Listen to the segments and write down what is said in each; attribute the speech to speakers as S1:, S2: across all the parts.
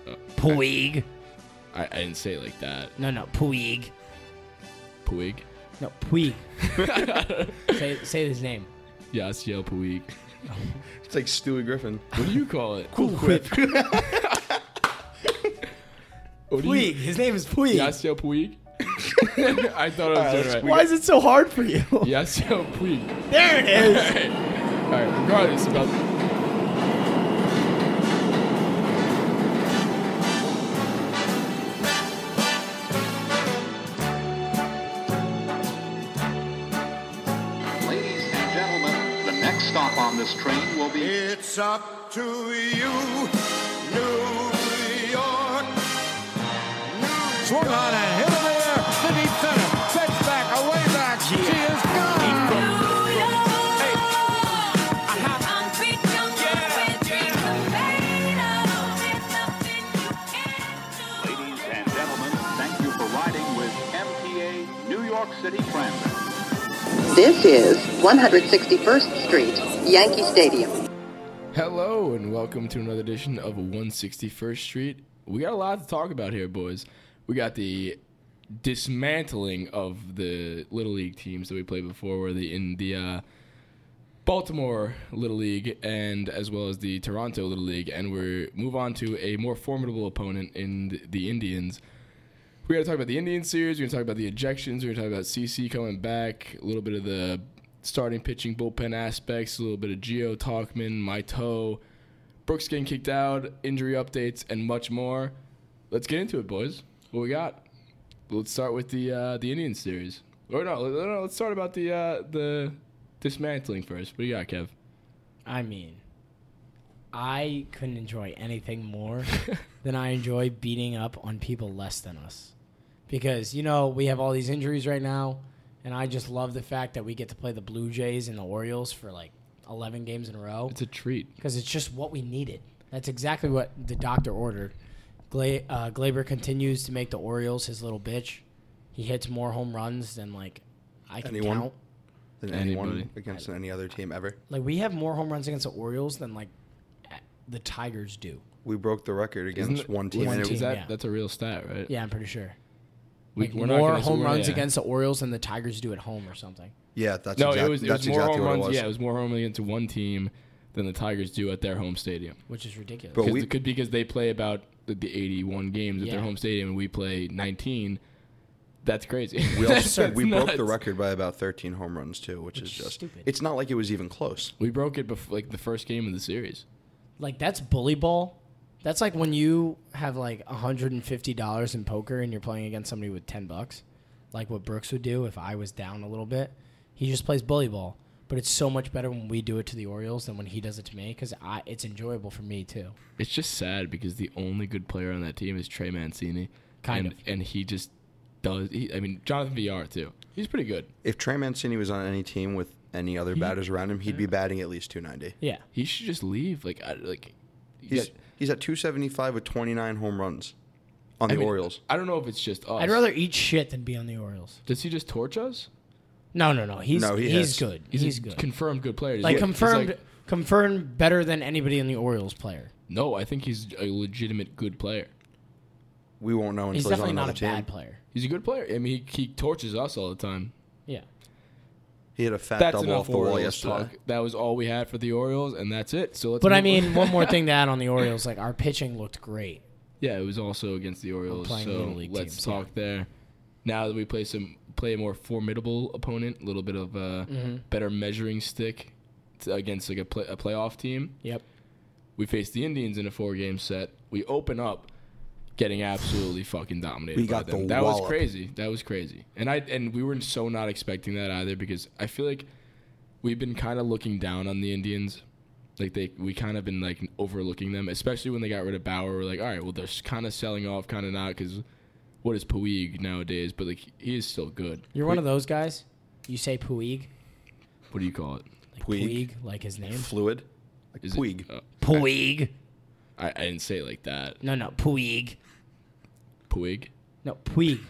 S1: Puig.
S2: I didn't say it like that.
S1: No, Puig.
S2: Puig?
S1: No, Puig. say his name.
S2: Yasiel Puig.
S3: It's like Stewie Griffin.
S2: What do you call it?
S1: Cool Whip. Puig. His name is Puig.
S2: Yasiel Puig? I thought I was doing right.
S1: Why is it so hard for you?
S2: Yasiel Puig.
S1: There it is.
S2: All right. Regardless about...
S4: Stop on this train will be...
S5: It's up to you, New York.
S6: Swung on and hit in the air. The deep center. Sets back, away back. She is gone.
S4: Ladies and gentlemen, thank you for riding with MTA New York City Transit.
S7: This is 161st Street, Yankee Stadium.
S2: Hello, and welcome to another edition of 161st Street. We got a lot to talk about here, boys. We got the dismantling of the Little League teams that we played before, where in the Baltimore Little League and as well as the Toronto Little League, and we move on to a more formidable opponent in the Indians. We're going to talk about the Indian series. We're going to talk about the ejections. We're going to talk about CC coming back, a little bit of the starting pitching bullpen aspects, a little bit of Gio Talkman, my toe, Brooks getting kicked out, injury updates, and much more. Let's get into it, boys. What we got? Let's start with the Indian series. Or no, let's start about the dismantling first. What do you got, Kev?
S1: I mean, I couldn't enjoy anything more than I enjoy beating up on people less than us. Because, we have all these injuries right now, and I just love the fact that we get to play the Blue Jays and the Orioles for, 11 games in a row.
S2: It's a treat.
S1: Because it's just what we needed. That's exactly what the doctor ordered. Glaber continues to make the Orioles his little bitch. He hits more home runs than, I can count.
S3: Than anyone against any other team ever.
S1: We have more home runs against the Orioles than, the Tigers do.
S3: We broke the record against one team.
S2: That's a real stat, right?
S1: Yeah, I'm pretty sure.
S2: We're
S1: more home runs against the Orioles than the Tigers do at home or something.
S3: Yeah, that's
S2: no.
S3: exactly
S2: It was more
S3: exactly
S2: home
S3: what
S2: runs.
S3: it was.
S2: Yeah, it was more home runs against one team than the Tigers do at their home stadium.
S1: Which is ridiculous.
S3: But
S2: Because they play about the 81 games at their home stadium, and we play 19. That's crazy.
S3: We broke the record by about 13 home runs too, which is just
S1: stupid.
S3: It's not like it was even close.
S2: We broke it before, the first game of the series.
S1: That's bully ball. That's like when you have $150 in poker and you're playing against somebody with $10. Like what Brooks would do if I was down a little bit. He just plays bully ball. But it's so much better when we do it to the Orioles than when he does it to me because it's enjoyable for me too.
S2: It's just sad because the only good player on that team is Trey Mancini. And he just does. Jonathan Villar too. He's pretty good.
S3: If Trey Mancini was on any team with any other batters around him, he'd be batting at least 290.
S1: Yeah.
S2: He should just leave.
S3: He's at 275 with 29 home runs on the Orioles.
S2: I don't know if it's just us.
S1: I'd rather eat shit than be on the Orioles.
S2: Does he just torch us?
S1: No. He's good.
S2: He's
S1: good.
S2: Confirmed good player.
S1: Confirmed better than anybody in the Orioles player.
S2: No, I think he's a legitimate good player.
S3: We won't know until
S1: he's definitely
S3: on
S1: not a
S3: team.
S1: bad player.
S2: He's a good player. He torches us all the time.
S1: Yeah.
S3: He had a fat
S2: That's
S3: double
S2: enough
S3: off the wall
S2: Orioles
S3: yesterday.
S2: talk. That was all we had for the Orioles, and that's it. So let's.
S1: But one more thing to add on the Orioles, our pitching looked great.
S2: Yeah, it was also against the Orioles.
S1: Playing
S2: So
S1: Little League
S2: let's
S1: teams,
S2: talk there. Now that we play a more formidable opponent, a little bit of a better measuring stick against a playoff team.
S1: Yep.
S2: We faced the Indians in a 4-game set. We open up getting absolutely fucking dominated by them. That was crazy. And we were so not expecting that either because I feel like we've been kind of looking down on the Indians. We kind of been overlooking them, especially when they got rid of Bauer. We're like, all right, well, they're kind of selling off, kind of not, because what is Puig nowadays? But he is still good.
S1: You're one of those guys. You say Puig.
S2: What do you call it?
S1: Puig, like his name.
S3: Fluid.
S2: Is
S3: Puig.
S1: Puig.
S2: I didn't say it like that.
S1: No, Puig.
S2: Puig?
S1: No, Puig.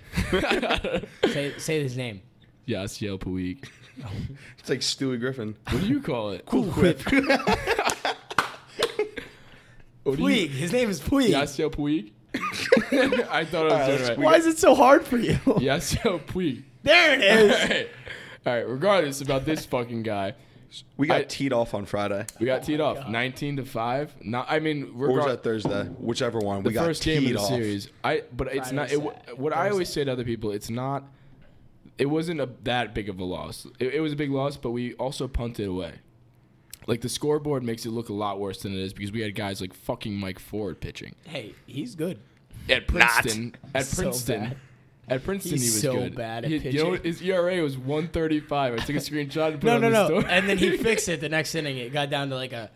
S1: say his name.
S2: Yasiel Puig.
S3: It's like Stewie Griffin.
S2: What do you call it?
S1: Cool Whip. Puig. His name is Puig.
S2: Yasiel Puig. I thought I was doing right.
S1: Why is it so hard for you?
S2: Yasiel Puig.
S1: There it is.
S2: All right. Regardless about this fucking guy,
S3: We got teed off on Friday.
S2: we got teed off 19-5. I mean,
S3: Or was that Thursday? Whichever one.
S2: the
S3: We got
S2: first game of
S3: teed
S2: the
S3: off.
S2: series. But it's not. What I always say to other people, it's not. It wasn't that big of a loss. It was a big loss, but we also punted away. Like the scoreboard makes it look a lot worse than it is because we had guys like fucking Mike Ford pitching
S1: Hey, he's good.
S2: at Princeton.
S1: So bad.
S2: At Princeton,
S1: He's
S2: he was
S1: so
S2: good.
S1: bad at
S2: You know,
S1: pitching.
S2: his ERA was 135. I took a screenshot and put it on the
S1: No.
S2: story.
S1: And then he fixed it the next inning. It got down to like a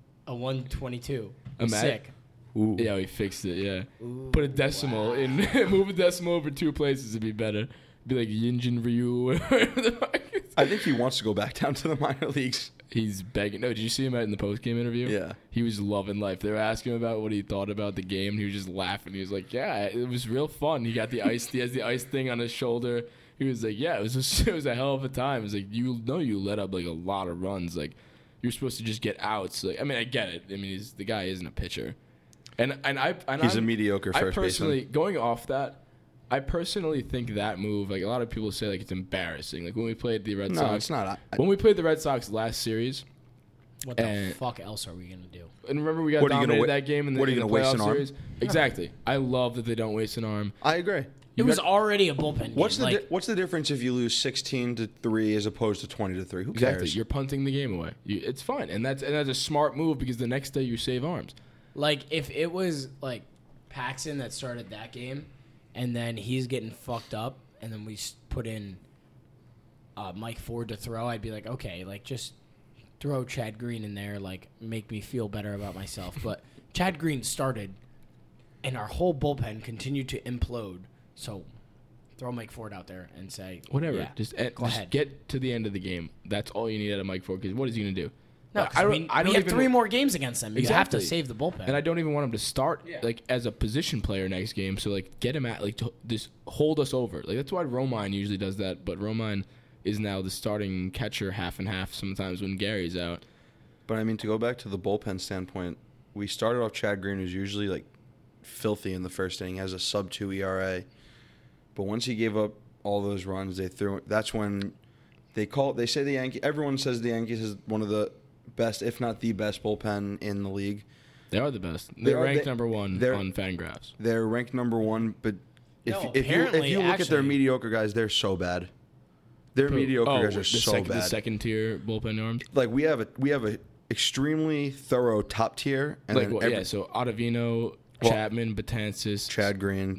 S1: 122. It was
S2: Imagine-
S1: sick.
S3: Ooh.
S2: Yeah, he fixed it. Yeah, put a decimal in. Move a decimal over 2 places. It'd be better. Be like Yinjin Ryu.
S3: I think he wants to go back down to the minor leagues.
S2: He's begging. No, did you see him in the post-game interview?
S3: Yeah.
S2: He was loving life. They were asking him about what he thought about the game. And he was just laughing. He was like, yeah, it was real fun. He got the ice. He has the ice thing on his shoulder. He was like, yeah, it was a hell of a time. It was like, you let up like a lot of runs. Like, you're supposed to just get outs. Like, I mean, I get it. I mean, the guy isn't a pitcher. And
S3: He's a mediocre first
S2: personally,
S3: baseman.
S2: going off that, I personally think that move, like a lot of people say, like it's embarrassing. Like when we played the Red
S3: No,
S2: Sox.
S3: it's not.
S2: When we played the Red Sox last series,
S1: What the
S2: And-
S1: fuck else are we going to do?
S2: and remember we got
S3: What are you gonna
S2: dominated
S3: wa-
S2: that game in the,
S3: what are you
S2: in the
S3: gonna waste
S2: playoff
S3: an arm?
S2: series. Exactly. I love that they don't waste an arm.
S3: I agree.
S1: It was already a bullpen
S3: What's
S1: game.
S3: what's the difference if you lose 16-3 as opposed to 20-3? Who
S2: Exactly.
S3: cares?
S2: You're punting the game away. It's fine, and that's a smart move because the next day you save arms.
S1: Like, if it was, like, Paxton that started that game, and then he's getting fucked up, and then we put in Mike Ford to throw, I'd be like, okay, like, just throw Chad Green in there, like, make me feel better about myself. But Chad Green started, and our whole bullpen continued to implode. So throw Mike Ford out there and say,
S2: Whatever.
S1: yeah,
S2: Just
S1: go ahead.
S2: get to the end of the game. That's all you need out of Mike Ford. Because what is he going to do?
S1: No, 'cause we have
S2: even-
S1: 3 more games against them. You have to
S2: Exactly.
S1: save the bullpen.
S2: And I don't even want him to start like as a position player next game. So like get him at like to just hold us over. Like that's why Romine usually does that. But Romine is now the starting catcher half and half sometimes when Gary's out.
S3: But I mean, to go back to the bullpen standpoint, we started off Chad Green, who's usually like filthy in the first inning, has a sub-2 ERA. But once he gave up all those runs, that's when they say the Yankees. Everyone says the Yankees is one of the best, if not the best, bullpen in the league.
S2: They are the best. They're ranked number one
S3: they're-
S2: on Fangraphs.
S3: They're ranked number 1, but if
S1: No,
S3: if you
S1: apparently,
S3: look at their
S1: actually-
S3: mediocre guys, they're so bad. Their mediocre guys are so bad.
S2: The second tier bullpen arms.
S3: Like we have a extremely thorough top tier, and
S2: Like
S3: then
S2: what? Yeah. So Ottavino, Chapman, Betances,
S3: Chad Green,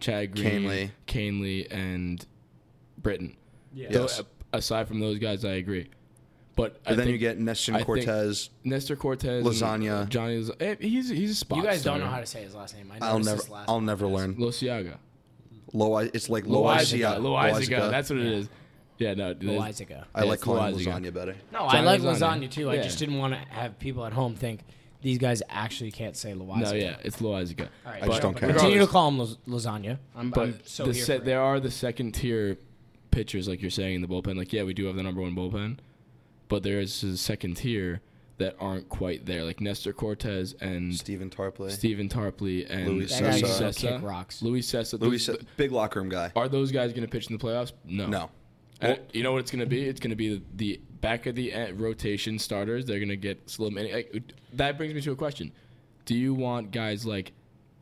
S2: Canely, and Britton.
S3: Yes.
S2: Aside from those guys, I agree. But
S3: But then you get Nestor Cortez.
S2: Nestor Cortez,
S3: Lasagna.
S2: and Johnny. He's a spot.
S1: You guys don't
S2: starter.
S1: know how to say his last name. I
S3: I'll
S1: noticed
S3: never
S1: his last
S3: I'll
S1: name.
S3: never learn.
S2: Losiaga.
S3: It's like
S2: Loizaga.
S3: Loizaga.
S2: That's what it is. Yeah, no.
S1: Loizaga.
S3: I like
S2: it's
S3: calling
S2: Loizaga.
S3: lasagna better.
S1: No, I
S2: Johnny
S1: like
S2: Lasagna.
S1: lasagna too. I
S2: Yeah.
S1: just didn't want to have people at home think these guys actually can't say Loizaga.
S2: No, yeah, it's Loizaga.
S1: All right,
S3: I just don't care.
S1: Continue to call him lasagna. I'm
S2: But
S1: so here for it.
S2: there are the second tier pitchers, like you're saying, in the bullpen. Like, yeah, we do have the number 1 bullpen, but there is a second tier that aren't quite there, like Nestor Cortez and
S3: Stephen Tarpley.
S2: Stephen Tarpley and
S3: Luis
S1: That guy
S3: Sessa.
S1: used to kick rocks.
S2: Luis Sessa.
S3: Luis, big locker room guy.
S2: Are those guys going to pitch in the playoffs? No.
S3: No.
S2: And you know what it's going to be? It's going to be the back of the rotation starters. They're going to get slim. That brings me to a question. Do you want guys like...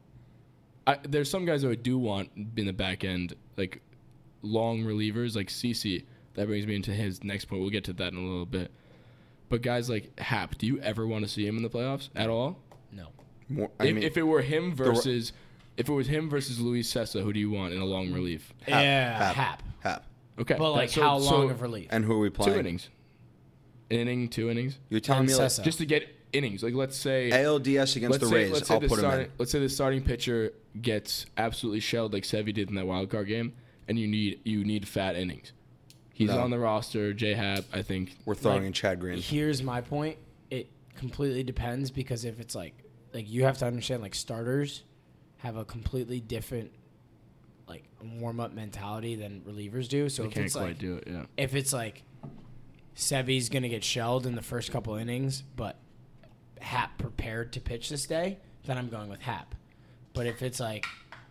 S2: there's some guys that I do want in the back end, like long relievers, like CeCe. That brings me into his next point. We'll get to that in a little bit. But guys like Hap, do you ever want to see him in the playoffs at all?
S1: No.
S2: If it were him versus... If it was him versus Luis Sessa, who do you want in a long relief?
S1: Hap.
S2: Okay.
S1: But like how long of relief?
S3: And who are we
S2: 2
S3: playing?
S2: innings. An inning, 2 innings.
S3: You're telling
S1: And
S3: me like
S1: Sessa.
S2: Just to get innings. Like, let's say...
S3: ALDS against the Rays, I'll put him in.
S2: Let's say the starting pitcher gets absolutely shelled like Sevy did in that wild card game, and you need fat innings. He's
S3: No.
S2: on the roster. J-Hap, I think.
S3: We're throwing
S1: Like,
S3: in Chad Green.
S1: Here's my point. It completely depends because if it's like you have to understand like starters have a completely different like warm up mentality than relievers do. So
S2: I
S1: if
S2: can't
S1: it's
S2: quite
S1: like
S2: do it, yeah.
S1: if it's like Sevy's gonna get shelled in the first couple innings, but Hap prepared to pitch this day, then I'm going with Hap. But if it's like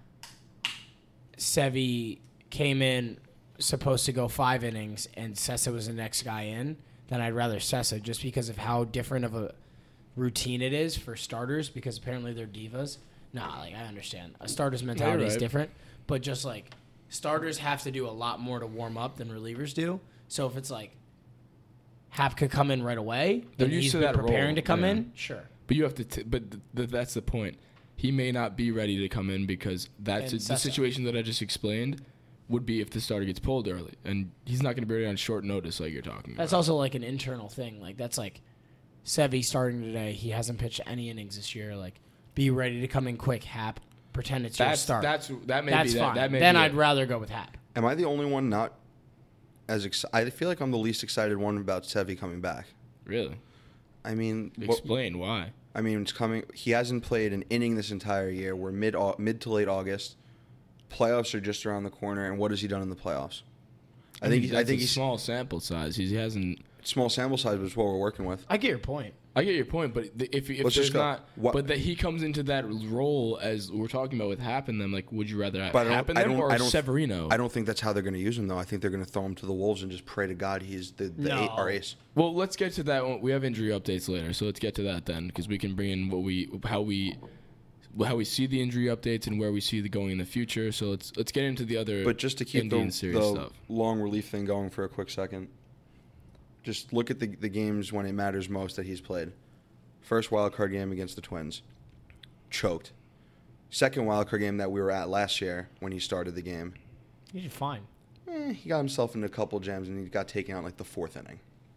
S1: Sevy came in supposed to go 5 innings and Sessa was the next guy in, then I'd rather Sessa just because of how different of a routine it is for starters because apparently they're divas. I understand. A starter's mentality is different, but just like starters have to do a lot more to warm up than relievers do. So if it's like Hap could come in right away,
S2: They're
S1: and
S2: used
S1: he's
S2: to
S1: been
S2: that
S1: preparing
S2: role,
S1: to come
S2: yeah.
S1: in, sure.
S2: But you have to. That's the point. He may not be ready to come in because that's the
S1: Sessa.
S2: situation that I just explained would be if the starter gets pulled early, and he's not going to be ready on short notice like you're talking
S1: That's
S2: about.
S1: also like an internal thing. Like that's like Sevy starting today. He hasn't pitched any innings this year. Like be ready to come in quick, Hap. Pretend it's your start.
S2: That may
S1: That's
S2: be
S1: fine.
S2: that may
S1: Then
S2: be
S1: I'd
S2: it.
S1: rather go with Hap.
S3: Am I the only one not as excited? I feel like I'm the least excited one about Sevy coming back.
S2: Really
S3: I mean,
S2: explain why.
S3: I mean, it's coming. He hasn't played an inning this entire year. We're mid to late August. Playoffs are just around the corner, and what has he done in the playoffs? I think
S2: that's a
S3: he's
S2: small sample size. He hasn't.
S3: small sample size, but it's what we're working with.
S1: I get your point.
S2: I get your point, but if
S3: Let's
S2: there's
S3: just go.
S2: not,
S3: What-
S2: but that he comes into that role as we're talking about with Hap and them, like, would you rather have
S3: But
S2: Hap and them or Severino?
S3: I don't think that's how they're going to use him, though. I think they're going to throw him to the wolves and just pray to God he's our ace.
S2: Well, let's get to that one. We have injury updates later, so let's get to that then, because we can bring in how we see the injury updates and where we see the going in the future. So let's get into the other.
S3: But just to keep
S2: Indian
S3: the
S2: series stuff.
S3: long relief thing going for a quick second, just look at the games when it matters most that he's played. First wild card game against the Twins, choked. Second wild card game that we were at last year when he started the game,
S1: You did fine.
S3: he got himself into a couple jams and he got taken out in like the 4th inning.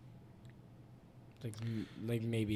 S1: Like maybe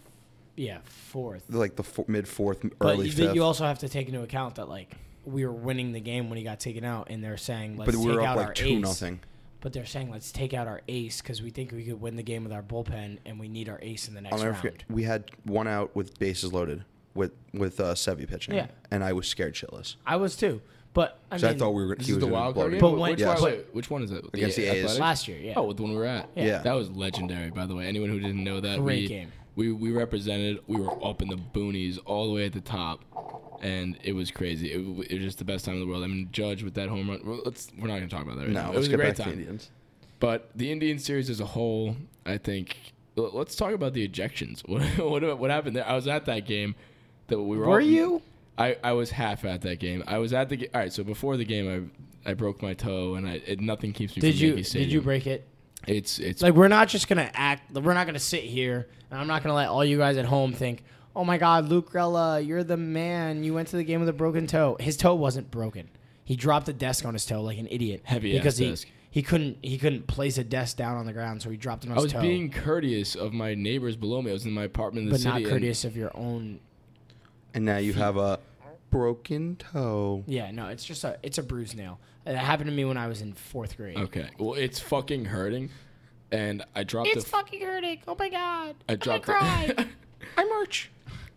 S1: fourth.
S3: Like the mid-4th,
S1: But
S3: early 5th.
S1: you also have to take into account that like we were winning the game when he got taken out, and they're saying let's
S3: But we
S1: take
S3: were
S1: out
S3: up
S1: our
S3: like
S1: ace.
S3: 2-0.
S1: But they're saying let's take out our ace because we think we could win the game with our bullpen, and we need our ace in the
S3: I'll
S1: next
S3: never
S1: round.
S3: forget. We had one out with bases loaded with Sevy pitching,
S1: Yeah.
S3: and I was scared shitless.
S1: I was too, but I
S3: So
S1: mean,
S3: I thought we were.
S2: This
S3: he
S2: is
S3: was
S2: the
S3: gonna
S2: wild
S3: blow
S2: card
S3: it.
S2: game.
S1: But when-
S3: Yes.
S2: Which one is it?
S3: Against the A's.
S2: Athletics?
S1: last year, yeah.
S2: Oh, the one we were at.
S3: Yeah.
S2: That was legendary, by the way. Anyone who didn't know that,
S1: Great game.
S2: We represented. We were up in the boonies, all the way at the top, and it was crazy. It was just the best time in the world. I mean, Judge with that home run. We're not going to talk about that right now.
S3: No,
S2: It
S3: let's
S2: was a
S3: get
S2: great
S3: back to the
S2: time.
S3: Indians.
S2: But the Indian series as a whole, I think. Let's talk about the ejections. What happened there? I was at that game. That we were.
S1: Were you?
S2: I was half at that game. I was at the. All right. So before the game, I broke my toe, and nothing keeps me.
S1: Did
S2: from
S1: you?
S2: Yankee
S1: Did
S2: Stadium.
S1: you break it?
S2: It's
S1: Like we're not just gonna act. We're not gonna sit here, and I'm not gonna let all you guys at home think, "Oh my God, Luke Grella, you're the man. You went to the game with a broken toe." His toe wasn't broken. He dropped a desk on his toe like an idiot.
S2: Heavy-ass
S1: because
S2: desk.
S1: he couldn't place a desk down on the ground, so he dropped it on
S2: I
S1: his
S2: was
S1: toe.
S2: being courteous of my neighbors below me. I was in my apartment in the
S1: but
S2: city.
S1: not
S2: and-
S1: courteous of your own.
S3: And now you have a broken toe.
S1: Yeah, no, it's a bruised nail. It happened to me when I was in 4th grade.
S2: Okay. Well, it's fucking hurting, and I dropped.
S1: It's fucking hurting. Oh my God.
S2: I dropped.
S1: I march.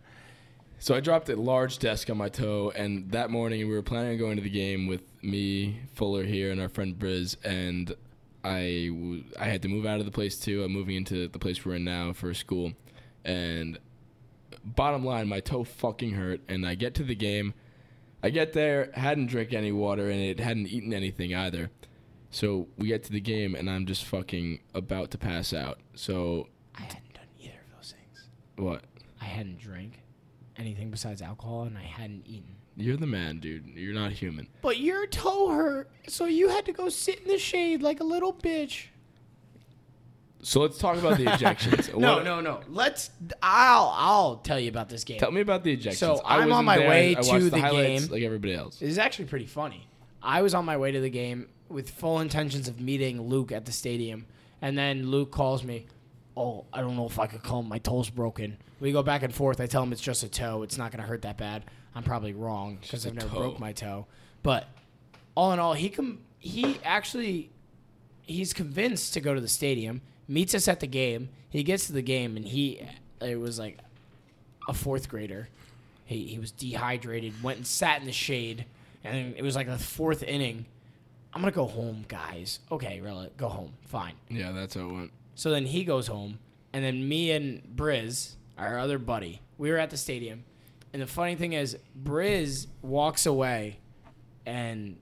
S2: So I dropped a large desk on my toe, and that morning we were planning on going to the game with me, Fuller here, and our friend Briz, and I had to move out of the place too. I'm moving into the place we're in now for school, and bottom line, my toe fucking hurt, and I get to the game. I get there, hadn't drank any water, and it hadn't eaten anything either. So we get to the game, and I'm just fucking about to pass out. So
S1: I hadn't done either of those things.
S2: what?
S1: I hadn't drank anything besides alcohol, and I hadn't eaten.
S2: You're the man, dude. You're not human.
S1: But your toe hurt, so you had to go sit in the shade like a little bitch.
S2: So let's talk about the ejections.
S1: No. I'll tell you about this game.
S2: Tell me about the ejections.
S1: So
S2: I
S1: I'm
S2: wasn't
S1: on my
S2: there.
S1: way
S2: I watched
S1: to
S2: the
S1: the
S2: highlights
S1: game.
S2: like everybody else.
S1: It's actually pretty funny. I was on my way to the game with full intentions of meeting Luke at the stadium, and then Luke calls me. Oh, I don't know if I could come. My toe's broken. We go back and forth. I tell him it's just a toe. It's not going to hurt that bad. I'm probably wrong because I've never broke my toe. But all in all, he's convinced to go to the stadium, meets us at the game. He gets to the game, and it was like a 4th grader. He was dehydrated, went and sat in the shade, and it was like the 4th inning. I'm going to go home, guys. Okay, really, go home. Fine.
S2: Yeah, that's how it went.
S1: So then he goes home, and then me and Briz, our other buddy, we were at the stadium. And the funny thing is, Briz walks away, and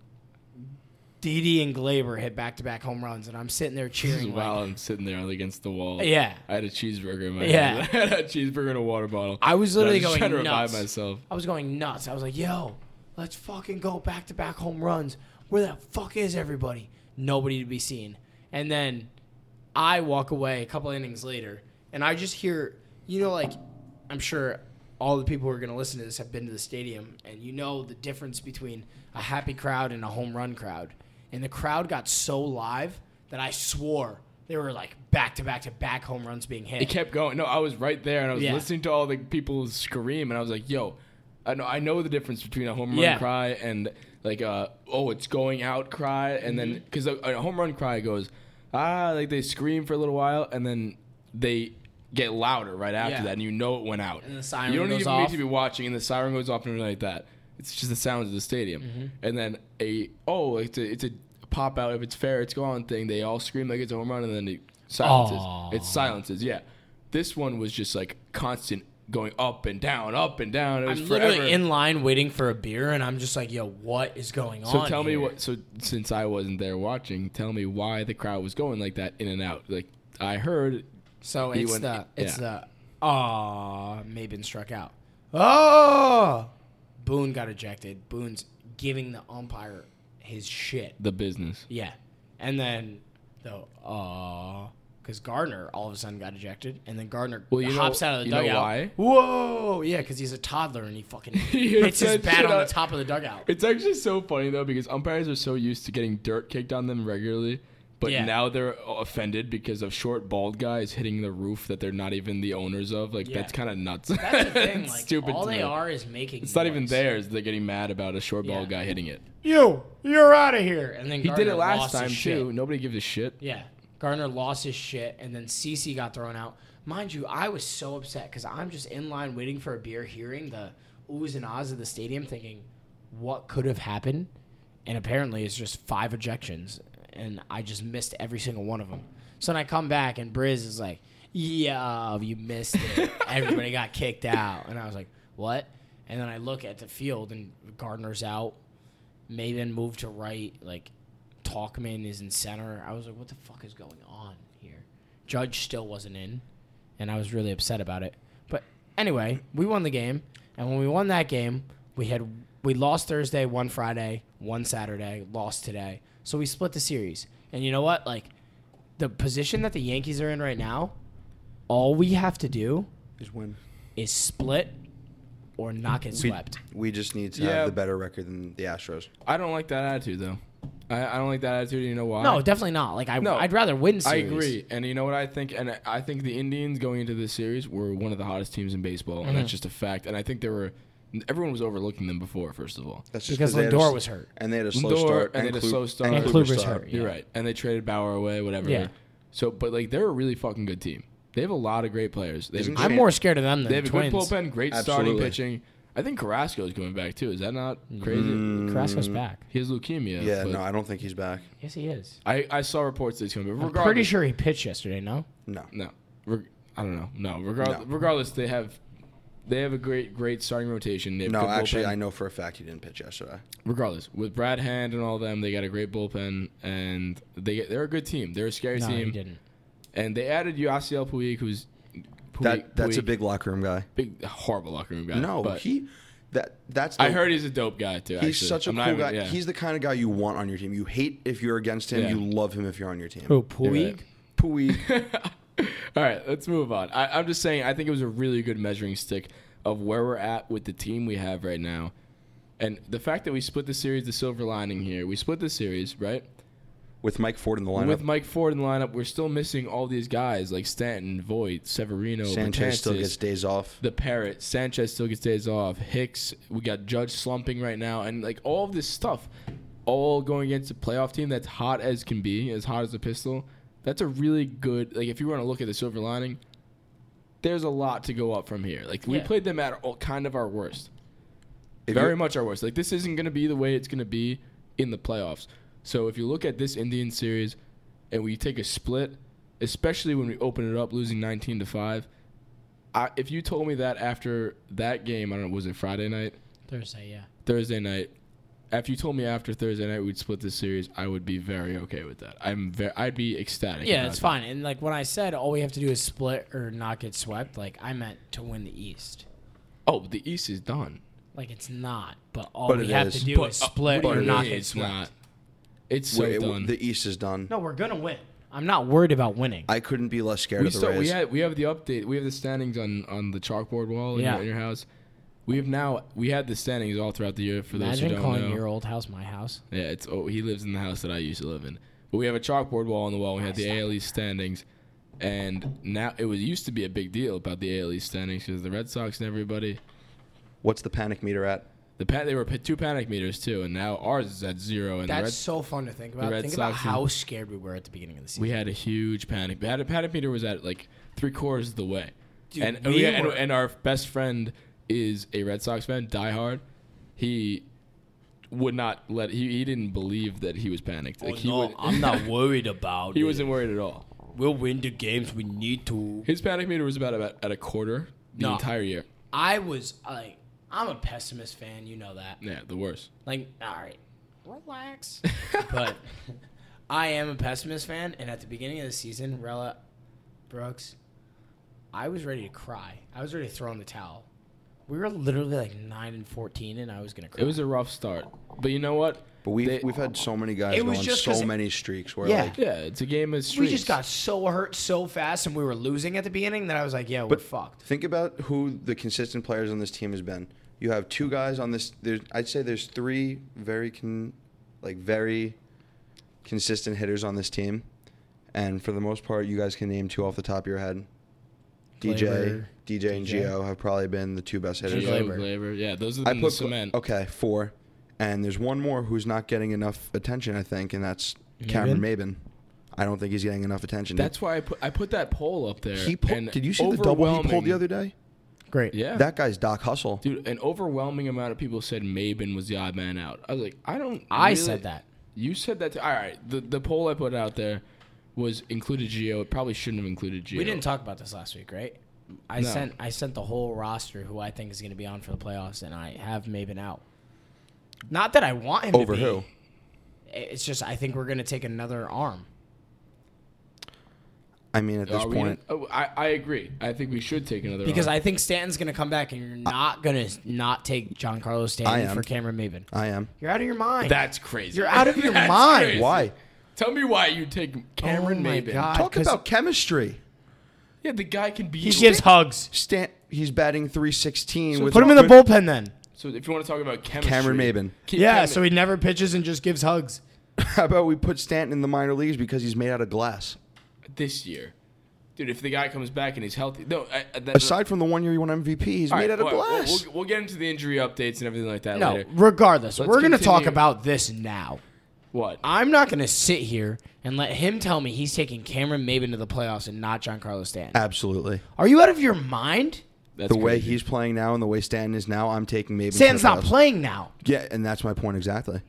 S1: Didi and Glaber hit back-to-back home runs, and I'm sitting there cheering.
S2: While I'm sitting there against the wall.
S1: Yeah.
S2: I had a cheeseburger in my
S1: Yeah.
S2: hand. I had a cheeseburger and a water bottle.
S1: I was literally
S2: And I
S1: going
S2: trying to
S1: nuts.
S2: revive myself.
S1: I was going nuts. I was like, yo, let's fucking go back-to-back home runs. Where the fuck is everybody? Nobody to be seen. And then I walk away a couple innings later, and I just hear, like, I'm sure all the people who are going to listen to this have been to the stadium, and you know the difference between a happy crowd and a home run crowd. And the crowd got so live that I swore they were like back-to-back home runs being hit.
S2: It kept going. No, I was right there, and I was
S1: Yeah.
S2: listening to all the people scream, and I was like, yo, I know the difference between a home run
S1: Yeah.
S2: cry and like it's going out cry, and then because a home run cry goes like they scream for a little while, and then they get louder right after
S1: Yeah.
S2: that, and you know it went out.
S1: And the siren
S2: you don't
S1: goes
S2: even
S1: off.
S2: need to be watching, and the siren goes off and everything like that. It's just the sounds of the stadium, and then it's a pop out if it's fair, it's gone thing. They all scream like it's a home run, and then it silences.
S1: Aww.
S2: It silences. Yeah, this one was just like constant going up and down, up and down. It was
S1: I'm
S2: forever.
S1: literally in line waiting for a beer, and I'm just like, yo, what is going on?
S2: So tell me
S1: here?
S2: what. So since I wasn't there watching, tell me why the crowd was going like that in and out. Like I heard.
S1: So
S2: he
S1: it's
S2: went-
S1: the
S2: yeah.
S1: Maben struck out. Oh, Boone got ejected. Boone's giving the umpire his shit.
S2: The business.
S1: Yeah, and then because Gardner all of a sudden got ejected, and then Gardner
S2: Well, you
S1: hops
S2: know-
S1: out of the
S2: you know
S1: dugout.
S2: why?
S1: Whoa, yeah, because he's a toddler and he fucking hits his
S2: that
S1: bat
S2: shit
S1: on the
S2: out.
S1: top of the dugout.
S2: It's actually so funny though because umpires are so used to getting dirt kicked on them regularly, but
S1: Yeah.
S2: now they're offended because of short bald guys hitting the roof that they're not even the owners of. Like
S1: Yeah.
S2: that's kind of nuts.
S1: That's the thing.
S2: It's
S1: Like
S2: stupid.
S1: all
S2: to
S1: they
S2: me.
S1: are is making.
S2: It's not even
S1: noise.
S2: theirs. They're getting mad about a short bald
S1: Yeah.
S2: guy hitting it.
S1: You're out of here. And then
S2: He
S1: Gardner
S2: did it last
S1: lost his
S2: time
S1: shit.
S2: too. Nobody gives a shit.
S1: Yeah, Gardner lost his shit, and then CeCe got thrown out. Mind you, I was so upset because I'm just in line waiting for a beer, hearing the oohs and ahs of the stadium, thinking, what could have happened? And apparently it's just 5 ejections, and I just missed every single one of them. So then I come back, and Briz is like, yeah, you missed it. Everybody got kicked out. And I was like, what? And then I look at the field, and Gardner's out. Maven moved to right, like Talkman is in center. I was like, what the fuck is going on here? Judge still wasn't in, and I was really upset about it. But anyway, we won the game, and when we won that game, we lost Thursday, won Friday, won Saturday, lost today. So we split the series. And you know what? Like, the position that the Yankees are in right now, all we have to do
S3: Just win.
S1: is split or not get swept.
S3: We just need to
S2: Yeah.
S3: have the better record than the Astros.
S2: I don't like that attitude though. I don't like that attitude. You know why?
S1: No, definitely not. Like,
S2: No.
S1: I'd rather win
S2: I
S1: series.
S2: agree. And you know what I think? And I think the Indians going into this series were one of the hottest teams in baseball, and that's just a fact. And I think everyone was overlooking them before. First of all,
S3: That's just
S1: Because
S3: they had a
S1: Lindor
S3: s-
S1: was hurt.
S3: and they had a slow
S2: Lindor,
S3: start,
S2: and they had a slow start.
S1: And
S3: Kluber's
S1: Kluber's
S3: start.
S1: hurt.
S2: You're
S1: Yeah.
S2: right. And they traded Bauer away, whatever.
S1: Yeah.
S2: So, but like they're a really fucking good team. They have a lot of great players. They have,
S3: Isn't
S2: a,
S1: I'm more scared of them than
S2: they have
S1: the
S2: a
S1: Twins.
S2: good bullpen, great starting
S3: Absolutely.
S2: pitching. I think Carrasco is coming back too. Is that not crazy?
S1: Carrasco's back.
S2: He has leukemia.
S3: Yeah,
S2: but
S3: no, I don't think he's back.
S1: Yes, he is.
S2: I saw reports that he's coming back.
S1: I'm
S2: Regardless,
S1: pretty sure he pitched yesterday, no?
S3: No.
S2: No, I don't know. No,
S3: No.
S2: regardless, they have a great starting rotation. They have
S3: No,
S2: good
S3: actually,
S2: bullpen.
S3: I know for a fact he didn't pitch yesterday.
S2: Regardless, with Brad Hand and all them, they got a great bullpen, and they're a good team. They're a scary
S1: No, he
S2: team,
S1: didn't.
S2: and they added Yasiel Puig, who's
S3: That's a
S2: Puig,
S3: big locker room guy.
S2: big horrible locker room guy.
S3: No,
S2: but
S3: that's.
S2: I heard he's a dope guy too.
S3: he's
S2: actually.
S3: such a
S2: I'm
S3: cool
S2: not
S3: guy.
S2: even- yeah.
S3: He's the kind of guy you want on your team. You hate if you're against him.
S2: Yeah.
S3: You love him if you're on your team.
S1: Who, Puig?
S3: Puig.
S2: All right, let's move on. I'm just saying, I think it was a really good measuring stick of where we're at with the team we have right now. And the fact that we split the series, the silver lining here, we split the series, right?
S3: With Mike Ford in the lineup.
S2: With Mike Ford in the lineup, we're still missing all these guys like Stanton, Voit, Severino,
S3: Sanchez still
S2: Betances,
S3: gets days off.
S2: the Parrot. Sanchez still gets days off. Hicks, we got Judge slumping right now. And like all of this stuff, all going against a playoff team that's hot as can be, as hot as a pistol. That's a really good, like if you want to look at the silver lining, there's a lot to go up from here. Like we
S1: Yeah.
S2: played them at kind of our worst.
S3: If
S2: Very
S3: you're-
S2: much our worst. Like this isn't going to be the way it's going to be in the playoffs. So if you look at this Indian series and we take a split, especially when we open it up losing 19-5, if you told me that after that game, I don't know, was it Friday night?
S1: Thursday, yeah.
S2: Thursday night. After you told me after Thursday night we'd split this series, I would be very okay with that. I'd be ecstatic.
S1: Yeah,
S2: about
S1: it's
S2: that.
S1: fine. And like when I said all we have to do is split or not get swept, like I meant to win the East.
S2: Oh, the East is done.
S1: Like it's not, but all
S3: But
S1: we
S3: it
S1: have
S3: is.
S1: to do is split
S2: What
S1: or
S2: do you
S1: not
S2: mean
S1: get
S2: it's
S1: swept.
S2: not. It's so done.
S3: The East is done.
S1: No, we're gonna win. I'm not worried about winning.
S3: I couldn't be less scared of the Rays.
S2: We have the update. We have the standings on the chalkboard wall in your house. We had the standings all throughout the year for those who
S1: Imagine
S2: don't
S1: calling
S2: know.
S1: your old house my house.
S2: Yeah, he lives in the house that I used to live in. But we have a chalkboard wall on the wall. We had the AL East standings, and now it used to be a big deal about the AL East standings because the Red Sox and everybody.
S3: What's the panic meter at?
S2: They were 2 panic meters too, and now ours is at 0. And
S1: That's so fun to think about.
S2: Red
S1: Think about
S2: Sox
S1: how scared we were at the beginning of the season.
S2: we had a huge panic. The panic meter was at like 3/4 of the way,
S1: Dude,
S2: and our best friend is a Red Sox fan, diehard. He would not let. He didn't believe that he was panicked. Like,
S1: I'm not worried about
S2: He wasn't worried at all.
S1: We'll win the games we need to.
S2: His panic meter was about at a quarter the entire year.
S1: I was like, I'm a pessimist fan. You know that.
S2: Yeah, the worst.
S1: Like, all right, relax. But I am a pessimist fan, and at the beginning of the season, Rella, Brooks, I was ready to cry. I was ready to throw in the towel. We were literally like 9-14, and I was gonna cry.
S2: It was a rough start, but you know what?
S3: But we've had so many guys
S1: It
S3: go
S1: was
S3: on
S1: just 'cause
S3: so
S1: it-
S3: many streaks where
S1: Yeah.
S3: like
S2: Yeah, it's a game of
S1: we
S2: streaks.
S1: just got so hurt so fast, and we were losing at the beginning that I was like, yeah, we're
S3: But
S1: fucked.
S3: think about who the consistent players on this team has been. You have 2 guys on this. I'd say there's 3 very consistent hitters on this team, and for the most part, you guys can name 2 off the top of your head. DJ and Gio have probably been the 2 best hitters.
S2: Glaber. Yeah, those have
S3: I
S2: been the
S3: put
S2: cement.
S3: okay 4, and there's one more who's not getting enough attention, I think, and that's Cameron Maben. I don't think he's getting enough attention.
S2: That's why I put that poll up there. and
S3: Did you see the double he pulled the other day?
S1: Great.
S2: Yeah.
S3: That guy's Doc Hustle.
S2: Dude, an overwhelming amount of people said Maben was the odd man out. I was like,
S1: I said that.
S2: You said that. All right. The poll I put out there was included Gio. It probably shouldn't have included Gio.
S1: We didn't talk about this last week, right? I
S2: No.
S1: sent the whole roster who I think is going to be on for the playoffs, and I have Maben out. Not that I want him
S3: Over
S1: to be.
S3: who?
S1: It's just I think we're going to take another arm.
S3: I mean, at this
S2: Are we
S3: point,
S2: gonna- I agree. I think we should take another
S1: Because
S2: arm.
S1: I think Stanton's going to come back, and you're not going to not take Giancarlo
S3: I
S1: Stanton
S3: am.
S1: for Cameron Maben.
S3: I am.
S1: You're out of your mind.
S2: That's crazy.
S1: You're out of your
S2: That's
S1: mind.
S2: crazy.
S3: Why?
S2: Tell me why you take Cameron
S1: Oh my
S2: Maben.
S1: God.
S3: Talk
S1: 'cause
S3: about chemistry.
S2: Yeah, the guy can be.
S1: He gives hugs.
S3: He's batting 316
S2: So
S3: with
S1: Put him in the bullpen then.
S2: So if you want to talk about chemistry,
S3: Cameron Maben.
S2: keep
S1: Yeah,
S2: Cameron-
S1: so he never pitches and just gives hugs.
S3: How about we put Stanton in the minor leagues because he's made out of glass?
S2: this year, dude. If the guy comes back and he's healthy, no.
S3: Aside from the 1 year he won MVP, he's
S2: all
S3: made
S2: right,
S3: out of
S2: well,
S3: glass.
S2: We'll get into the injury updates and everything like that
S1: No,
S2: later.
S1: regardless,
S2: Let's
S1: we're going to talk
S2: continue.
S1: about this now.
S2: What?
S1: I'm not going to sit here and let him tell me he's taking Cameron Maben to the playoffs and not Giancarlo Stanton.
S3: Absolutely.
S1: Are you out of your mind?
S2: That's
S3: The way
S2: crazy.
S3: he's playing now and the way Stanton is now, I'm taking Maben.
S1: Stanton's
S3: to the
S1: not
S3: playoffs.
S1: playing now.
S3: Yeah, and that's my point exactly.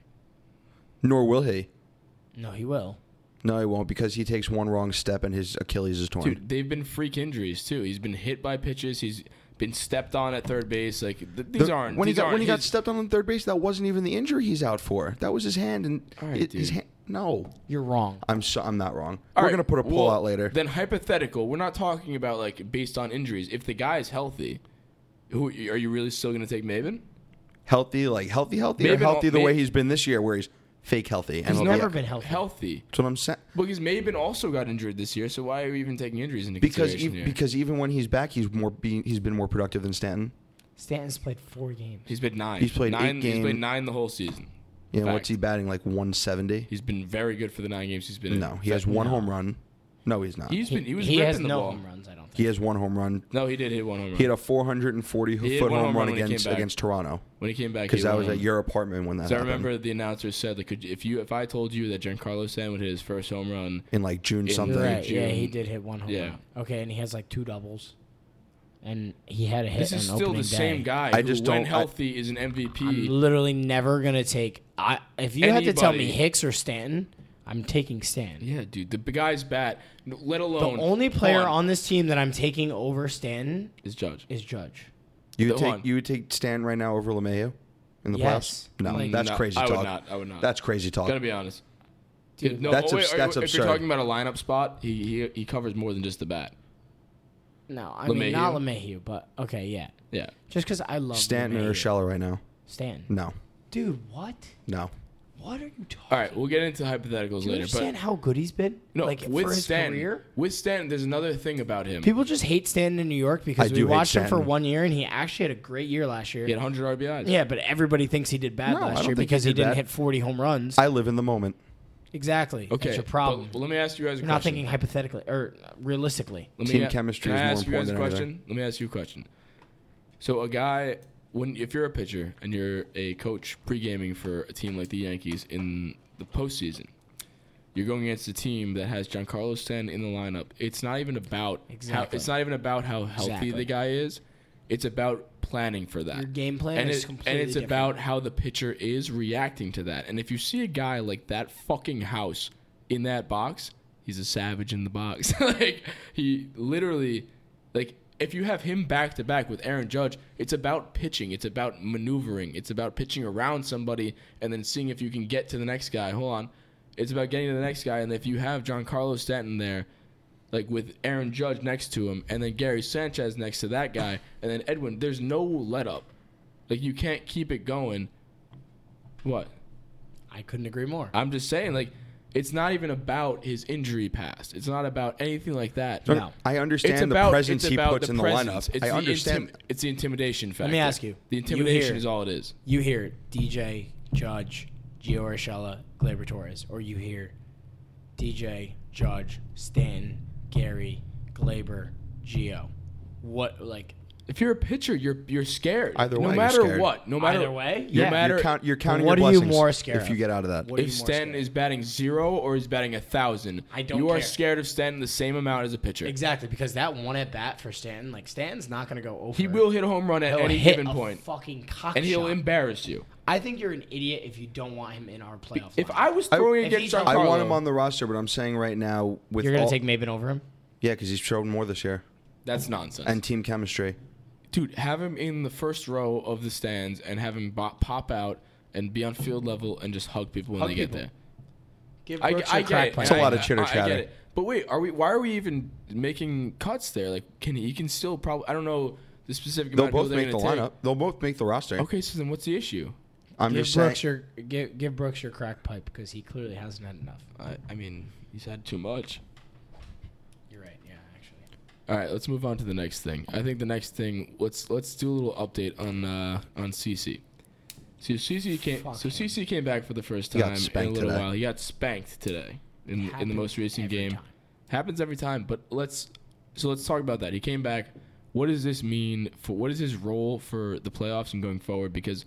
S3: Nor will he.
S1: No, he will.
S3: No, he won't because he takes one wrong step and his Achilles is torn.
S2: Dude, they've been freak injuries too. He's been hit by pitches. He's been stepped on at third base. Like these aren't.
S3: when he
S2: these
S3: got
S2: aren't
S3: when he got
S2: his-
S3: stepped on third base, that wasn't even the injury he's out for. That was his hand and
S2: All right,
S3: his
S2: dude.
S3: hand. No,
S1: You're wrong.
S3: I'm not wrong.
S2: All
S3: We're
S2: right,
S3: gonna put a poll
S2: well,
S3: out later.
S2: Then hypothetical. We're not talking about like based on injuries. If the guy is healthy, who are you really still going to take Maben?
S3: Healthy, like healthy, or
S2: Maben
S3: healthy
S2: al-
S3: the way
S2: May-
S3: he's been this year, where he's fake healthy. And
S1: He's
S3: he'll
S1: never
S3: be-
S1: been healthy.
S2: Healthy.
S3: That's what I'm saying.
S2: Because Maben also got injured this year. So why are we even taking injuries into
S3: Because
S2: consideration here?
S3: because even when he's back, he's been more productive than Stanton.
S1: Stanton's played 4 games.
S2: He's played 9.
S3: He's played
S2: 9.
S3: 8
S2: He's played
S3: games.
S2: 9 the whole season.
S3: You know,
S2: Fact.
S3: what's he batting like 170?
S2: He's been very good for the 9 games he's been in.
S3: No, he has one home run. No, he's not.
S2: He was
S1: He has
S2: ripping the
S1: no
S2: ball.
S1: home runs, I don't think.
S3: He has one home run.
S2: No, he did hit one home run.
S3: He had a 440
S2: He hit
S3: foot
S2: one
S3: home
S2: home
S3: run
S2: run when he came back.
S3: against Toronto
S2: when he came back.
S3: because
S2: he
S3: that
S2: hit
S3: was
S2: one
S3: at
S2: home
S3: your apartment when that
S2: So I
S3: happened.
S2: remember the announcer said, like, if I told you that Giancarlo Stanton would hit his first home run,
S3: in like June
S2: In-
S3: something.
S1: You're right.
S2: June.
S1: Yeah, he did hit 1 home
S2: Yeah.
S1: run. Okay, and he has like 2 doubles. And he had a hit
S2: this
S1: on
S2: is still the
S1: opening
S2: same
S1: day.
S2: guy.
S3: I
S2: who,
S3: just
S2: when
S3: don't-
S2: healthy, is an MVP.
S1: I'm literally never going to take... if you had to tell me
S2: Anybody.
S1: Hicks or Stanton, I'm taking Stan.
S2: Yeah, dude. The guy's bat, let alone.
S1: The only player
S2: Hold
S1: on this team that I'm taking over Stanton
S2: is Judge.
S1: is Judge.
S3: You
S2: Hold on.
S3: would take Stan right now over LeMahieu in the
S1: Yes.
S3: playoffs? No,
S1: Like-
S3: that's
S2: No,
S3: crazy
S2: I
S3: talk.
S2: would not. I would not.
S3: That's crazy talk.
S2: Gotta be honest.
S1: Dude,
S2: No,
S3: that's
S2: if
S3: absurd.
S2: you're talking about a lineup spot, he covers more than just the bat.
S1: No, I mean, not
S2: LeMahieu?
S1: LeMahieu, but okay, yeah.
S2: Yeah.
S1: Just because I love
S3: Stanton or
S1: LeMahieu.
S3: Urshela right now?
S1: Stan.
S3: No,
S1: Dude, what?
S3: no.
S1: What are you talking
S2: All right, we'll get into hypotheticals
S1: Do you
S2: later.
S1: understand
S2: But
S1: how good he's been?
S2: no,
S1: like
S2: with
S1: for his
S2: Stanton,
S1: career?
S2: with Stanton, there's another thing about him.
S1: People just hate Stanton in New York because
S3: I
S1: we
S3: do hate
S1: watched him for
S3: Stanton.
S1: 1 year and he actually had a great year last year.
S2: He had 100 RBIs.
S1: Yeah, but everybody thinks he did bad
S3: No, I
S1: last
S3: don't
S1: year
S3: think
S1: because
S3: he
S1: he
S3: did
S1: didn't
S3: bad.
S1: hit 40 home runs.
S3: I live in the moment.
S1: Exactly.
S2: Okay.
S1: That's your problem.
S2: But let me ask you guys a
S1: You're not
S2: question.
S1: thinking hypothetically or realistically.
S2: Let me
S3: Team
S2: a-
S3: chemistry
S2: can
S3: is
S2: I
S3: more
S2: ask you guys
S3: important
S2: a
S3: than
S2: question?
S3: anything.
S2: Let me ask you a question. So a guy, if you're a pitcher and you're a coach pre-gaming for a team like the Yankees in the postseason, you're going against a team that has Giancarlo Stanton in the lineup. It's not even about
S1: Exactly.
S2: how healthy
S1: Exactly.
S2: the guy is. It's about planning for that.
S1: Your game plan
S2: and
S1: is
S2: it-
S1: completely
S2: and it's
S1: different.
S2: about how the pitcher is reacting to that. And if you see a guy like that fucking house in that box, he's a savage in the box. Like he literally, like if you have him back to back with Aaron Judge, it's about pitching. It's about maneuvering. It's about pitching around somebody and then seeing if you can get to the next guy. Hold on. It's about getting to the next guy. And if you have Giancarlo Stanton there, like with Aaron Judge next to him, and then Gary Sanchez next to that guy, and then Edwin, there's no let up. Like you can't keep it going. What?
S1: I couldn't agree more.
S2: I'm just saying, like, it's not even about his injury past. It's not about anything like that.
S1: No.
S3: I
S2: It's
S3: understand
S2: about
S3: the presence
S2: it's
S3: he
S2: about
S3: puts in the
S2: presence.
S3: lineup.
S2: It's
S3: I
S2: the
S3: understand.
S2: it's the intimidation factor.
S1: me ask you.
S2: The
S1: You
S2: intimidation
S1: hear-
S2: is all it is.
S1: You hear DJ, Judge, Gio Urshela, Gleyber Torres, or you hear DJ, Judge, Stan, Gary, Gleyber, Gio. What, like,
S2: If you're a pitcher, you're scared.
S3: Either way,
S2: no
S3: you're
S2: matter
S3: scared.
S2: what. No matter
S1: Either way?
S2: No
S1: Yeah.
S2: matter
S3: You're counting
S1: What
S3: your
S1: are you
S3: blessings
S1: more scared
S3: if you
S1: of?
S3: get out of that.
S1: What are
S2: if
S1: you more
S2: Stanton
S1: scared?
S2: is batting 0 or he's batting 1,000,
S1: I don't
S2: you are
S1: care.
S2: scared of Stanton the same amount as a pitcher.
S1: Exactly, because that one at bat for Stanton, like, Stanton's not going to go over.
S2: He will hit a home run at
S1: He'll
S2: any
S1: hit
S2: given
S1: a
S2: point,
S1: fucking cock
S2: and he'll
S1: shot.
S2: embarrass you.
S1: I think you're an idiot if you don't want him in our playoff.
S2: If
S1: lineup.
S2: I was throwing
S1: If
S2: against
S1: he's on-
S3: I
S2: Giancarlo,
S3: want him on the roster, but I'm saying right now with
S1: you're going
S3: all,
S1: to take Maven over him?
S3: yeah, because he's shown more this year
S2: that's nonsense.
S3: and team chemistry.
S2: Dude, have him in the first row of the stands and have him pop out and be on field level and just hug people when
S1: Hug
S2: they
S1: people.
S2: get there.
S1: Give
S2: I
S1: Brooks
S2: get
S1: your crack
S2: it.
S1: pipe.
S3: It's a lot of
S2: I
S3: chitter-chatter.
S2: get it. But wait, why are we even making cuts there? Like, he can still probably. I don't know the specific
S3: They'll
S2: amount of
S3: both
S2: people
S3: make the
S2: they're gonna
S3: lineup. They'll both make the roster.
S2: take. Okay, so then what's the issue?
S3: I'm
S1: Give
S3: just saying.
S1: Brooks your give Brooks your crack pipe because he clearly hasn't had enough.
S2: I mean, he's had too much.
S1: You're right. Yeah, actually.
S2: All right, let's move on to the next thing. I think the next thing, let's do a little update on CC. So CC came back for the first
S3: He got
S2: time in a
S3: spanked
S2: little
S3: today.
S2: while. He got spanked today in the
S1: Happens
S2: most recent
S1: every
S2: game.
S1: time.
S2: Happens every time, but let's talk about that. He came back. What does this mean for what is his role for the playoffs and going forward? Because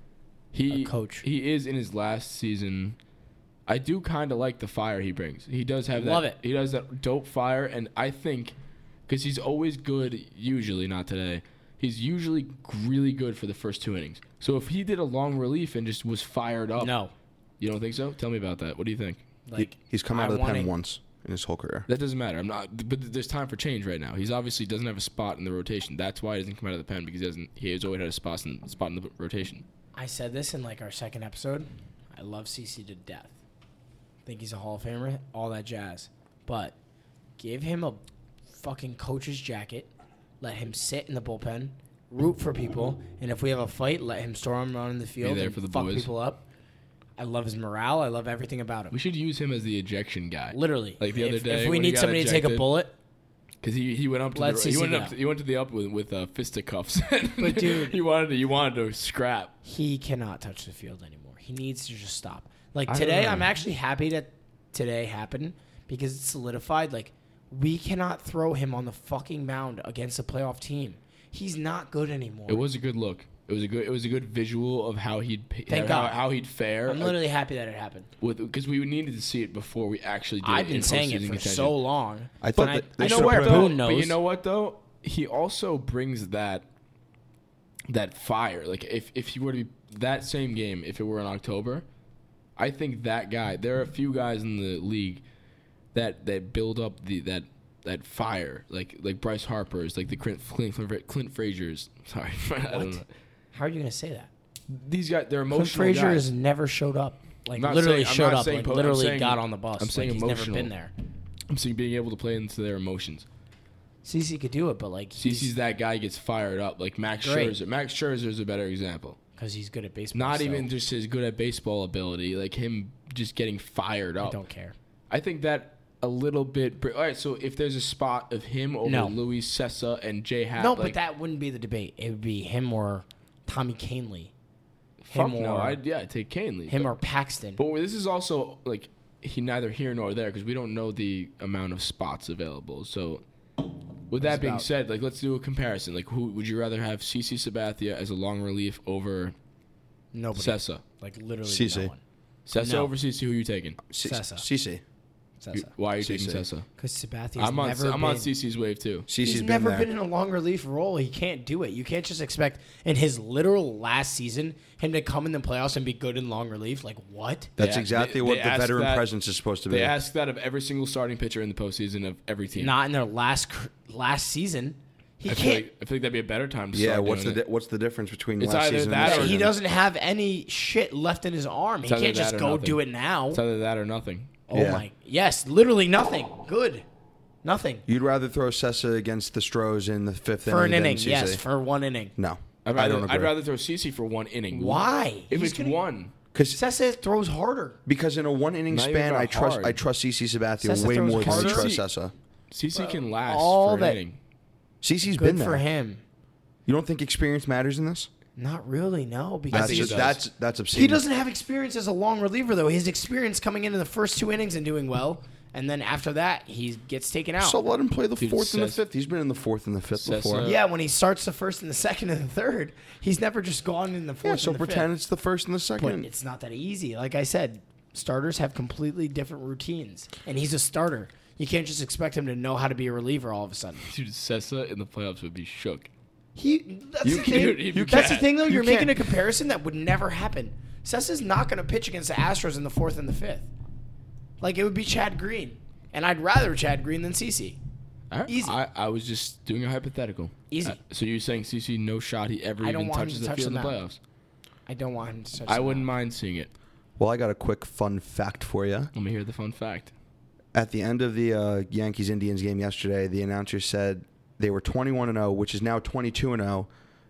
S1: A coach.
S2: he is in his last season. I do kind of like the fire he brings. He does have that.
S1: Love it.
S2: He does that dope fire, and I think because he's always good. Usually, not today. He's usually really good for the first 2 innings. So if he did a long relief and just was fired up,
S1: No,
S2: you don't think so? Tell me about that. What do you think?
S1: like
S3: He's come out
S1: I
S3: of the pen
S1: wanna-
S3: once in his whole career.
S2: That doesn't matter. I'm not. But there's time for change right now. He's obviously doesn't have a spot in the rotation. That's why he doesn't come out of the pen because he has always had a spot in the rotation.
S1: I said this in like our second episode. I love CC to death. Think he's a Hall of Famer, all that jazz. But give him a fucking coach's jacket. Let him sit in the bullpen, root for people, and if we have a fight, let him storm around in the field
S2: there
S1: and
S2: for the
S1: fuck
S2: boys.
S1: people up. I love his morale. I love everything about him.
S2: We should use him as the ejection guy.
S1: Literally,
S2: Like the other
S1: if,
S2: day
S1: if we
S2: when he
S1: need
S2: got
S1: somebody to take a
S2: ejected.
S1: bullet,
S2: Because he went up to
S1: Let
S2: the he
S1: CC
S2: went
S1: go.
S2: up to, he went to the up with fisticuffs.
S1: But, dude-
S2: he wanted to scrap.
S1: he cannot touch the field anymore. He needs to just stop. Like
S2: I don't
S1: today,
S2: know.
S1: I'm actually happy that today happened because it's solidified. Like we cannot throw him on the fucking mound against a playoff team. He's not good anymore.
S2: It was a good look. It was a good visual of how he'd
S1: Thank God.
S2: how he'd fare.
S1: I'm literally happy that it happened.
S2: Because we needed to see it before we actually did.
S1: I've
S2: it
S1: been
S2: in
S1: saying it
S2: postseason
S1: for
S2: contention.
S1: so long.
S3: I thought
S1: And
S3: that they
S1: I
S2: You know
S3: should
S2: what
S3: put
S2: though?
S1: Boone
S2: But you
S1: knows.
S2: know what though? He also brings that fire. Like if he were to be that same game, if it were in October, I think that guy. There are a few guys in the league that build up that fire, like Bryce Harper's, like the Clint Frazier's. Sorry, I don't know.
S1: How are you gonna say that?
S2: These guys, they're
S1: Clint
S2: emotional
S1: Frazier
S2: guys.
S1: has never showed up. Like
S2: I'm not
S1: literally
S2: saying- I'm
S1: showed
S2: not
S1: up.
S2: saying
S1: Like
S2: po- I'm
S1: literally
S2: saying-
S1: got on the bus.
S2: I'm saying
S1: like, he's
S2: emotional.
S1: never been there.
S2: I'm saying being able to play into their emotions.
S1: CeCe could do it, but like
S2: CeCe's that guy gets fired up, like Max
S1: Great.
S2: Scherzer. Max Scherzer is a better example.
S1: because he's good at baseball.
S2: Not
S1: so
S2: even just his good at baseball ability, like him just getting fired
S1: I
S2: up.
S1: don't care.
S2: I think that a little bit. All right, so if there's a spot of him over
S1: No.
S2: Luis Cessa and Jay Happ,
S1: No,
S2: like,
S1: but that wouldn't be the debate. It would be him or Tommy Kahnle.
S2: fuck
S1: Him
S2: no,
S1: or
S2: I'd take Canley.
S1: him or Paxton.
S2: But this is also like he neither here nor there because we don't know the amount of spots available. So with that being said, like let's do a comparison. Like who would you rather have CeCe Sabathia as a long relief over
S1: Nobody.
S2: Cessa?
S1: Like literally
S3: CeCe.
S1: no one.
S2: Cessa
S1: No.
S2: over CeCe, who are you taking?
S1: Cessa.
S3: CeCe.
S2: Why are you taking
S3: CeCe.
S2: Cessa?
S1: Because Sabathia's
S2: I'm on
S1: never
S2: I'm on
S1: been.
S2: CeCe's wave too.
S3: CeCe's
S1: He's
S3: been
S1: never
S3: there.
S1: been in a long relief role. He can't do it. You can't just expect in his literal last season him to come in the playoffs and be good in long relief. Like what?
S3: That's
S2: Yeah,
S3: exactly
S2: they
S3: what the
S2: asked
S3: veteran
S2: that-
S3: presence is supposed to be.
S2: They ask that of every single starting pitcher in the postseason of every team.
S1: Not in their last season. He
S2: I
S1: can't.
S2: feel like that'd be a better time to
S3: Yeah,
S2: start
S3: what's
S2: doing
S3: the
S2: it.
S3: what's the difference between
S2: It's
S3: last
S2: either
S3: season
S2: that
S3: and
S2: or-
S3: this
S1: He
S3: season?
S1: doesn't have any shit left in his arm. He
S2: It's either
S1: can't just
S2: that or
S1: go
S2: nothing.
S1: do it now.
S2: It's either that or nothing.
S1: Oh
S3: Yeah.
S1: my. Yes, literally nothing. Good. Nothing.
S3: You'd rather throw Cessa against the Stros in the fifth
S1: For an
S3: inning
S1: inning.
S3: than
S1: Yes,
S3: CeCe?
S1: for one inning.
S3: No,
S2: I'd
S3: I don't
S2: rather,
S3: agree.
S2: I'd rather throw CeCe for one inning.
S1: Why?
S2: If
S1: He's
S2: it's
S1: gonna-
S2: one.
S1: Cessa throws harder.
S3: Because in a one inning
S2: Not even
S3: span,
S2: about hard.
S3: I trust CeCe Sabathia
S1: Cessa
S3: way
S1: throws
S3: more than I
S1: harder.
S3: trust Cessa.
S2: CeCe can last
S1: all
S2: for an
S1: that-
S2: inning.
S3: CeCe's
S1: Good
S3: been there.
S1: for him.
S3: You don't think experience matters in this?
S1: Not really, no. Because
S3: That's
S2: think it
S3: just,
S2: does.
S3: that's obscene.
S1: he doesn't have experience as a long reliever, though. His experience coming into the first two innings and doing well, and then after that, he gets taken out.
S3: So let him play the
S2: Dude,
S3: fourth and the
S2: Cessa-
S3: fifth. He's been in the fourth and the fifth
S2: Cessa-
S3: before.
S1: yeah, when he starts the first and the second and the third, he's never just gone in the fourth
S3: Yeah, so
S1: and the
S3: pretend
S1: fifth.
S3: it's the first and the
S1: But
S3: second.
S1: it's not that easy. Like I said, starters have completely different routines, and he's a starter. You can't just expect him to know how to be a reliever all of a sudden.
S2: Dude, Cessa in the playoffs would be shook.
S1: That's
S2: You
S1: the
S2: can't-
S1: thing.
S2: you
S1: That's the
S2: can't.
S1: thing, though.
S3: You
S1: You're making
S3: can't.
S1: a comparison that would never happen. Cessa's not going to pitch against the Astros in the fourth and the fifth. Like it would be Chad Green, and I'd rather Chad Green than CeCe. Easy.
S2: I was just doing a hypothetical.
S1: Easy.
S2: So you're saying CeCe no shot he ever
S1: I don't
S2: even
S1: want him
S2: touches
S1: to
S2: the
S1: touch
S2: field in the
S1: the mound.
S2: playoffs?
S1: I don't want him to touch.
S2: I
S1: the
S2: wouldn't
S1: mound.
S2: mind seeing it.
S3: Well, I got a quick fun fact for you.
S2: Let me hear the fun fact.
S3: At the end of the Yankees-Indians game yesterday, the announcer said they were 21-0, which is now 22-0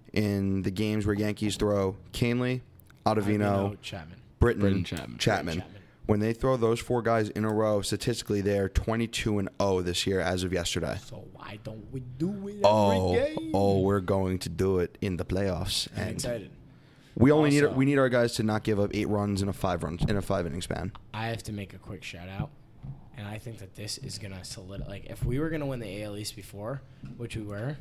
S3: in the games where Yankees throw Kahnle, Ottavino,
S1: Chapman.
S3: Britton,
S2: Chapman.
S1: Chapman.
S3: When they throw those four guys in a row, statistically, they're 22-0 this year as of yesterday.
S1: So why don't we do it
S3: Oh,
S1: every game?
S3: we're going to do it in the playoffs.
S1: I'm
S3: And
S1: excited.
S3: we only
S1: Also-
S3: need our guys to not give up 8 runs in a 5-inning span.
S1: I have to make a quick shout out, and I think that this is gonna solidify. Like, if we were gonna win the AL East before, which we were,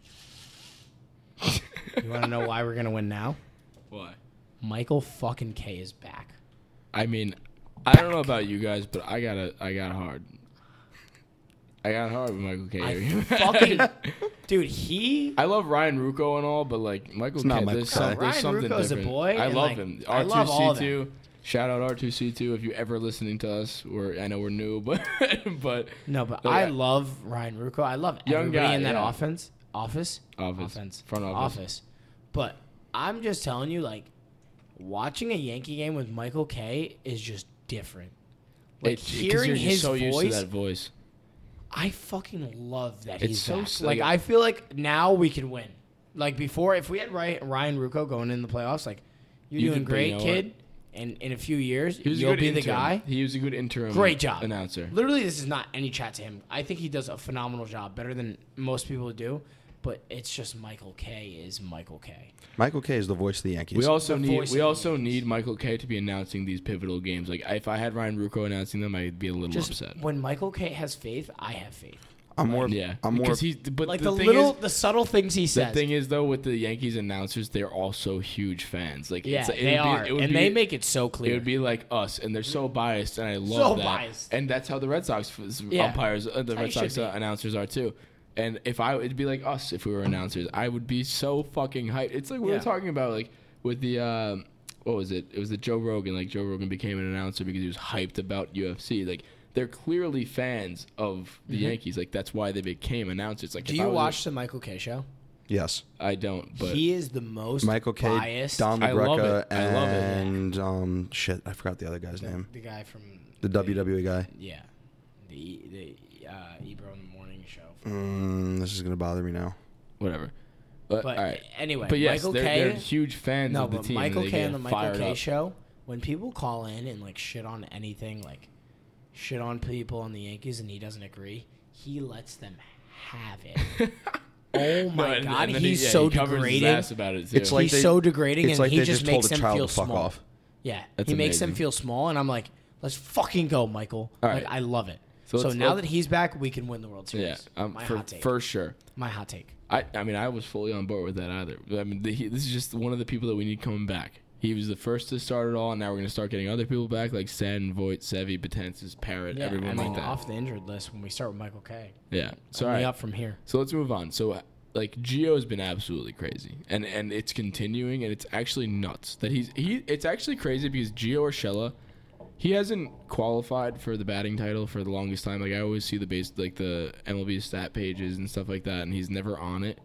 S1: you want to know why we're gonna win now?
S2: Why?
S1: Michael fucking K is back.
S2: I mean, I don't know about you guys, but I got hard. I got hard with Michael K.
S1: I fucking dude, he.
S2: I love Ryan Rucco and all, but like Michael
S3: not
S2: K,
S3: Michael
S2: there's,
S3: K.
S2: there's
S1: Ryan
S2: something
S1: Rucco's a
S2: different.
S1: boy,
S2: I
S1: and,
S2: love
S1: like,
S2: him.
S1: I love all of
S2: R2C2. Shout out R2C2 if you're ever listening to us. I know we're new, but
S1: No, but
S2: But
S1: I
S2: yeah.
S1: love Ryan Rucco. I love
S2: Young
S1: everybody
S2: guy,
S1: in that
S2: yeah.
S1: office.
S2: Front office.
S1: But I'm just telling you, like, watching a Yankee game with Michael K is just different. Like,
S2: because
S1: hearing
S2: you're just
S1: his
S2: so used to
S1: voice,
S2: that voice.
S1: I fucking love that
S2: It's
S1: he's
S2: so
S1: back.
S2: sick.
S1: Like, I feel like now we can win. Like, before, if we had Ryan Rucco going in the playoffs, like, you're
S2: You
S1: doing
S2: could be,
S1: great,
S2: you know
S1: kid. And in a few years,
S2: He was a
S1: you'll
S2: good
S1: be the
S2: intern.
S1: guy.
S2: He was a good interim.
S1: Great job.
S2: Announcer.
S1: Literally, this is not any chat to him. I think he does a phenomenal job, better than most people do. But it's just Michael K is Michael K.
S3: Michael K is the voice of the Yankees.
S2: We also
S1: The voice of the Yankees.
S2: need Michael K to be announcing these pivotal games. Like if I had Ryan Rucco announcing them, I'd be a little
S1: Just
S2: upset.
S1: when Michael K has faith, I have faith.
S3: I'm more.
S2: Yeah,
S3: I'm more.
S2: because he's. But
S1: Like
S2: the
S1: the
S2: thing
S1: little,
S2: is,
S1: the subtle things he
S2: the
S1: says.
S2: thing is though, with the Yankees announcers, they're also huge fans. Like
S1: yeah,
S2: it's, it
S1: they
S2: would be-
S1: are,
S2: it would
S1: and
S2: be-
S1: they make it so clear.
S2: It would be like us, and they're so biased, and I love
S1: So
S2: that.
S1: biased.
S2: And that's how the Red Sox
S1: Yeah.
S2: umpires, the
S1: That's how
S2: Red
S1: you
S2: Sox
S1: should be.
S2: announcers are too. And it'd be like us if we were announcers. I would be so fucking hyped. It's like we were
S1: Yeah.
S2: talking about, like with the what was it? It was the Joe Rogan. Like Joe Rogan became an announcer because he was hyped about UFC. Like they're clearly fans of the Yankees. Like that's why they became announcers. Like
S1: Do you watch the Michael K show?
S3: Yes.
S2: I don't. But
S1: He is the most
S3: Michael K,
S1: biased.
S3: Don
S2: I love
S3: LaGreca,
S2: it. I love it,
S3: and shit, I forgot the other guy's name.
S1: The guy from
S3: The WWE guy.
S1: Yeah, the Ebro in the Morning show.
S3: This is gonna bother me now.
S2: whatever. But all right.
S1: Anyway,
S2: But yes,
S1: Michael
S2: they're,
S1: K.
S2: they're huge fans
S1: No,
S2: of the
S1: but
S2: team.
S1: Michael
S2: they
S1: K.
S2: get
S1: and the Michael
S2: fired
S1: K.
S2: up.
S1: show. When people call in and like shit on anything, like shit on people on the Yankees, and he doesn't agree, he lets them have it. Oh my God,
S2: and then
S1: he's so
S2: he covers his
S1: degrading.
S2: ass about it too.
S3: It's like
S1: He's
S3: they-
S1: so degrading,
S3: it's
S1: and
S3: like
S1: he
S3: they
S1: just
S3: just told
S1: makes
S3: a
S1: them
S3: child
S1: feel
S3: to fuck
S1: small.
S3: off.
S1: Yeah,
S2: That's
S1: he makes them
S2: amazing.
S1: feel small, and I'm like, let's fucking go, Michael.
S2: All
S1: Like
S2: right.
S1: I love it.
S2: So
S1: So
S2: let's-
S1: now
S2: let's-
S1: that he's back, we can win the World
S2: yeah,
S1: Series. My
S2: for
S1: hot take.
S2: for sure.
S1: My hot take.
S2: I mean, I was fully on board with that either. I mean, this is just one of the people that we need coming back. He was the first to start it all, and now we're going to start getting other people back, like Sen, Voigt, Sevy, Betances, Parrott,
S1: Yeah,
S2: everyone
S1: I mean,
S2: like that.
S1: off the injured list when we start with Michael K.
S2: Yeah. So,
S1: Only
S2: all right.
S1: up from here.
S2: So let's move on. So, like, Gio's been absolutely crazy, and it's continuing, and it's actually nuts that It's actually crazy because Gio Urshela, he hasn't qualified for the batting title for the longest time. Like I always see the MLB stat pages and stuff like that, and he's never on it.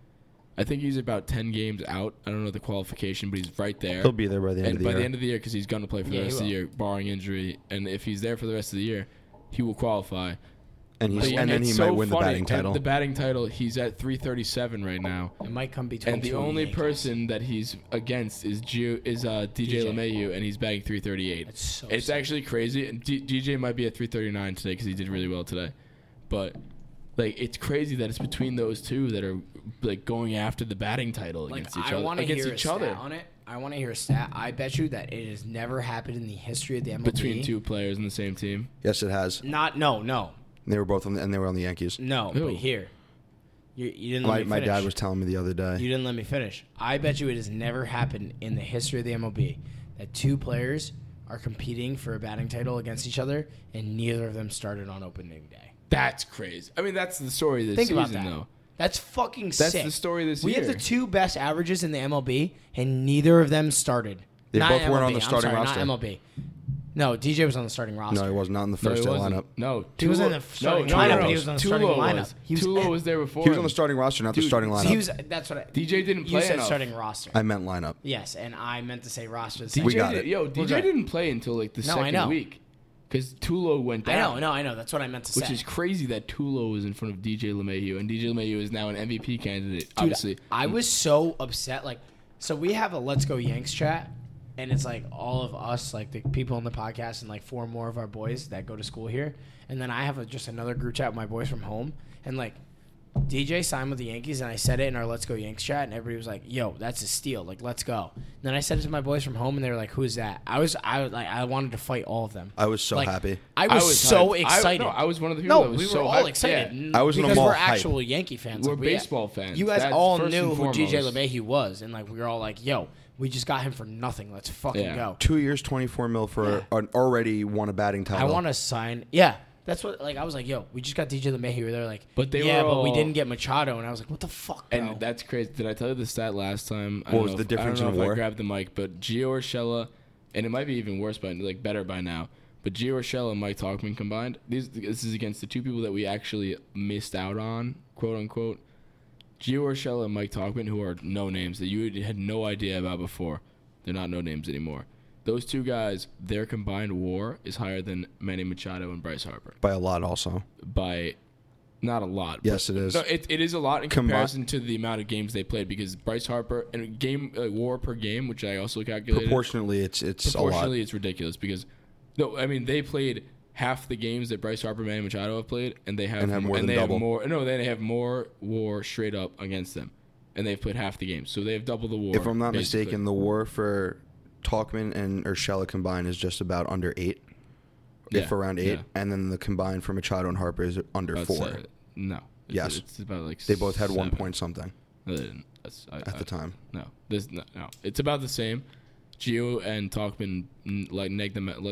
S2: I think he's about 10 games out. I don't know the qualification, but he's right there.
S3: He'll be there by the end
S2: and
S3: of the
S2: by
S3: year.
S2: the end of the year, because he's going to play for the
S1: Yeah, he
S2: rest of the
S1: will.
S2: year, barring injury. And if he's there for the rest of the year, he will qualify.
S3: and
S2: But
S3: then he
S2: it's
S3: might
S2: so
S3: win the
S2: funny,
S3: batting
S2: and
S3: title.
S2: The batting title, he's at 337 right now.
S1: It might come between.
S2: And the
S1: two of
S2: only
S1: Yankees.
S2: person that he's against is DJ LeMahieu, and he's batting 338.
S1: That's so
S2: It's
S1: sad.
S2: actually crazy. And DJ might be at 339 today because he did really well today. But like, it's crazy that it's between those two that are like going after the batting title
S1: Like,
S2: against each
S1: I
S2: other.
S1: want to
S2: Against
S1: hear
S2: each
S1: a
S2: other
S1: stat on it. I want to hear a stat. I bet you that it has never happened in the history of the MLB.
S2: between two players in the same team.
S3: Yes, it has.
S1: No.
S3: They were both on and they were on the Yankees.
S1: No,
S2: Who?
S1: but here. You didn't let me
S3: My
S1: finish.
S3: dad was telling me the other day.
S1: You didn't let me finish. I bet you it has never happened in the history of the MLB that two players are competing for a batting title against each other, and neither of them started on opening day.
S2: That's crazy. I mean, that's the story this
S1: Think
S2: season,
S1: about that.
S2: though.
S1: That's fucking
S2: That's
S1: sick.
S2: the story this
S1: we
S2: year.
S1: have the two best averages in the MLB, and neither of them started.
S3: They
S1: Not
S3: both weren't
S1: MLB.
S3: on the starting
S1: I'm sorry,
S3: roster.
S1: Not MLB. No, DJ was on the starting roster.
S3: No, he was not in the
S2: No,
S3: first
S2: he
S3: day
S2: wasn't.
S3: lineup.
S2: No,
S1: He was in the starting lineup, but he was on the starting
S2: Tulo
S1: lineup.
S2: was.
S1: He was
S2: Tulo
S1: at-
S2: was there before.
S3: He was on
S2: him.
S3: the starting roster, not the
S2: Dude,
S3: starting
S2: so
S3: lineup.
S1: He was. That's what
S2: DJ didn't
S1: You
S2: play
S1: said
S2: enough.
S1: starting roster.
S3: I meant lineup.
S1: Yes, and I meant to say roster. The
S2: DJ
S1: same
S3: We got
S2: did,
S3: it.
S2: Yo,
S1: We're
S2: DJ
S1: good.
S2: didn't play until like the
S1: No, I know.
S2: second week because Tulo went down.
S1: I know. That's what I meant to say.
S2: Which is crazy that Tulo was in front of DJ LeMahieu, and DJ LeMahieu is now an MVP candidate.
S1: Dude,
S2: Obviously,
S1: I was so upset. Like, so we have a Let's Go Yanks chat, and it's like all of us, like the people on the podcast, and like four more of our boys that go to school here. And then I have just another group chat with my boys from home, and like DJ signed with the Yankees, and I said it in our Let's Go Yanks chat, and everybody was like, "Yo, that's a steal! Like, let's go." And then I said it to my boys from home, and they were like, "Who's that?" I wanted to fight all of them.
S3: I was so
S1: Like,
S3: happy.
S1: I was so
S2: hyped.
S1: excited.
S2: I was one of the people that
S1: No,
S2: was
S1: we were
S2: so
S1: all
S2: hyped.
S1: excited.
S2: Yeah.
S3: I was in a
S1: because
S3: mall
S1: we're
S3: hype.
S1: actual Yankee fans.
S2: We're
S1: Like,
S2: baseball fans.
S1: You guys
S2: That's
S1: all
S2: first
S1: knew
S2: and
S1: who DJ
S2: foremost.
S1: LeMahieu was, and like we were all like, "Yo, we just got him for nothing. Let's fucking
S2: Yeah.
S1: go."
S3: 2 years, 24 mil for an already won a batting
S1: I
S3: title.
S1: want to sign. Yeah, that's what. Like I was like, "Yo, we just got DJ LeMahieu." They're like,
S2: But they
S1: yeah,
S2: were
S1: but we
S2: all-
S1: didn't get Machado," and I was like, "What the fuck?" Bro?
S2: And that's crazy. Did I tell you the stat last time? I
S3: What
S2: don't
S3: was
S2: know
S3: the
S2: if-
S3: difference
S2: I don't
S3: in
S2: know if
S3: WAR?
S2: I grabbed the mic, but Gio Urshela, and it might be even worse by like better by now. But Gio Urshela and Mike Tauchman combined. This is against the two people that we actually missed out on, quote unquote. Gio Urshela and Mike Tauchman, who are no names that you had no idea about before. They're not no names anymore. Those two guys, their combined WAR is higher than Manny Machado and Bryce Harper
S3: by a lot also.
S2: by not a lot.
S3: Yes,
S2: but-
S3: it is.
S2: No, it is a lot in
S3: Combi-
S2: comparison to the amount of games they played because Bryce Harper and game WAR per game, which I also calculated.
S3: Proportionally, it's a lot.
S2: Proportionally, it's ridiculous because no, I mean they played half the games that Bryce Harper, Manny Machado have played, and they have
S3: And have more than
S2: they
S3: double.
S2: Have more. No, they have more WAR straight up against them, and they've played half the games, so they have double the WAR.
S3: If I'm not
S2: basically.
S3: mistaken, the WAR for Tauchman and Urshela combined is just about under 8. If
S2: Yeah,
S3: around 8,
S2: yeah.
S3: and then the combined for Machado and Harper is under
S2: I'd
S3: 4.
S2: say- no.
S3: Yes.
S2: it's about like
S3: They both had 1
S2: 7.
S3: point something
S2: No, they didn't.
S3: at the time.
S2: No, no. It's about the same. Gio and Tauchman like necked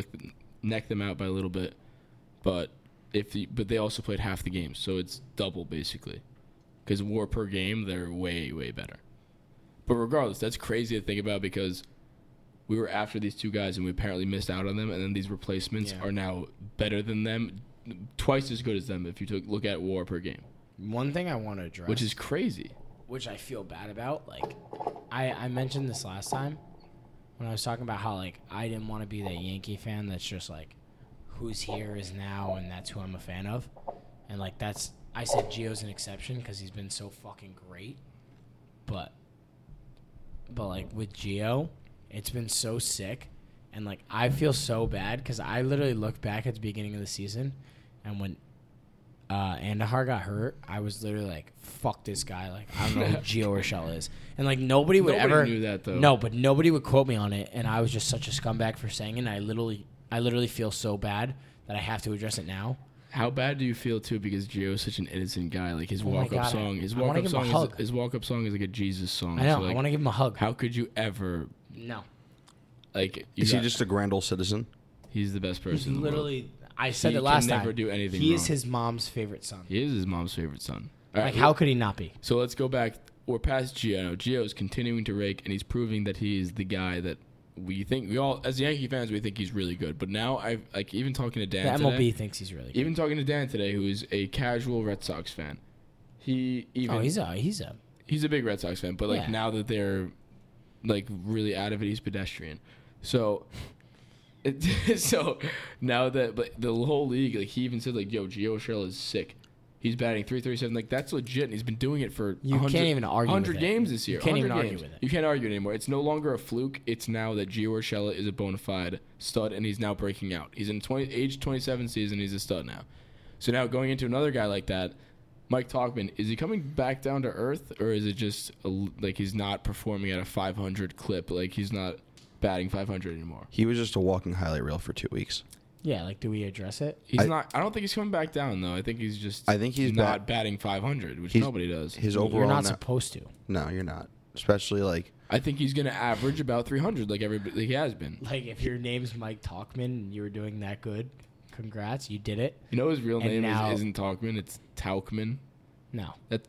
S2: them out by a little bit, but but they also played half the games, so it's double basically. Because WAR per game, they're way better. But regardless, that's crazy to think about because we were after these two guys and we apparently missed out on them, and then these replacements are now better than them, twice as good as them if you look at WAR per game.
S1: One thing I want to address,
S2: Which is crazy.
S1: which I feel bad about. Like, I mentioned this last time when I was talking about how, like, I didn't want to be that Yankee fan that's just, like, who's here is now, and that's who I'm a fan of. And, like, I said Gio's an exception because he's been so fucking great. But, like, with Gio, it's been so sick. And, like, I feel so bad because I literally looked back at the beginning of the season, and when Andahar got hurt, I was literally like, fuck this guy. Like, I don't know who Gio Urshela is. And, like, nobody
S2: Nobody knew that, though.
S1: No, but nobody would quote me on it, and I was just such a scumbag for saying it. And I literally feel so bad that I have to address it now.
S2: How bad do you feel too? Because Gio is such an innocent guy. Like his
S1: my
S2: walk-up
S1: God,
S2: song,
S1: I wanna give him a hug.
S2: his walk-up song is like a Jesus song.
S1: I know.
S2: So, like,
S1: I want to give him a hug.
S2: How could you ever
S1: No.
S2: like?
S3: Is he just a grand old citizen?
S2: He's the best person.
S1: He's
S2: in the world.
S1: literally, I said
S2: He
S1: it last
S2: can
S1: time.
S2: never do anything
S1: He
S2: wrong.
S1: is his mom's favorite son.
S2: He is his mom's favorite son. All
S1: Like,
S2: right,
S1: how could he not be?
S2: So let's go back. We're past Gio. Now, Gio is continuing to rake, and he's proving that he is the guy that we all, as Yankee fans, we think he's really good. But now, even talking to Dan
S1: The MLB
S2: today,
S1: thinks he's really good.
S2: even talking to Dan today, who is a casual Red Sox fan, he's a big Red Sox fan. But like
S1: Yeah.
S2: now that they're like really out of it, he's pedestrian. So. So now that the whole league, like he even said, like, yo, Gio Urshela is sick. He's batting .337. Like, that's legit. And he's been doing it for
S1: You can't even argue with
S2: 100
S1: it.
S2: games this year.
S1: You can't even
S2: 100
S1: argue
S2: games.
S1: with it.
S2: You can't argue it anymore. It's no longer a fluke. It's now that Gio Urshela is a bona fide stud, and he's now breaking out. He's in age 27 season. He's a stud now. So now going into another guy like that, Mike Tauchman, is he coming back down to earth, or is it just like he's not performing at a 500 clip? Like, he's not batting .500 anymore.
S3: He was just a walking highlight reel for 2 weeks.
S1: Yeah, like, do we address it?
S2: He's not. I don't think he's coming back down though. I think he's just.
S3: I think he's
S2: not batting .500, which nobody does.
S3: His
S1: You're
S3: overall.
S1: not supposed to.
S3: No, you're not. Especially like
S2: I think he's gonna average about 300, like he has been.
S1: Like, if your name's Mike Tauchman and you were doing that good, congrats, you did it.
S2: You know his real
S1: And
S2: name
S1: now-
S2: isn't Tauchman. It's Tauchman.
S1: No.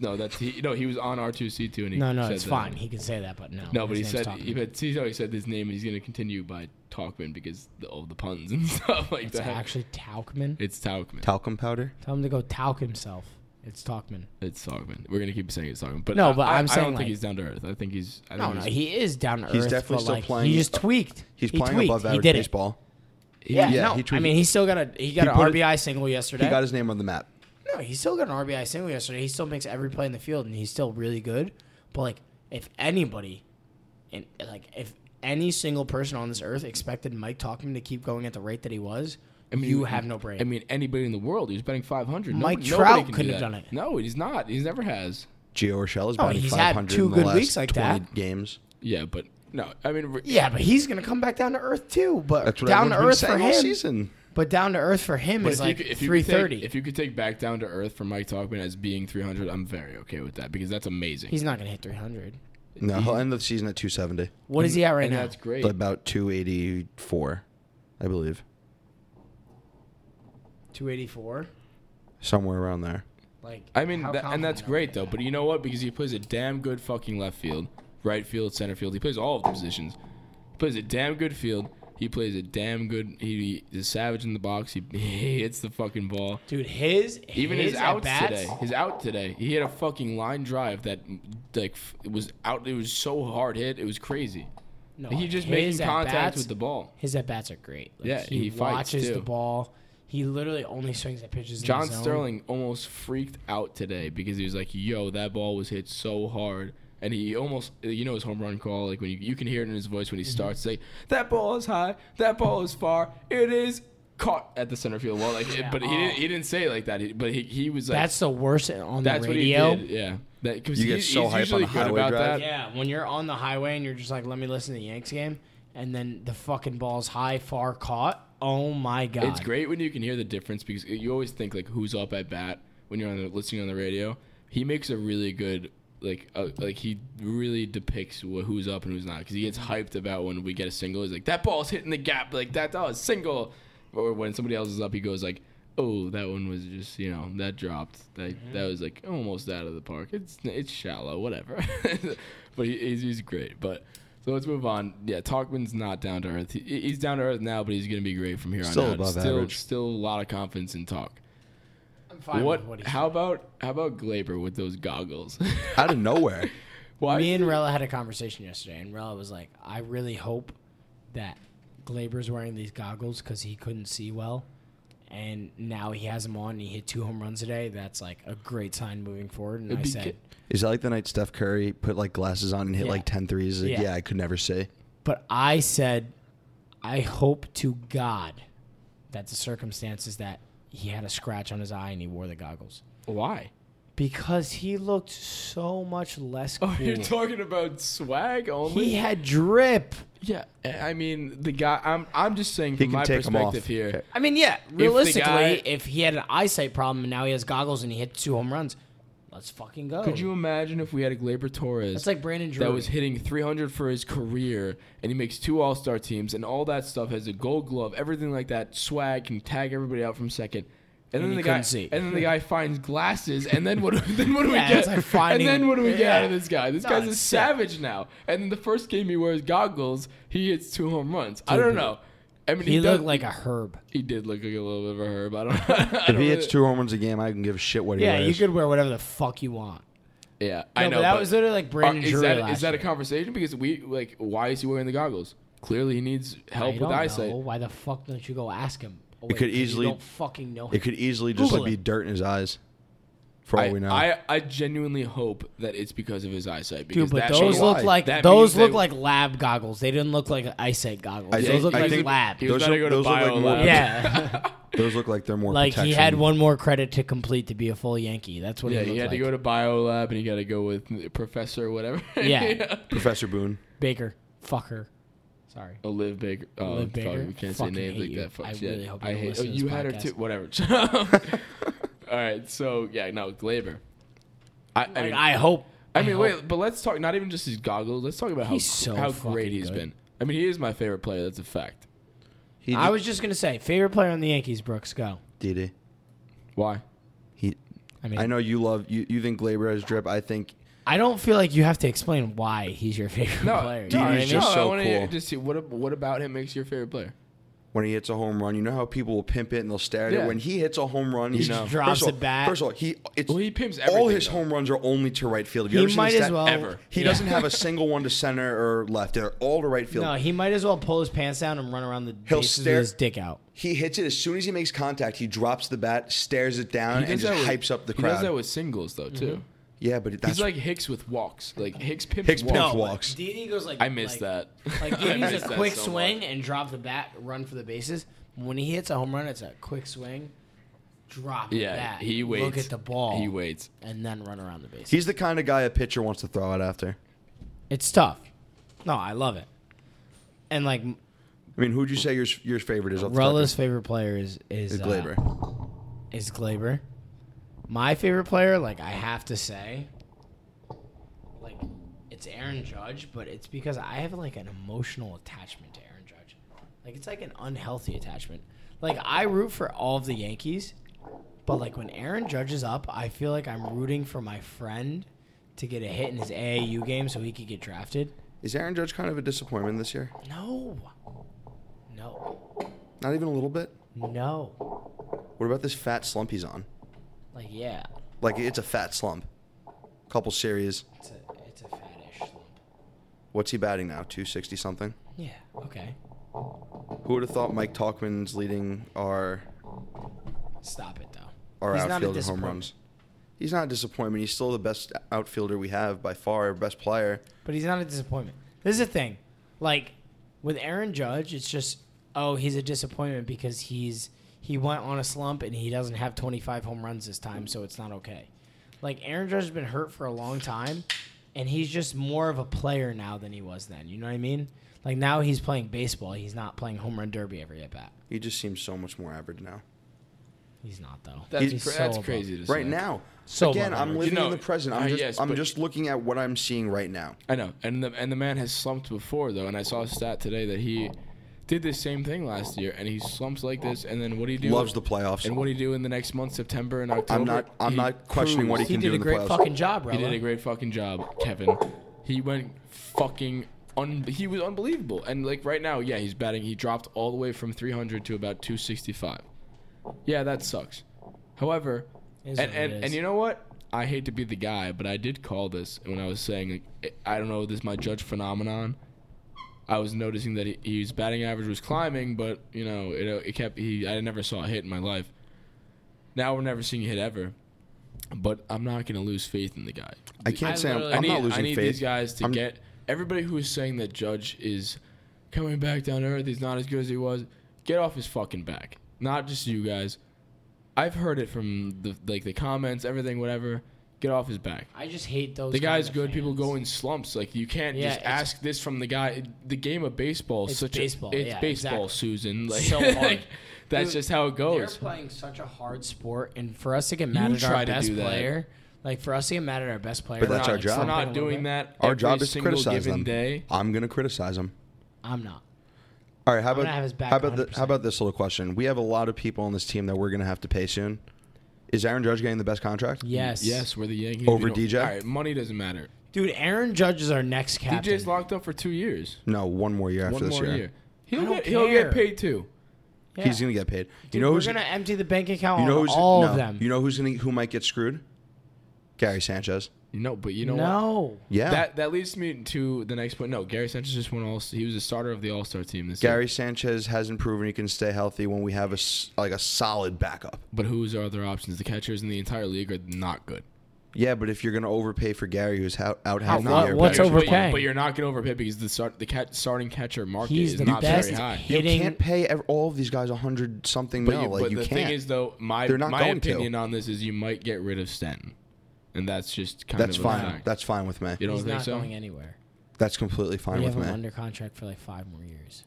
S2: He was on R2C2 and he
S1: No,
S2: said
S1: it's
S2: that.
S1: fine. He can say that, but no.
S2: No, but he
S1: his name's
S2: said
S1: Tauchman.
S2: he said his name. He's gonna continue by Tauchman because of the puns and stuff like
S1: It's
S2: that.
S1: actually Tauchman.
S2: It's Tauchman.
S3: talcum powder.
S1: Tell him to go talc himself. It's Tauchman.
S2: It's Tauchman. We're gonna keep saying it's Tauchman. But
S1: No, but I'm
S2: I
S1: saying,
S2: don't
S1: like-
S2: think he's down to earth. I think he's.
S1: No, he is down to earth.
S3: He's definitely
S1: but,
S3: still
S1: like,
S3: playing-
S1: He just tweaked.
S3: He's
S1: He
S3: playing
S1: tweaked.
S3: above
S1: He
S3: average
S1: did it.
S3: baseball.
S1: Yeah,
S3: Yeah,
S1: no.
S3: he
S1: I
S3: tweaked.
S1: mean, he got an
S3: put it-
S1: RBI single yesterday.
S3: He got his name on the map.
S1: No, he still got an RBI single yesterday. He still makes every play in the field, and he's still really good. But, like, if anybody, and like, if any single person on this earth expected Mike Tauchman to keep going at the rate that he was, you have no brain.
S2: I mean, anybody in the world who's betting 500.
S1: Mike
S2: nobody
S1: Trout
S2: can
S1: couldn't
S2: do
S1: have
S2: that.
S1: done it.
S2: No, he's not. He never has.
S3: Gio Urshela's
S1: Oh,
S3: batting
S1: he's had
S3: 500
S1: two
S3: in the
S1: good
S3: last
S1: weeks like
S3: 20
S1: that.
S3: games.
S2: Yeah, but no. I mean,
S1: yeah, but he's gonna come back down to earth too. But
S3: That's what
S1: down to
S3: everyone's
S1: earth
S3: been
S1: for
S3: saying all
S1: him.
S3: season.
S1: But down to earth for him
S2: But
S1: is
S2: if
S1: like
S2: you could take-
S1: 330.
S2: If you could take back down to earth for Mike Tauchman as being 300, I'm very okay with that because that's amazing.
S1: He's not gonna hit 300.
S3: No, he'll end the season at 270.
S1: What is he at right
S2: and
S1: now?
S2: that's great.
S3: About 284, I believe.
S1: 284.
S3: Somewhere around there.
S1: Like,
S2: I mean,
S1: how
S2: and that's
S1: confident are
S2: great
S1: we?
S2: though. But you know what? Because he plays a damn good fucking left field, right field, center field. He plays all of the positions. He plays a damn good field. He plays a damn good. He is savage in the box. He hits the fucking ball.
S1: Dude, his
S2: Outs
S1: at-bats-
S2: today. His out today. He hit a fucking line drive that like it was out. It was so hard hit. It was crazy.
S1: No,
S2: He just
S1: his
S2: making contact
S1: at-bats-
S2: with the ball.
S1: His at bats are great. Like,
S2: Yeah, he fights,
S1: watches
S2: too.
S1: the ball. He literally only swings at pitches.
S2: John
S1: in the zone.
S2: Sterling almost freaked out today because he was like, "Yo, that ball was hit so hard." And he almost, his home run call, like when you can hear it in his voice when he starts, say, "That ball is high, that ball is far, it is caught at the center field wall." Like, but he didn't say it like that. But he was like,
S1: That's the worst on the
S2: that's
S1: radio.
S2: what he did. Yeah, because
S3: You get so
S2: he's
S3: hype on
S2: usually
S3: the
S2: good
S3: highway
S2: about
S3: drive.
S2: that.
S1: Yeah, when you're on the highway and you're just like, let me listen to the Yanks game, and then the fucking ball's high, far caught. Oh my god!
S2: It's great when you can hear the difference because you always think like who's up at bat when you're listening on the radio. He makes a really good like he really depicts who's up and who's not because he gets hyped about when we get a single. He's like, that ball's hitting the gap, like that was single. Or when somebody else is up, he goes like, oh, that one was just that dropped. That was like almost out of the park. It's shallow, whatever. But he's great. But So let's move on. Yeah, Talkman's not down to earth. He's down to earth now, but he's going to be great from here on
S3: Still
S2: out.
S3: above average.
S2: Still a lot of confidence in Talk.
S1: I'm fine with what he's
S2: How about Glaber with those goggles?
S3: Out of nowhere.
S2: Why?
S1: Me and Rella had a conversation yesterday, and Rella was like, I really hope that Glaber's wearing these goggles because he couldn't see well, and now he has them on, and he hit 2 home runs today. That's like a great sign moving forward. And I said,
S3: Is that like the night Steph Curry put like glasses on and hit
S1: Yeah.
S3: like 10 threes? Like,
S1: Yeah.
S3: yeah, I could never see.
S1: but I said, I hope to God that the circumstances that he had a scratch on his eye and he wore the goggles.
S2: Why?
S1: Because he looked so much less cool.
S2: Oh, you're talking about swag only?
S1: He had drip.
S2: Yeah, I mean the guy. I'm just saying
S3: He
S2: from
S3: can
S2: my
S3: take 'em off.
S2: perspective here.
S3: Okay.
S1: I mean, yeah,
S2: the
S1: realistically,
S2: guy-
S1: if he had an eyesight problem and now he has goggles and he hit 2 home runs, let's fucking go.
S2: Could you imagine if we had a Glaber Torres?
S1: That's like Brandon Drury.
S2: that was hitting 300 for his career, and he makes 2 All-Star teams, and all that stuff, has a Gold Glove, everything like that. Swag, can tag everybody out from second, and then
S1: he
S2: the guy,
S1: couldn't see.
S2: and then the guy finds glasses, and then what? Then what do we
S1: Yeah,
S2: get?
S1: it's like finding-
S2: and then what do we get
S1: yeah.
S2: out of this guy? This
S1: No,
S2: guy's a
S1: it's sick.
S2: savage now. And then the first game he wears goggles, he hits 2 home runs. I don't know. I mean,
S1: He
S2: does-
S1: looked like a herb.
S2: He did look like a little bit of a herb. I don't. I
S3: If
S2: don't
S3: he hits
S2: really-
S3: 2 home runs a game, I can give a shit what he
S1: Yeah,
S3: wears.
S1: you could wear whatever the fuck you want.
S2: Yeah,
S1: No,
S2: I know.
S1: but that was literally like Brandon
S2: is
S1: Drury
S2: that
S1: last
S2: is that a
S1: year.
S2: conversation? Because we like, why is he wearing the goggles? Clearly, he needs help
S1: I
S2: with
S1: don't
S2: eyesight.
S1: know. Why the fuck don't you go ask him? Oh,
S3: It could
S1: 'cause you
S3: easily-
S1: don't fucking know him.
S3: It could easily just
S1: Google
S3: be
S1: it.
S3: dirt in his eyes. For all we know.
S2: I genuinely hope that it's because of his eyesight. Because
S1: Dude, but
S2: that
S1: those
S2: means-
S1: look
S3: why.
S1: like
S2: That
S1: those
S2: means
S1: look
S2: they-
S1: like lab goggles. They didn't look like eyesight goggles.
S3: I
S1: Those
S3: think-
S1: look
S3: I
S1: like
S3: think-
S1: lab.
S2: He was
S3: Those
S2: about to
S3: look-
S2: go to
S3: those look like
S2: bio
S3: more-
S2: lab.
S1: Yeah,
S3: Those look like they're more
S1: like
S3: protection.
S1: he had one more credit to complete to be a full Yankee. That's what
S2: Yeah,
S1: he
S2: he
S1: looked
S2: had
S1: like.
S2: to go to bio lab, and he got to go with Professor whatever.
S1: Yeah.
S3: Professor Boone.
S1: Baker, fucker. Sorry.
S2: Liv Baker. Oh,
S1: Liv
S2: fuck,
S1: Baker?
S2: we can't say
S1: Fucking
S2: names
S1: hate
S2: like
S1: you.
S2: that. Fuck
S1: I
S2: shit.
S1: really hope you
S2: I
S1: don't
S2: hate.
S1: listen to
S2: You
S1: this
S2: had her
S1: podcast.
S2: too. Whatever. All right. So yeah, no Glaber.
S1: I hope.
S2: I mean,
S1: hope-
S2: wait, but let's talk. Not even just his goggles. Let's talk about
S1: He's so
S2: how
S1: fucking
S2: great he's
S1: good.
S2: been. I mean, he is my favorite player. That's a fact.
S1: I was just gonna say, favorite player on the Yankees, Brooks. Go.
S3: Didi.
S2: Why?
S1: I mean,
S3: I know you love you think Glaber has drip. I think
S1: I don't feel like you have to explain why he's your favorite player. You know what I
S3: he's
S1: mean?
S3: just so
S2: I wanna
S3: cool.
S2: just see what about him makes you your favorite player.
S3: when he hits a home run, you know how people will pimp it and they'll stare at
S2: Yeah.
S3: it. When he hits a home run, he
S2: know.
S1: Drops
S3: first of
S1: the
S3: all-
S1: bat.
S3: First of all, he
S2: pimps
S3: all
S2: everything,
S3: his
S2: though.
S3: home runs are only to right field. Have you
S1: He
S3: ever seen
S1: might
S3: the
S1: as
S3: stat?
S1: well.
S2: Ever.
S3: He
S1: Yeah.
S3: doesn't have a single one to center or left. They're all to right field.
S1: No, he might as well pull his pants down and run around the
S3: He'll
S1: bases
S3: stare-
S1: with his dick out.
S3: He hits it as soon as he makes contact. He drops the bat, stares it down, and just hypes up the
S2: He does
S3: crowd.
S2: that with singles though too.
S3: Yeah, but that's
S2: He's like Hicks with walks. Like Hicks pimps
S3: Hicks
S2: walks.
S3: pimps walks.
S1: Didi goes like
S2: I missed that.
S1: Like
S2: I
S1: Didi's
S2: missed
S1: a
S2: that
S1: quick
S2: so
S1: swing
S2: much.
S1: and drop the bat, run for the bases. When he hits a home run, it's a quick swing, drop the
S2: Yeah,
S1: bat,
S2: he waits.
S1: look at the ball,
S2: He waits.
S1: and then run around the bases.
S3: he's the kind of guy a pitcher wants to throw out after.
S1: It's tough. No, I love it. And like
S3: I mean, who'd you say your favorite is? Off the top
S1: Rella's
S3: of
S1: favorite player is
S3: Glaber.
S1: Is Glaber. My favorite player, like I have to say, like it's Aaron Judge, but it's because I have like an emotional attachment to Aaron Judge. Like it's like an unhealthy attachment. Like I root for all of the Yankees, but like when Aaron Judge is up, I feel like I'm rooting for my friend to get a hit in his AAU game so he could get drafted.
S3: Is Aaron Judge kind of a disappointment this year?
S1: No.
S3: Not even a little bit.
S1: No.
S3: What about this fat slump he's on?
S1: Like yeah.
S3: Like it's a fat slump. Couple series.
S1: It's a fat-ish slump.
S3: What's he batting now? 260 something.
S1: Yeah, okay.
S3: Who would have thought Mike Talkman's leading our
S1: Stop it, though.
S3: our
S1: He's not a
S3: outfield in home
S1: disappointment.
S3: runs? He's not a disappointment. He's still the best outfielder we have by far, best player.
S1: But he's not a disappointment. This is the thing. Like, with Aaron Judge, it's just, oh, he's a disappointment because he went on a slump and he doesn't have 25 home runs this time, so it's not okay. Like, Aaron Judge has been hurt for a long time, and he's just more of a player now than he was then. You know what I mean? Like, now he's playing baseball. He's not playing home run derby every at-bat.
S3: He just seems so much more average now.
S1: He's not, though.
S2: That's
S1: He's so
S2: that's
S1: above.
S2: crazy to say.
S3: Right now.
S1: So
S3: Again,
S1: above
S3: I'm
S1: average.
S3: living
S2: You know,
S3: in the present. I'm
S2: yes,
S3: I'm
S2: but-
S3: just looking at what I'm seeing right now.
S2: I know, and the man has slumped before though, and I saw a stat today that he did the same thing last year, and he slumps like this, and then what do you do?
S3: Loves the playoffs.
S2: And what do you do in the next month, September and October?
S3: I'm
S2: He
S3: not questioning what he
S1: He
S3: can
S1: did
S3: do
S1: a
S3: in the
S1: great
S3: playoffs.
S1: fucking job, bro.
S2: He did a great fucking job, Kevin. He went fucking he was unbelievable. And like right now, yeah, he's batting. He dropped all the way from 300 to about 265. Yeah, that sucks. However, and you know what? I hate to be the guy, but I did call this when I was saying, like, I don't know, this is my Judge phenomenon. I was noticing that his batting average was climbing, but you know, it kept. I never saw a hit in my life. Now we're never seeing a hit ever. But I'm not gonna lose faith in the guy.
S3: I can't say I'm not losing faith.
S2: I need these guys to get everybody who is saying that Judge is coming back down to earth. He's not as good as he was. Get off his fucking back. Not just you guys. I've heard it from the comments, everything, whatever. Get off his back.
S1: I just hate those.
S2: The guy's good.
S1: Fans.
S2: People go in slumps. Like you can't just ask this from the guy. The game of baseball is baseball. It's baseball, exactly. Susan. Like,
S1: so hard.
S2: That's just how it goes.
S1: They're playing such a hard sport, and for us to get mad at our best player,
S3: but that's our job.
S2: We're not doing that.
S3: Our job is to criticize them.
S2: Day.
S3: I'm gonna criticize him.
S1: I'm not.
S3: All right, how about this little question? We have a lot of people on this team that we're gonna have to pay soon. Is Aaron Judge getting the best contract?
S1: Yes,
S2: we're the Yankees.
S3: Over DJ?
S2: All right, money doesn't matter.
S1: Dude, Aaron Judge is our next captain.
S2: DJ's locked up for 2 years.
S3: No, one more year after this year.
S2: He'll get paid too.
S3: Yeah. He's gonna get paid.
S1: Dude, we're gonna empty the bank account on all of them.
S3: You know who might get screwed? Gary Sanchez.
S2: What?
S3: Yeah.
S2: That leads me to the next point. No, Gary Sanchez just won he was a starter of the All-Star team this
S3: Gary
S2: year.
S3: Sanchez hasn't proven he can stay healthy when we have a solid backup.
S2: But who's our other options? The catchers in the entire league are not good.
S3: Yeah, but if you're going to overpay for Gary, who's out half the year,
S1: what's overpaying?
S2: But you're not going to overpay because the starting catcher market is
S1: the
S2: not
S1: best
S2: very high.
S3: You can't pay all of these guys $100-something mil.
S2: But
S3: you
S2: the
S3: can't.
S2: thing is, though, my opinion on this is you might get rid of Stanton. And that's just kind of a fact.
S3: That's fine with me.
S2: You don't
S1: He's
S2: think
S1: not
S2: so?
S1: going anywhere.
S3: That's completely fine with me.
S1: We have him under contract for like 5 more years.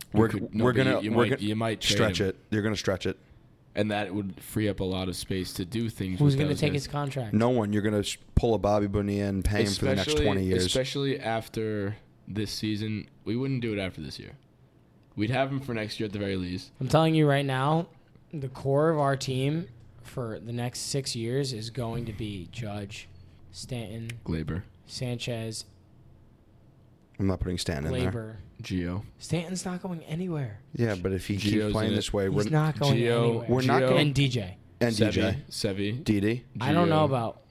S2: You might
S3: stretch it. You're gonna stretch it,
S2: and that would free up a lot of space to do things.
S1: Who's gonna take his contract?
S3: No one. You're gonna pull a Bobby Bonilla and pay him for the next 20 years.
S2: Especially after this season, we wouldn't do it after this year. We'd have him for next year at the very least.
S1: I'm telling you right now, the core of our team for the next 6 years is going to be Judge, Stanton,
S2: Gleyber,
S1: Sanchez.
S3: I'm not putting Stanton in there.
S2: Gio.
S1: Stanton's not going anywhere.
S3: Yeah, but if he keeps playing this way,
S1: he's not going anywhere.
S3: We're not going.
S1: And DJ.
S3: And DJ.
S2: Sevy.
S3: Didi.
S1: I don't know about.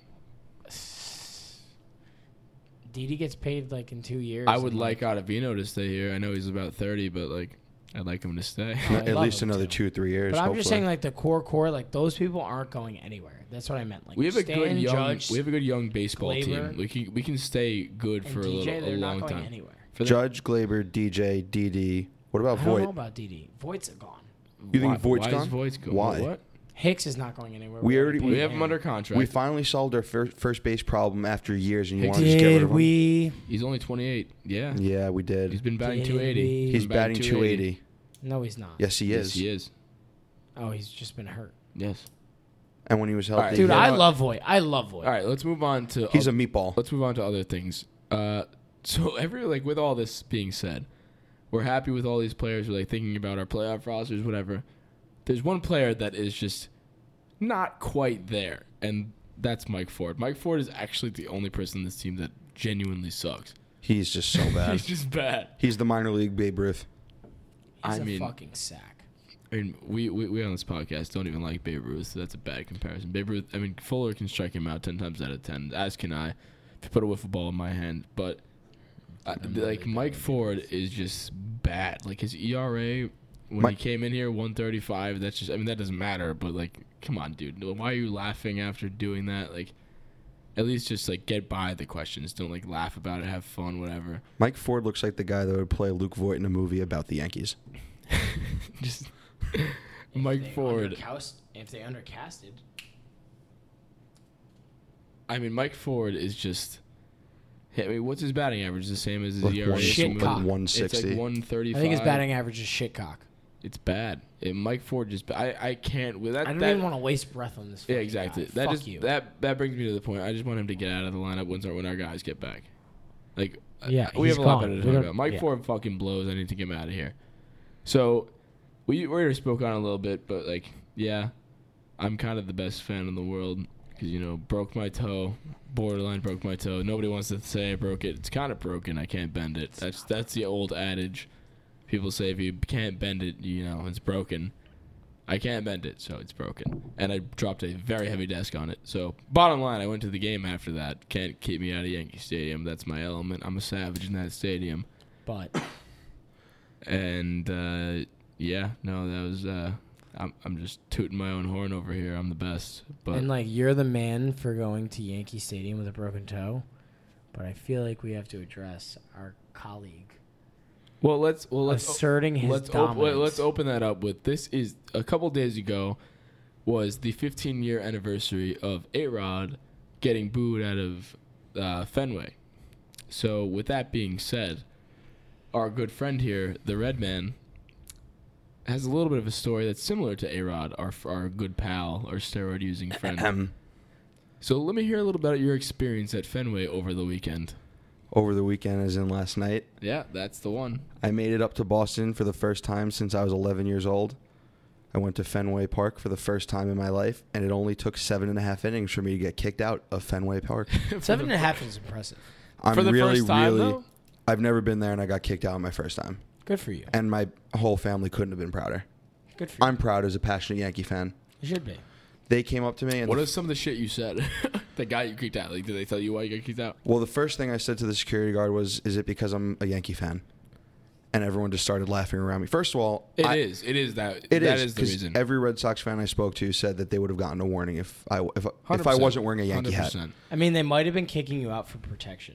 S1: Didi gets paid like in 2 years.
S2: I would like Ottavino to stay here. I know he's about 30, but like I'd like him to stay.
S3: At least another 2-3 years.
S1: But I'm just saying, like the core, like those people aren't going anywhere. That's what I meant. Like
S2: we have a good young baseball
S1: Gleyber,
S2: team. We can stay good for
S1: DJ,
S2: a long
S1: not
S2: time.
S1: Going anywhere.
S3: Judge, Gleyber, DJ, Didi. What about Voit?
S1: I don't know about Didi. Voigt's gone.
S3: You think Voigt's gone?
S2: Why is Voigt's gone?
S3: Why?
S2: What?
S1: Hicks is not going anywhere.
S3: We
S2: have him under contract.
S3: We finally solved our first base problem after years, and you want to just get rid of him.
S2: He's only 28. Yeah.
S3: Yeah, we did.
S2: He's been batting 280.
S3: He's batting 280.
S1: No, he's not.
S3: Yes, he is.
S2: Yes, he is.
S1: Oh, he's just been hurt.
S2: Yes.
S3: And when he was healthy,
S1: right, dude, I love Voit. All
S2: right, let's move on to.
S3: He's a meatball.
S2: Let's move on to other things. So with all this being said, we're happy with all these players. We're like thinking about our playoff rosters, whatever. There's one player that is just not quite there, and that's Mike Ford. Mike Ford is actually the only person in this team that genuinely sucks.
S3: He's just so bad.
S2: He's just bad.
S3: He's the minor league Babe Ruth.
S1: He's a fucking sack.
S2: I mean, we on this podcast don't even like Babe Ruth, so that's a bad comparison. Babe Ruth, I mean, Fuller can strike him out 10 times out of 10, as can I, if you put a wiffle ball in my hand. But, Mike Ford is just bad. Like, his ERA, when he came in here, 135, that's just, I mean, that doesn't matter. But, like, come on, dude. Why are you laughing after doing that? Like, at least just, like, get by the questions. Don't, like, laugh about it, have fun, whatever.
S3: Mike Ford looks like the guy that would play Luke Voit in a movie about the Yankees.
S2: Just... Mike Ford.
S1: If they undercasted.
S2: I mean, Mike Ford is just. I mean, what's his batting average? The same as his ERA?
S1: Shitcock.
S3: 160.
S2: It's like 135.
S1: I think his batting average is shitcock.
S2: It's bad. Mike Ford just. I can't with that.
S1: I don't even want to waste breath on this.
S2: Yeah, exactly.
S1: Guy.
S2: Fuck you. That brings me to the point. I just want him to get out of the lineup when our guys get back. Like,
S1: yeah,
S2: we have a lot better to talk about. Mike Ford fucking blows. I need to get him out of here. So. We already spoke on it a little bit, but, like, yeah, I'm kind of the best fan in the world. because broke my toe, borderline broke my toe. Nobody wants to say I broke it. It's kind of broken. I can't bend it. That's the old adage. People say if you can't bend it, it's broken. I can't bend it, so it's broken. And I dropped a very heavy desk on it. So, bottom line, I went to the game after that. Can't keep me out of Yankee Stadium. That's my element. I'm a savage in that stadium.
S1: But.
S2: And, that was, I'm just tooting my own horn over here. I'm the best. But
S1: And, you're the man for going to Yankee Stadium with a broken toe. But I feel like we have to address our colleague.
S2: let's
S1: asserting his dominance.
S2: Let's open that up with this. Is a couple days ago was the 15-year anniversary of A-Rod getting booed out of Fenway. So with that being said, our good friend here, the Red Man, has a little bit of a story that's similar to A-Rod, our good pal, our steroid-using friend. So let me hear a little about your experience at Fenway over the weekend.
S3: Over the weekend, as in last night.
S2: Yeah, that's the one.
S3: I made it up to Boston for the first time since I was 11 years old. I went to Fenway Park for the first time in my life, and it only took 7.5 innings for me to get kicked out of Fenway Park.
S1: 7.5 is impressive.
S3: I'm
S2: For the
S3: really,
S2: first time,
S3: really.
S2: though?
S3: I've never been there, and I got kicked out my first time.
S1: Good for you.
S3: And my whole family couldn't have been prouder.
S1: Good for you.
S3: I'm proud as a passionate Yankee fan.
S1: You should be.
S3: They came up to me and
S2: What is some of the shit you said that got you kicked out? Did they tell you why you got kicked out?
S3: well, the first thing I said to the security guard was, "Is it because I'm a Yankee fan?" And everyone just started laughing around me. First of all,
S2: It is that
S3: It
S2: that
S3: is
S2: is the
S3: 'cause
S2: reason.
S3: every Red Sox fan I spoke to said that they would have gotten a warning if I
S2: 100%.
S3: wasn't wearing a Yankee hat.
S2: 100%.
S1: I mean, they might have been kicking you out for protection.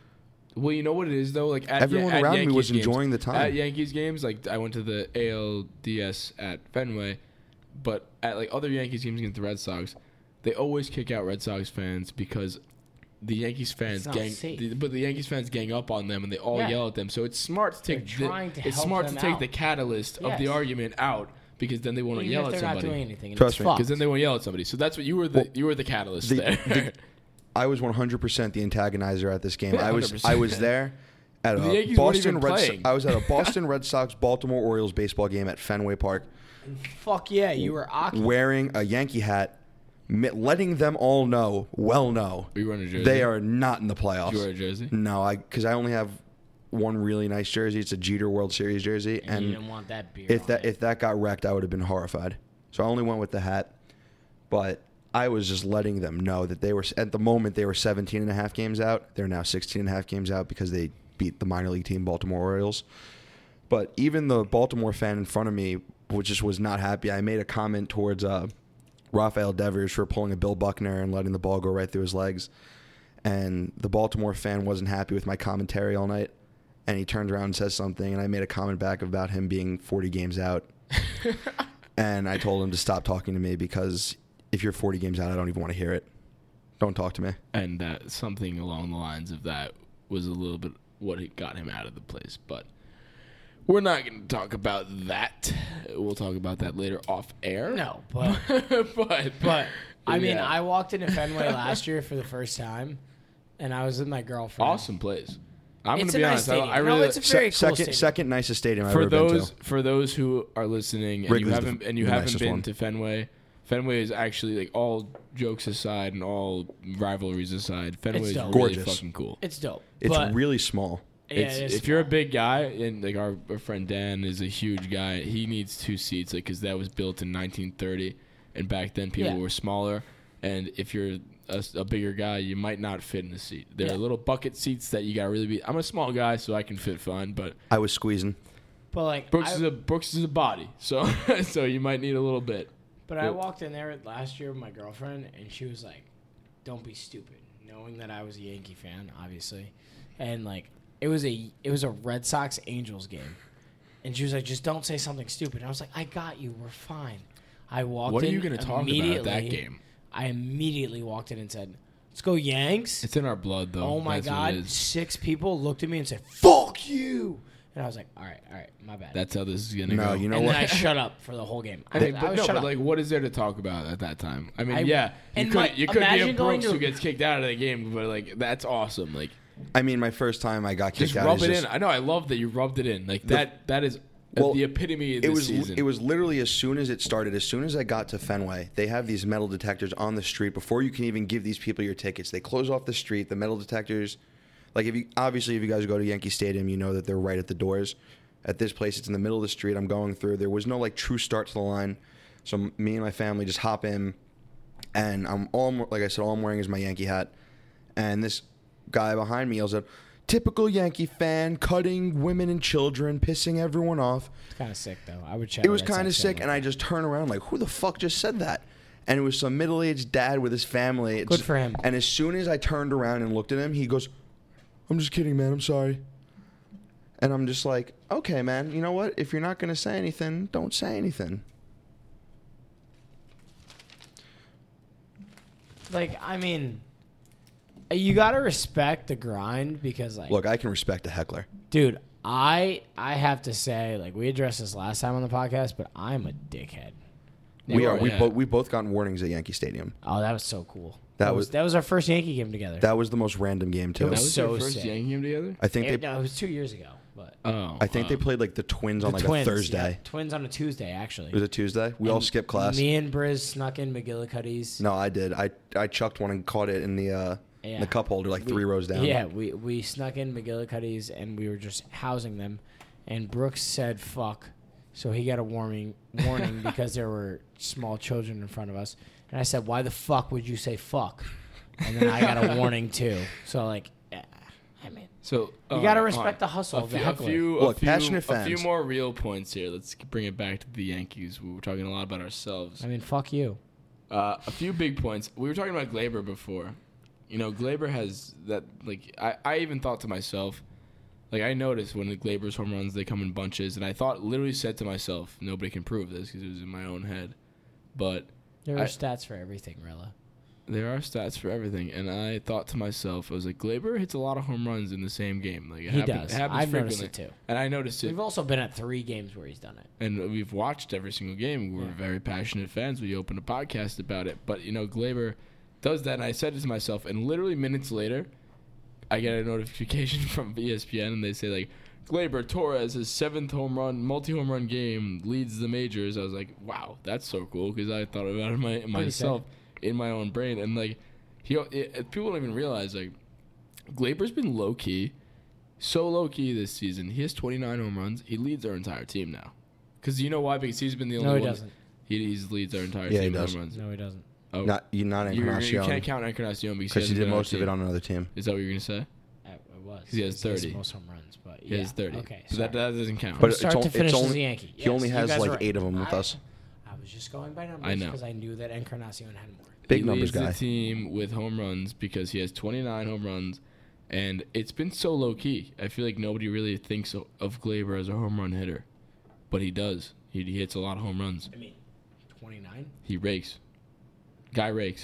S2: Well, you know what it is though. Like at,
S3: Everyone
S2: at
S3: around me
S2: Yankees
S3: was
S2: games,
S3: enjoying the time.
S2: At Yankees games, like I went to the ALDS at Fenway, but at other Yankees games against the Red Sox, they always kick out Red Sox fans because the Yankees fans
S1: not safe.
S2: the Yankees fans gang up on them and they all
S1: Yeah.
S2: yell at them. So it's smart to take
S1: They're trying to
S2: it's
S1: help
S2: smart
S1: them
S2: to take
S1: out.
S2: the catalyst of the
S1: Yes.
S2: argument out because then they won't
S1: Even
S2: yell
S1: if
S2: at
S1: they're not doing
S2: somebody.
S1: anything.
S3: Trust me,
S2: Because then they won't yell at somebody. So that's what you were the catalyst there.
S3: I was 100% the antagonizer at this game.
S2: Yeah,
S3: I was
S2: 100%.
S3: there at
S2: The
S3: a
S2: Yankees weren't
S3: Boston
S2: even
S3: Red
S2: playing.
S3: I was at a Boston Red Sox Baltimore Orioles baseball game at Fenway Park,
S1: Fuck yeah, you were Aki.
S3: wearing a Yankee hat, letting them all know, know,
S2: Were you wearing a jersey?
S3: they are not in the playoffs.
S2: Did you wear a jersey?
S3: No, because I only have one really nice jersey. It's a Jeter World Series jersey,
S1: And you
S3: and
S1: didn't want that beer.
S3: if
S1: on
S3: that
S1: it.
S3: if that got wrecked, I would have been horrified. So I only went with the hat, but I was just letting them know that they were at the moment they were 17.5 games out. They're now 16.5 games out because they beat the minor league team Baltimore Orioles. But even the Baltimore fan in front of me, which just was not happy, I made a comment towards Rafael Devers for pulling a Bill Buckner and letting the ball go right through his legs. And the Baltimore fan wasn't happy with my commentary all night. And he turns around and says something, and I made a comment back about him being 40 games out. And I told him to stop talking to me because if you're 40 games out, I don't even want to hear it. Don't talk to me.
S2: And something along the lines of that was a little bit what got him out of the place. But we're not going to talk about that. We'll talk about that later off air.
S1: No, but
S2: but
S1: I mean,
S2: yeah.
S1: I walked into Fenway last year for the first time, and I was with my girlfriend.
S2: Awesome place. I'm going
S1: It's
S2: to be
S1: a
S2: honest.
S1: nice stadium.
S2: I
S1: No,
S2: really
S1: it's a very cool stadium.
S3: Second nicest stadium I've
S2: for
S3: ever been
S2: those
S3: to.
S2: for those who are listening and
S3: Wrigley's
S2: you
S3: the
S2: haven't
S3: nicest
S2: been
S3: one.
S2: to Fenway. Fenway is actually all jokes aside and all rivalries aside. Fenway is
S1: dope.
S2: really
S3: Gorgeous.
S2: fucking cool.
S1: It's dope.
S3: It's
S1: but,
S3: really small.
S1: yeah,
S2: It's,
S1: it is
S2: if you're a big guy, and our friend Dan is a huge guy, he needs 2 seats, because that was built in 1930, and back then people
S1: Yeah.
S2: were smaller. And if you're a bigger guy, you might not fit in the seat. There
S1: Yeah.
S2: are little bucket seats that you got to really be. I'm a small guy, so I can fit fine, but
S3: I was squeezing.
S1: But like,
S2: Brooks is a body, so so you might need a little bit.
S1: But I walked in there last year with my girlfriend, and she was like, "Don't be stupid," knowing that I was a Yankee fan, obviously, and like it was a Red Sox Angels game, and she was like, "Just don't say something stupid." And I was like, "I got you. We're fine." I walked
S2: What are
S1: in
S2: you going to talk about at that game?
S1: I immediately walked in and said, "Let's go Yanks."
S2: It's in our blood, though.
S1: Oh my
S2: That's what
S1: God!
S2: it is.
S1: 6 people looked at me and said, "Fuck you," and I was like, "All right, my bad."
S2: That's how this is going to
S3: No,
S2: go.
S3: you know
S1: and
S3: what?
S1: then I shut up for the whole game. I
S2: But
S1: was shut up.
S2: like, what is there to talk about at that time? I mean,
S1: You
S2: you
S1: could
S2: could be
S1: imagine
S2: a
S1: going
S2: Brooks
S1: to-
S2: who gets kicked out of the game, but like, that's awesome. Like,
S3: I mean, my first time I got kicked
S2: just
S3: out.
S2: rub
S3: is
S2: it
S3: just,
S2: in. I know. I love that you rubbed it in. Like that is
S3: Well,
S2: the epitome of this season.
S3: It was literally as soon as it started, as soon as I got to Fenway, they have these metal detectors on the street before you can even give these people your tickets. They close off the street. The metal detectors, like if you guys go to Yankee Stadium, you know that they're right at the doors. At this place, it's in the middle of the street. I'm going through. There was no like true start to the line, so me and my family just hop in, and like I said, all I'm wearing is my Yankee hat, and this guy behind me yells out, "Typical Yankee fan, cutting women and children, pissing everyone off."
S1: It's kind of sick, though. I would check.
S3: It was kind of sick, and I just turn around like, who the fuck just said that? And it was some middle-aged dad with his family.
S1: Good for him.
S3: And as soon as I turned around and looked at him, he goes, "I'm just kidding, man. I'm sorry." And I'm just like, okay, man, you know what? If you're not going to say anything, don't say anything.
S1: Like, I mean, you got to respect the grind because, like...
S3: Look, I can respect a heckler.
S1: Dude, I have to say, like, we addressed this last time on the podcast, but I'm a dickhead.
S3: We are.
S2: Yeah.
S3: We both got warnings at Yankee Stadium.
S1: Oh, that was so cool.
S3: That was
S1: our first Yankee game together.
S3: That was the most random game, too.
S1: It
S2: that was
S1: so
S2: your first
S1: sick.
S2: Yankee game together?
S3: I think
S1: No, it was 2 years ago. But
S3: I think they played like the Twins on like
S1: Twins,
S3: a Thursday.
S1: yeah. Twins on a Tuesday, actually.
S3: Was it Tuesday? We all skipped class.
S1: Me and Briz snuck in McGillicuddy's.
S3: No, I did. I chucked one and caught it in the cup holder like 3 rows down.
S1: Yeah, we snuck in McGillicuddy's and we were just housing them. And Brooks said fuck. So he got a warning because there were small children in front of us. And I said, why the fuck would you say fuck? And then I got a warning too. So like, I mean.
S2: So
S1: you got to respect the hustle of the heckler.
S3: Passionate fans.
S2: A few more real points here. Let's bring it back to the Yankees. We were talking a lot about ourselves.
S1: I mean, fuck you.
S2: A few big points. We were talking about Gleyber before. You know, Gleyber has that, like, I even thought to myself, like, I noticed when the Gleyber's home runs, they come in bunches, and I literally said to myself, nobody can prove this because it was in my own head. But
S1: there are stats for everything, Rella.
S2: There are stats for everything, and I thought to myself, I was like, Gleyber hits a lot of home runs in the same game. Like
S1: He does.
S2: It happens
S1: I've
S2: frequently.
S1: noticed it too.
S2: And I noticed it.
S1: We've also been at 3 games where he's done it.
S2: And we've watched every single game. We're very passionate fans. We opened a podcast about it. But, you know, Gleyber does that, and I said it to myself, and literally minutes later, I get a notification from ESPN, and they say, like, Gleyber Torres, his 7th home run, multi-home run game, leads the majors. I was like, wow, that's so cool, because I thought about it myself in my own brain. And, like, people don't even realize, like, Gleyber's been low-key, so low-key this season. He has 29 home runs. He leads our entire team now. Because you know why? Because he's been the only one.
S1: No, he doesn't.
S2: He leads our entire
S3: Yeah,
S2: team
S3: he
S2: in
S3: does.
S2: home runs.
S1: No, he doesn't.
S2: Oh.
S3: Not Encarnacion.
S2: You can't count Encarnacion
S3: because he did most of it on another team.
S2: Is that what you're going to say?
S1: It was.
S2: He has 30.
S1: most home runs, but
S2: He has 30.
S1: Okay,
S2: So that doesn't count.
S3: But
S1: start to finish as a
S3: only,
S1: Yankee.
S3: he only
S1: Yes,
S3: has
S1: you guys
S3: like
S1: are right.
S3: 8 of them with us.
S1: I was just going by numbers
S2: I know.
S1: because I knew that Encarnacion had more.
S3: Big numbers
S2: He
S3: guy.
S2: leads the team with home runs because he has 29 home runs, and it's been so low-key. I feel like nobody really thinks of Gleyber as a home run hitter, but he does. He hits a lot of home runs.
S1: I mean, 29?
S2: He rakes. Guy rakes.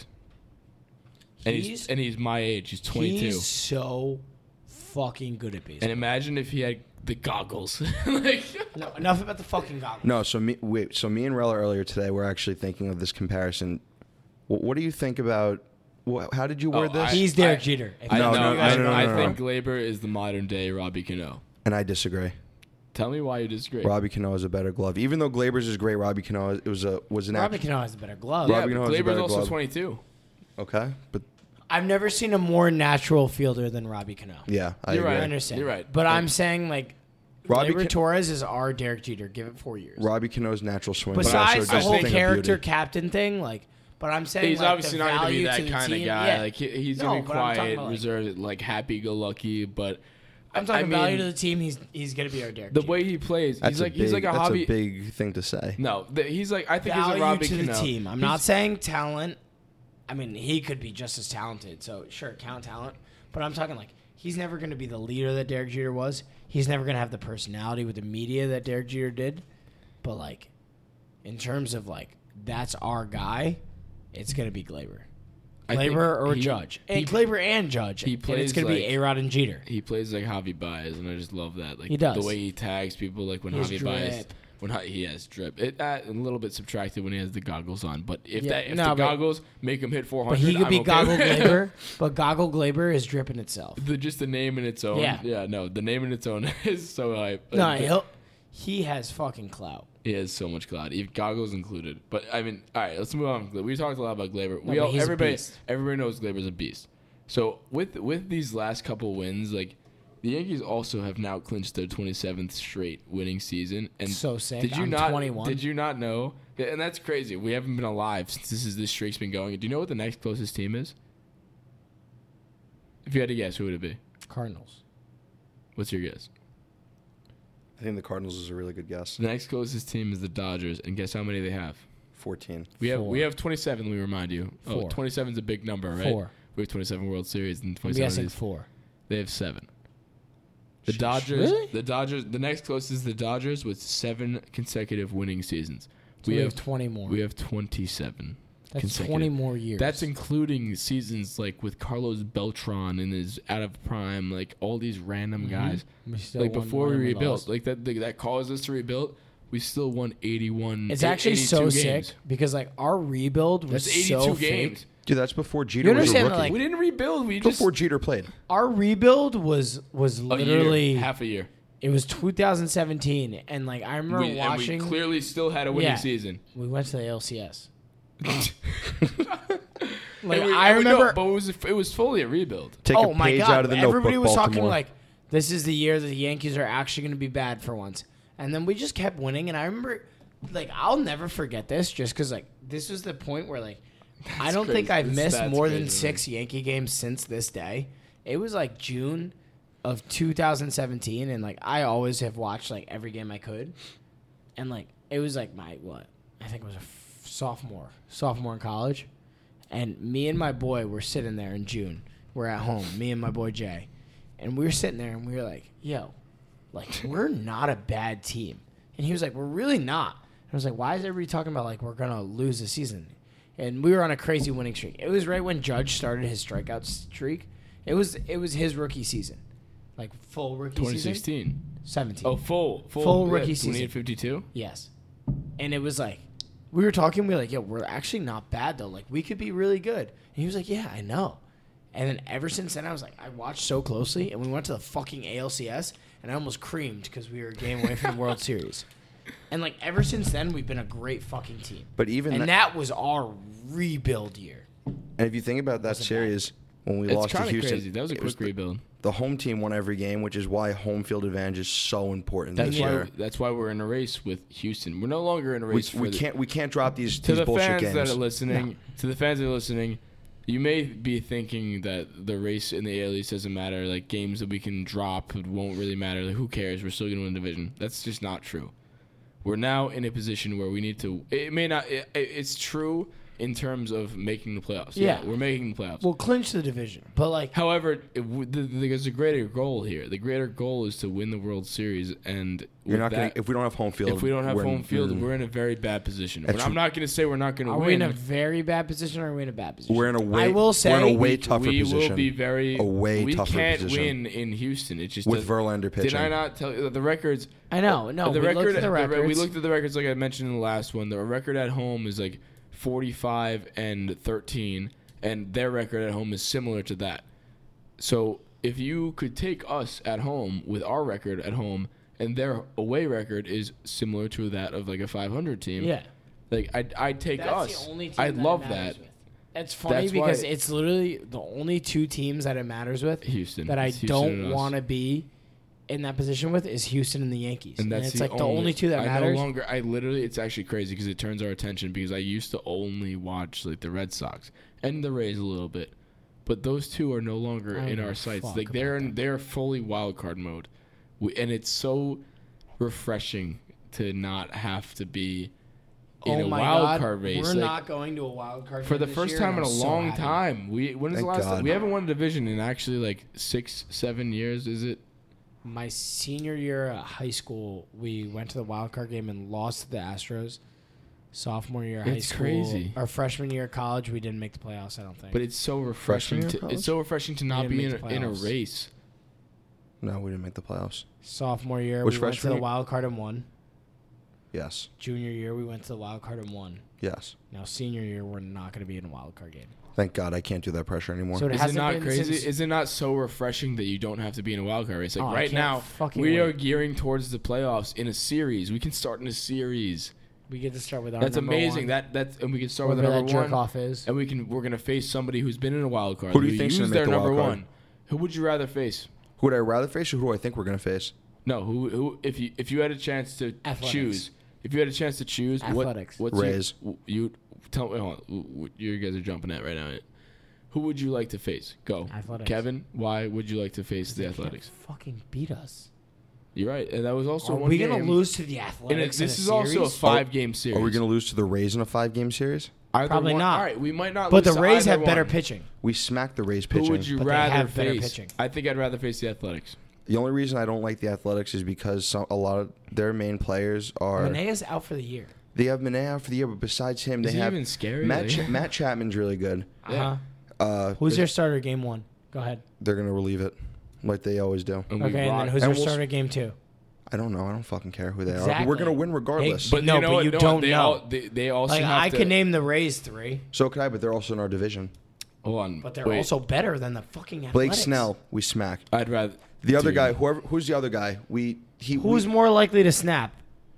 S2: And he's my age. He's 22.
S1: He's so fucking good at baseball.
S2: And imagine if he had the goggles. Like,
S1: No, enough about the fucking goggles.
S3: No, so me and Rella earlier today were actually thinking of this comparison. What do you think about? How did you word this?
S1: He's Derek Jeter. If
S2: I
S1: you
S2: know.
S1: know, you guys
S3: no,
S1: know.
S2: I
S3: no.
S2: think Gleyber is the modern day Robbie Cano.
S3: And I disagree.
S2: Tell me why you disagree.
S3: Robbie Cano is a better glove. Even though Gleyber's is great, Robbie Cano was an
S1: Robbie
S3: act-
S1: Cano has a better glove.
S2: Yeah,
S3: Robbie
S2: but
S3: Cano has a
S2: Gleyber's
S3: better
S2: also
S3: glove.
S2: 22.
S3: Okay, but
S1: I've never seen a more natural fielder than Robbie Cano.
S3: yeah, I
S2: You're
S3: agree.
S2: right.
S1: I understand.
S2: You're right.
S1: But I'm saying, like,
S3: Robbie
S1: Gleyber
S3: Ca-
S1: Torres is our Derek Jeter. Give it 4 years.
S3: Robbie Cano's natural swing. but
S1: Besides
S3: also
S1: the
S3: just
S1: whole
S3: a thing of
S1: character
S3: beauty.
S1: captain thing, like, but I'm saying
S2: He's
S1: like,
S2: obviously
S1: the
S2: not going to be
S1: value
S2: that
S1: the
S2: kind of
S1: team-
S2: guy.
S1: Yeah.
S2: Like he's
S1: No,
S2: going to be
S1: but I'm talking
S2: quiet,
S1: about, like-
S2: reserved, like happy-go-lucky. But
S1: I'm talking
S2: I
S1: value
S2: mean,
S1: to the team. He's going to be our Derek
S2: the
S1: Jeter.
S2: way he plays,
S3: That's
S2: he's like a hobby.
S3: That's a big thing to say.
S2: No, he's like I think he's a
S1: value
S2: Robbie
S1: to the
S2: Cano.
S1: team. I'm not saying talent. I mean, he could be just as talented. So sure, count talent. But I'm talking like he's never going to be the leader that Derek Jeter was. He's never going to have the personality with the media that Derek Jeter did. But like, in terms of like, that's our guy. It's going to be Gleyber.
S2: I think
S1: Gleyber or
S2: he-
S1: Judge.
S2: he-
S1: And Gleyber and Judge.
S2: he
S1: And it's
S2: plays
S1: going to be
S2: like-
S1: A-Rod and Jeter.
S2: He plays like Javi Baez, and I just love that. Like
S1: He does.
S2: the way he tags people, like when
S1: He has
S2: Javi Baez,
S1: drip.
S2: he has drip. It a little bit subtracted when he has the goggles on, but if
S1: Yeah,
S2: the
S1: no, but-
S2: goggles make him hit 400,
S1: But he could
S2: I'm
S1: be
S2: okay
S1: Goggle
S2: with it.
S1: Gleyber. But Goggle Gleyber is dripping itself.
S2: Just the name in its own.
S1: Yeah.
S2: No, the name in its own is so hype.
S1: No, he has fucking clout.
S2: He has so much clout, even goggles included. But I mean, all right, let's move on. We talked a lot about Glaber.
S1: No, but he's a beast.
S2: Everybody knows Glaber's a beast. So with these last couple wins, like the Yankees also have now clinched their 27th straight winning season. And
S1: So sick.
S2: Did you
S1: I'm
S2: not?
S1: 21.
S2: Did you not know? Yeah, and that's crazy. We haven't been alive since this streak's been going. Do you know what the next closest team is? If you had to guess, who would it be?
S1: Cardinals.
S2: What's your guess?
S3: I think the Cardinals is a really good guess.
S2: The next closest team is the Dodgers, and guess how many they have?
S3: 14.
S2: We
S1: Four.
S2: have 27. Let me remind you. Oh,
S1: Four.
S2: 27 is a big number, right?
S1: 4.
S2: We have 27 World Series and
S1: I'm
S2: 27.
S1: guessing
S2: Is,
S1: 4.
S2: they have 7. The
S3: Sheesh.
S2: Dodgers.
S1: Really?
S2: The Dodgers. The next closest is the Dodgers with 7 consecutive winning seasons.
S1: So we have 20 more.
S2: We have 27.
S1: That's
S2: consecutive.
S1: 20 more years.
S2: That's including seasons like with Carlos Beltran and his out of prime, like all these random guys.
S1: We still
S2: Like
S1: won
S2: before we
S1: one and
S2: rebuilt,
S1: lost.
S2: like that caused us to rebuild. We still won 81.
S1: It's actually so
S2: 82 games.
S1: sick because like our rebuild was
S2: That's 82
S1: so
S2: games.
S1: fake.
S3: Dude, that's before
S1: You
S3: Jeter was a
S1: understand
S3: rookie.
S1: that, like,
S2: We didn't rebuild. We just
S3: Before Jeter played.
S1: Our rebuild was
S2: a
S1: literally
S2: year, half a year.
S1: it was 2017 and like I remember
S2: And we
S1: watching
S2: clearly still had a winning
S1: Yeah.
S2: season.
S1: we went to the LCS.
S2: Like
S1: I remember
S2: but it was fully a rebuild.
S3: Take
S1: oh
S3: a
S1: my
S3: page
S1: god,
S3: out of the
S1: everybody
S3: notebook,
S1: was talking
S3: Baltimore.
S1: like this is the year that the Yankees are actually going to be bad for once. And then we just kept winning and I remember like I'll never forget this just cuz like this was the point where like I don't think
S2: crazy.
S1: I've
S2: This
S1: missed
S2: stat's
S1: more than
S2: crazy,
S1: 6 Yankee games since this day. It was like June of 2017 and like I always have watched like every game I could. And like it was like my what? I think it was a sophomore in college. And me and my boy were sitting there in June. We're at home, me and my boy Jay. And we were sitting there and we were like, yo, like, we're not a bad team. And he was like, we're really not. And I was like, why is everybody talking about, like, we're going to lose the season? And we were on a crazy winning streak. It was right when Judge started his strikeout streak. It was his rookie season. Like, full rookie season.
S2: 2016.
S1: 17.
S2: Oh, full
S1: rookie season.
S2: 28-52.
S1: Yes. And it was like, we were talking, we were like, yo, we're actually not bad, though. Like, we could be really good. And he was like, yeah, I know. And then ever since then, I was like, I watched so closely, and we went to the fucking ALCS, and I almost creamed because we were a game away from the World Series. And, like, ever since then, we've been a great fucking team.
S3: But even
S1: and that was our rebuild year.
S3: And if you think about that series, when we
S2: It's
S3: lost to
S2: kind of
S3: Houston,
S2: crazy. That was a
S3: it
S2: quick
S3: the-
S2: rebuild.
S3: The home team won every game, which is why home field advantage is so important this year.
S2: That's why we're in a race with Houston. We're no longer in a race.
S3: We can't drop these
S2: To the
S3: bullshit
S2: fans
S3: games.
S2: that are listening, you may be thinking that the race in the AL East doesn't matter. Like games that we can drop won't really matter. Like who cares? We're still going to win the division. That's just not true. We're now in a position where we need to. It may not. It's true in terms of making the playoffs.
S1: Yeah.
S2: We're making the playoffs.
S1: We'll clinch the division. But, like,
S2: However, there's a greater goal here. The greater goal is to win the World Series, and
S3: You're not
S2: with
S3: gonna,
S2: that,
S3: if we don't have home field.
S2: if we don't have home field,
S3: we're
S2: we're in a very bad position.
S3: That's
S2: I'm not going to say we're not going to
S1: are
S2: win.
S1: we in a very bad position or are we in a bad position?
S3: in a way.
S1: I will say,
S3: we're in a way tougher
S2: we
S3: position.
S2: will be very.
S3: A way
S2: we
S3: tougher
S2: can't
S3: position.
S2: win in Houston. It just
S3: with
S2: does-
S3: Verlander pitching.
S2: Did I not tell you the records?
S1: I know. No,
S2: the
S1: we
S2: record.
S1: looked at the records.
S2: We looked at the records like I mentioned in the last one. The record at home is like 45-13, and their record at home is similar to that. So if you could take us at home with our record at home, and their away record is similar to that of like a 500 team,
S1: Yeah.
S2: like I'd take
S1: That's
S2: us.
S1: the only team
S2: I'd
S1: that
S2: love
S1: it
S2: that.
S1: matters with. It's funny
S2: That's
S1: because
S2: why-
S1: it's literally the only two teams that it matters with
S2: Houston.
S1: that I
S2: It's Houston and
S1: don't
S2: us.
S1: want to be in that position with is Houston and the Yankees.
S2: And that's
S1: it's like the only two that
S2: I
S1: matters.
S2: no longer. I literally. It's actually crazy because it turns our attention because I used to only watch like the Red Sox and the Rays a little bit, but those two are no longer
S1: I don't
S2: in
S1: give
S2: our
S1: a
S2: sights.
S1: fuck
S2: Like they're
S1: about
S2: they're fully wild card mode, and it's so refreshing to not have to be in a
S1: my
S2: wild
S1: God,
S2: card race.
S1: We're
S2: Like,
S1: not going to a wild card
S2: for
S1: game
S2: the
S1: this
S2: first
S1: year,
S2: time
S1: and
S2: in a
S1: I'm so
S2: long
S1: happy.
S2: time. When is the
S3: Thank
S2: last time?
S3: God.
S2: We haven't won a division in actually like 6-7 years. Is it?
S1: My senior year at high school, we went to the wild card game and lost to the Astros. Sophomore year of high
S2: It's
S1: school,
S2: crazy.
S1: Our freshman year of college, we didn't make the playoffs. I don't think.
S2: But it's so refreshing.
S3: year of
S2: To,
S3: college?
S2: it's so refreshing to not
S1: didn't
S2: be
S1: make the
S2: in a
S1: playoffs.
S2: race.
S3: No, we didn't make the playoffs.
S1: Sophomore year,
S3: Which
S1: we went to
S3: freshman
S1: the
S3: year?
S1: wild card and won.
S3: Yes.
S1: Junior year, we went to the wild card and won.
S3: Yes.
S1: Now senior year, we're not going to be in a wild card game.
S3: Thank God I can't do that pressure anymore.
S1: So it
S2: Is it
S1: hasn't
S2: not
S1: been
S2: crazy?
S1: since-
S2: Is it not so refreshing that you don't have to be in a wild card race? Like
S1: Oh, I
S2: right
S1: can't
S2: now,
S1: fucking
S2: we are
S1: wait.
S2: gearing towards the playoffs in a series. We can start in a series.
S1: We get to start with our
S2: That's
S1: number
S2: amazing.
S1: one.
S2: That's and we can start with
S1: Whoever
S2: the
S1: that
S2: number
S1: jerk
S2: one.
S1: off is.
S2: And we're gonna face somebody who's been in a wild card.
S3: Who do you think's
S2: use
S3: gonna
S2: their
S3: make the
S2: number
S3: wild card?
S2: one? Who would you rather face?
S3: Who would I rather face or who do I think we're going to face?
S2: No, who if you had a chance to
S1: Athletics.
S2: choose, if you had a chance to choose,
S1: Athletics.
S2: what's
S3: Rays.
S2: you tell me? Hold on, what you guys are jumping at right now. Who would you like to face? Go,
S1: Athletics.
S2: Kevin. Why would you like to face the
S1: They can't
S2: Athletics?
S1: fucking beat us.
S2: You're right, and that was also
S1: Are
S2: one
S1: we
S2: game.
S1: gonna lose to the
S2: And
S1: Athletics?
S2: this
S1: in
S2: is
S1: a
S2: also a
S1: series?
S2: 5-game series.
S3: Are we going to lose to the Rays in a 5-game series?
S2: Either
S1: Probably
S2: one-
S1: not.
S2: All right, we might not.
S1: But
S2: lose
S1: the
S2: to
S1: Rays
S2: either
S1: have better
S2: one.
S1: pitching.
S3: We smacked the Rays
S2: Who
S3: pitching.
S2: would you
S1: But they
S2: rather
S1: have better
S2: face?
S1: pitching.
S2: I think I'd rather face the Athletics.
S3: The only reason I don't like the Athletics is because a lot of their main players are.
S1: Manea's out for the year.
S3: They have Manaea out for the year, but besides him,
S2: Is
S3: they
S2: he
S3: have
S2: even scary?
S3: Matt Chapman's really good.
S2: Yeah.
S1: Who's your starter game one? Go ahead.
S3: They're going to relieve it like they always do.
S2: And we
S1: Okay, and
S2: rock-
S1: then who's
S3: and
S1: your
S3: we'll-
S1: starter game two?
S3: I don't know. I don't fucking care who they are.
S1: Exactly.
S3: We're going to win regardless.
S1: Hey, No, but
S2: what?
S1: you don't
S2: they
S1: know.
S2: They also
S1: Like
S2: have
S1: I
S2: to,
S1: could name the Rays 3,
S3: So could I, but they're also in our division.
S2: Hold on,
S1: but they're
S2: wait.
S1: also better than the fucking Athletics.
S3: Blake Snell, we smacked.
S2: I'd rather
S3: The other
S2: Dude.
S3: guy, who's the other guy?
S1: Who's more likely to snap?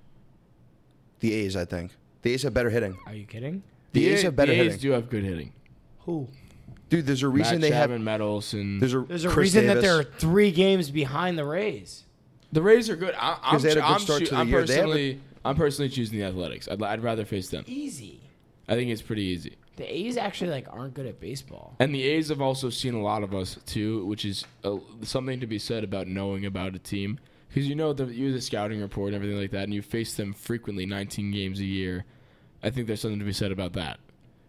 S3: The A's, I think. The A's have better hitting.
S1: Are you kidding?
S3: The A's have better
S2: the A's
S3: hitting.
S2: do have good hitting.
S1: Who?
S3: Dude, there's a reason
S2: Matt
S3: they have.
S2: Chapman, Matt Olson.
S3: There's a
S1: There's a
S3: Chris
S1: reason that
S3: Davis.
S1: they're 3 games behind the Rays.
S2: The Rays are good. I'm
S3: they had a good start to the year. They have
S2: I'm personally choosing the Athletics. I'd rather face them.
S1: Easy.
S2: I think it's pretty easy.
S1: The A's actually like aren't good at baseball.
S2: And the A's have also seen a lot of us too, which is something to be said about knowing about a team. Because you're the scouting report and everything like that, and you face them frequently, 19 games a year. I think there's something to be said about that.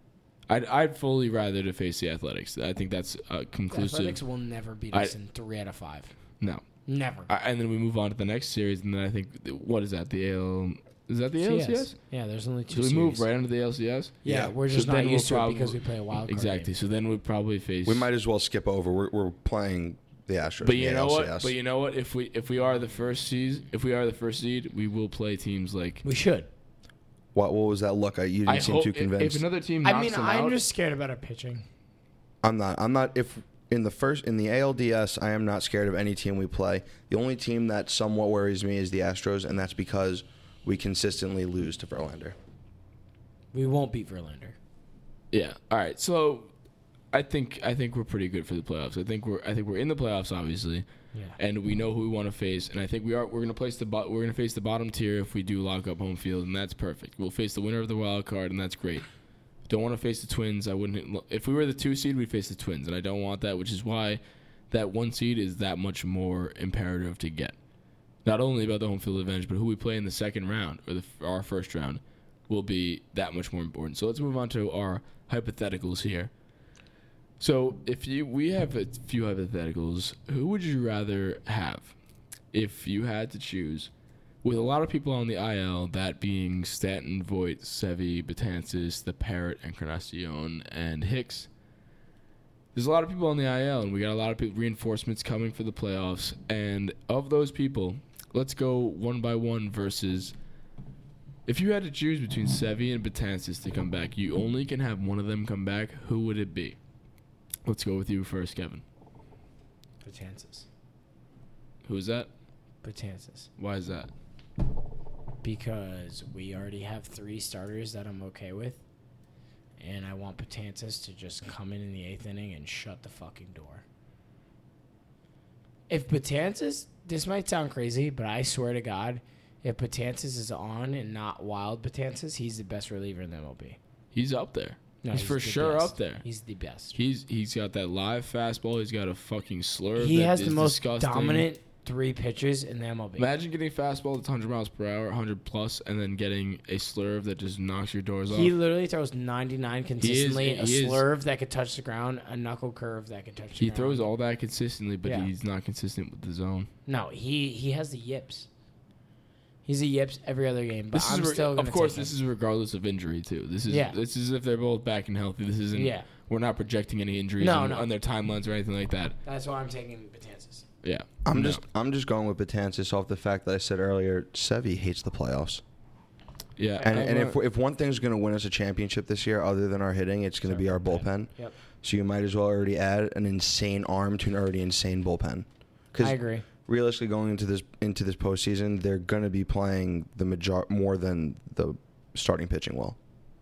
S2: I'd fully rather to face the Athletics. I think that's
S1: The
S2: conclusive.
S1: Athletics will never beat us in 3 out of 5.
S2: No.
S1: Never.
S2: And then we move on to the next series, and then I think what is that? The AL? Is that the ALCS?
S1: Yeah, there's only 2
S2: So we
S1: series.
S2: move right into the ALCS.
S1: Yeah, we're
S2: So
S1: just
S2: then
S1: not
S2: we'll
S1: used to it
S2: probably-
S1: because we play a wild card
S2: Exactly.
S1: game.
S2: So then we'd probably face.
S3: We might as well skip over. We're playing the Astros.
S2: But
S3: in
S2: you
S3: the
S2: know what?
S3: ALCS.
S2: But you know what? If we are the first seed, we will play teams like.
S1: We should.
S3: What was that look? You didn't seem too convinced.
S2: If another team knocks
S1: I mean,
S2: them
S1: I'm
S2: out,
S1: just scared about our pitching.
S3: I'm not. If in the ALDS, I am not scared of any team we play. The only team that somewhat worries me is the Astros, and that's because we consistently lose to Verlander.
S1: We won't beat Verlander.
S2: yeah. All right. So, I think we're pretty good for the playoffs. I think we're in the playoffs, obviously.
S1: Yeah.
S2: And we know who we want to face, and I think we're going to face the bottom tier if we do lock up home field, and that's perfect. We'll face the winner of the wild card, and that's great. Don't want to face the Twins. I wouldn't. If we were the 2 seed, we'd face the Twins, and I don't want that, which is why that 1 seed is that much more imperative to get. Not only about the home field advantage, but who we play in the second round or our first round will be that much more important. So let's move on to our hypotheticals here. So we have a few hypotheticals. Who would you rather have if you had to choose? With a lot of people on the IL, that being Stanton, Voit, Sevy, Betances, the Parrot, Encarnacion, and Hicks. There's a lot of people on the IL, and we got a lot of reinforcements coming for the playoffs. And of those people, let's go one by one versus. If you had to choose between Sevy and Betances to come back, you only can have one of them come back. Who would it be? Let's go with you first, Kevin.
S1: Betances.
S2: Who is that?
S1: Betances.
S2: Why is that?
S1: Because we already have 3 starters that I'm okay with. And I want Betances to just come in the 8th inning and shut the fucking door. If Betances, this might sound crazy, but I swear to God, if Betances is on and not wild Betances, he's the best reliever in the MLB.
S2: He's up there.
S1: No,
S2: he's for
S1: the
S2: sure
S1: best.
S2: up there.
S1: He's the best.
S2: He's got that live fastball. He's got a fucking slurve.
S1: He
S2: that
S1: has the
S2: is
S1: most
S2: disgusting.
S1: dominant 3 pitches in the MLB.
S2: Imagine getting a fastball that's 100 miles per hour, 100 plus, and then getting a slurve that just knocks your doors
S1: He
S2: off.
S1: literally throws 99 consistently.
S2: he is.
S1: A slurve that could touch the ground, a knuckle curve that could touch the
S2: He
S1: ground.
S2: throws all that consistently, but
S1: Yeah.
S2: he's not consistent with the zone.
S1: No, he has the yips. He's a yips every other game, but
S2: This
S1: I'm
S2: is
S1: still gonna
S2: of course,
S1: take him.
S2: this is regardless of injury too. This is
S1: Yeah.
S2: this is if they're both back and healthy. This isn't.
S1: Yeah.
S2: We're not projecting any injuries
S1: No,
S2: on,
S1: no.
S2: on their timelines or anything like that.
S1: That's why I'm taking Betances.
S2: Yeah.
S3: I'm just going with Betances off the fact that I said earlier, Sevy hates the playoffs.
S2: Yeah.
S3: And if one thing's going to win us a championship this year, other than our hitting, it's going to be our bullpen.
S1: Yep.
S3: So you might as well already add an insane arm to an already insane bullpen.
S1: I agree.
S3: Realistically, going into this postseason, they're going to be playing more than the starting pitching will.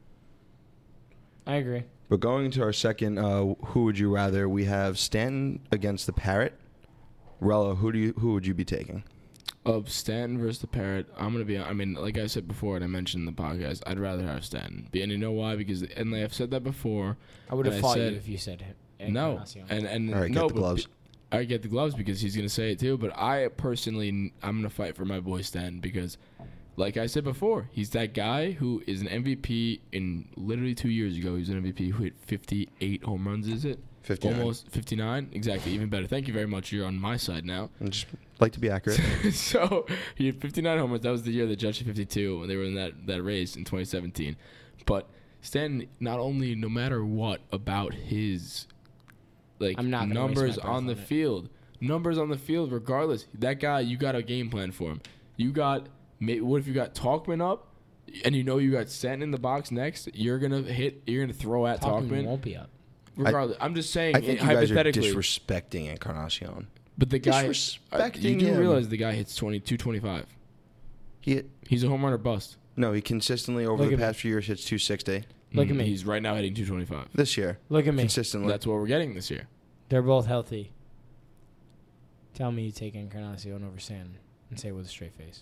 S1: I agree.
S3: But going into our second, who would you rather? We have Stanton against the Parrot. Rella, who would you be taking?
S2: Of Stanton versus the Parrot, I'm gonna be. I mean, like I said before, and I mentioned in the podcast, I'd rather have Stanton. And you know why? Because and I've said that before.
S1: I would have
S2: and
S1: fought you if you said
S2: no.
S1: Encarnacion.
S2: And
S3: All right,
S2: no,
S3: get the gloves.
S2: I get the gloves because he's gonna say it too. But I personally, I'm gonna fight for my boy Stanton because, like I said before, he's that guy who is an MVP. In literally 2 years ago, he was an MVP who hit 58 home runs. Is it?
S3: 59.
S2: Almost 59. Exactly. Even better. Thank you very much. You're on my side now.
S3: I just like to be accurate.
S2: So he had 59 home runs. That was the year the Jets had 52 when they were in that race in 2017. But Stanton, not only no matter what about his
S1: I'm not gonna
S2: numbers
S1: waste my breath
S2: on the
S1: on it.
S2: field, regardless, that guy, you got a game plan for him. You got what if you got Talkman up, and you know you got Stanton in the box next? You're gonna throw at
S1: Talkman
S2: Talkman.
S1: won't be up.
S2: Regardless, I'm just saying
S3: I think you guys are
S2: hypothetically.
S3: disrespecting Encarnacion.
S2: But the guy,
S3: disrespecting
S2: you do
S3: him.
S2: realize the guy hits 225. He's a home run or bust.
S3: No, he consistently over
S1: Look
S3: the
S1: at me.
S3: past few years hits 260.
S1: Look at me.
S2: He's right now hitting 225.
S3: This year,
S1: Look at me.
S3: consistently.
S2: That's what we're getting this year.
S1: They're both healthy. Tell me you take Encarnacion over Stanton and say it with a straight face.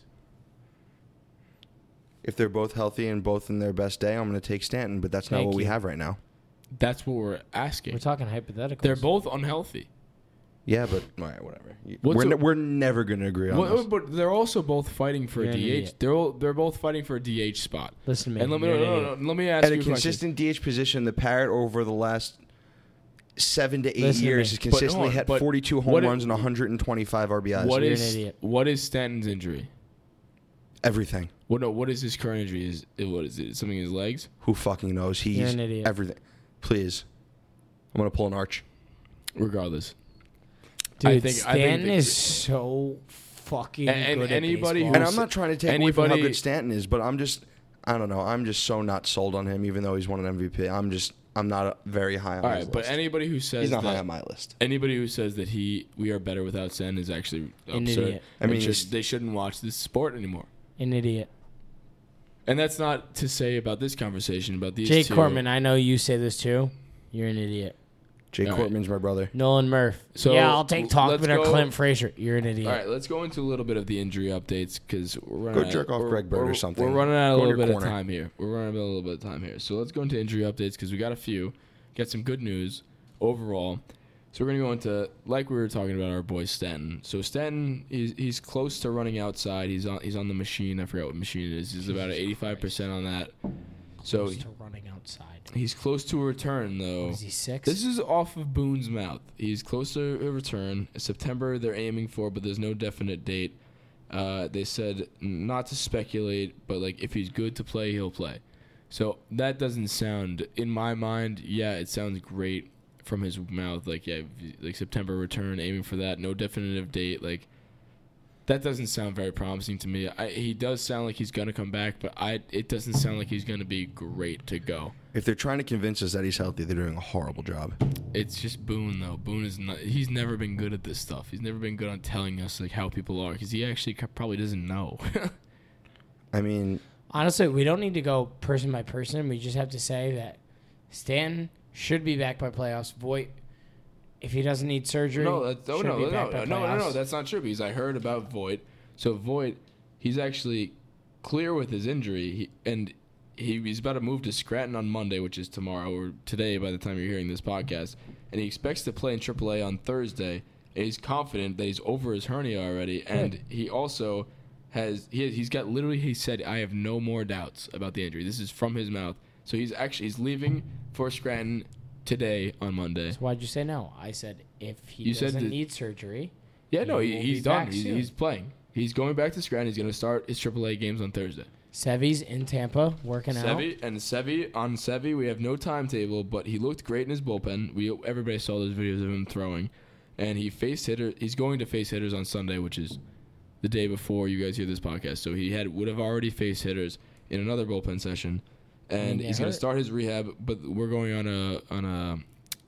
S3: If they're both healthy and both in their best day, I'm going to take Stanton, but that's not
S1: Thank
S3: what we
S1: you.
S3: have right now.
S2: That's what we're asking.
S1: We're talking hypotheticals.
S2: They're both unhealthy.
S3: Yeah, but all right, whatever.
S2: What's
S3: We're never going to agree on
S2: Well,
S3: this.
S2: but they're also both fighting for
S1: You're
S2: a
S1: an
S2: DH.
S1: idiot.
S2: They're both fighting for a DH spot.
S1: Listen to me.
S2: And let me
S1: You're an
S2: no,
S1: idiot.
S2: let me ask
S3: At
S2: you
S3: a
S2: a question.
S3: consistent DH position, the Parrot over the last 7 to 8
S1: Listen to
S3: years
S1: me.
S3: has consistently
S2: hold on,
S3: hit
S2: but
S3: 42 home
S2: what
S3: runs and
S2: if-
S3: 125 RBIs.
S2: What
S1: You're
S2: is
S1: an idiot.
S2: what is Stanton's injury?
S3: Everything.
S2: What is his current injury? What is it? Something in his legs?
S3: Who fucking knows? He's
S1: You're an idiot.
S3: everything. Please. I'm going to pull an arch.
S2: Regardless.
S1: Dude,
S2: I
S1: Stanton
S2: think
S1: is so fucking
S2: And
S1: good
S2: anybody
S1: at
S2: who-
S3: And
S1: baseball.
S3: I'm not trying to take away from how
S2: Anybody-
S3: good Stanton is, but I don't know. I'm just so not sold on him, even though he's won an MVP. I'm not very high on
S2: All
S3: his
S2: right, but
S3: list.
S2: anybody who says
S3: He's not high
S2: that
S3: on my list.
S2: anybody who says that we are better without Stanton is actually
S1: An
S2: absurd.
S1: idiot.
S3: I mean,
S2: And
S3: he's-
S2: they shouldn't watch this sport anymore.
S1: An idiot.
S2: And that's not to say about this conversation about these
S1: Jake
S2: two.
S1: Corman, I know you say this too. You're an idiot.
S3: Jake
S2: All right.
S3: Cortman's my brother.
S1: Nolan Murph.
S2: So,
S1: yeah, I'll take
S2: let's
S1: Talkman or
S2: go-
S1: Clint Frazier. You're an idiot.
S2: All right, let's go into a little bit of the injury updates because we're
S3: Go
S2: running.
S3: jerk off Greg Bird or something.
S2: We're running out of a
S3: Go in
S2: little
S3: your
S2: bit
S3: corner.
S2: of time here. We're running out of a little bit of time here. So let's go into injury updates because we got a few. Got some good news overall. So we're gonna go into like we were talking about our boy Stanton. So Stanton, he's close to running outside. He's on the machine. I forgot what machine it is. He's about at 85% on that. So
S1: Close to running outside.
S2: he's close to a return though.
S1: Is he 6?
S2: This is off of Boone's mouth. He's close to a return. September they're aiming for, but there's no definite date. They said not to speculate, but like if he's good to play, he'll play. So that doesn't sound, in my mind, yeah, it sounds great from his mouth. Like, yeah, like September return, aiming for that, no definitive date. Like, that doesn't sound very promising to me. He does sound like he's going to come back, but it doesn't sound like he's going to be great to go.
S3: If they're trying to convince us that he's healthy, they're doing a horrible job.
S2: It's just Boone, though. Boone is not. He's never been good at this stuff. He's never been good on telling us like how people are, because he actually probably doesn't know.
S3: I mean,
S1: Honestly, we don't need to go person by person. We just have to say that Stanton should be back by playoffs. Voit, if he doesn't need surgery,
S2: no,
S1: should
S2: no,
S1: be back by playoffs.
S2: that's not true. Because I heard about Voit. So Voit, he's actually clear with his injury, he's about to move to Scranton on Monday, which is tomorrow or today by the time you're hearing this podcast, and he expects to play in AAA on Thursday. And he's confident that he's over his hernia already, and he also he's got literally, he said, I have no more doubts about the injury. This is from his mouth. So he's leaving for Scranton today on Monday.
S1: So why'd you say no? I said if he
S2: You said
S1: doesn't
S2: that-
S1: need surgery.
S2: Yeah, no,
S1: he will
S2: he's
S1: be
S2: done.
S1: back soon.
S2: He's playing. He's going back to Scranton. He's going to start his AAA games on Thursday.
S1: Sevy's in Tampa working out.
S2: Sevy, we have no timetable, but he looked great in his bullpen. Everybody saw those videos of him throwing, and he faced hitter. He's going to face hitters on Sunday, which is the day before you guys hear this podcast. So he would have already faced hitters, in another bullpen session, and he's going to start his rehab. But we're going on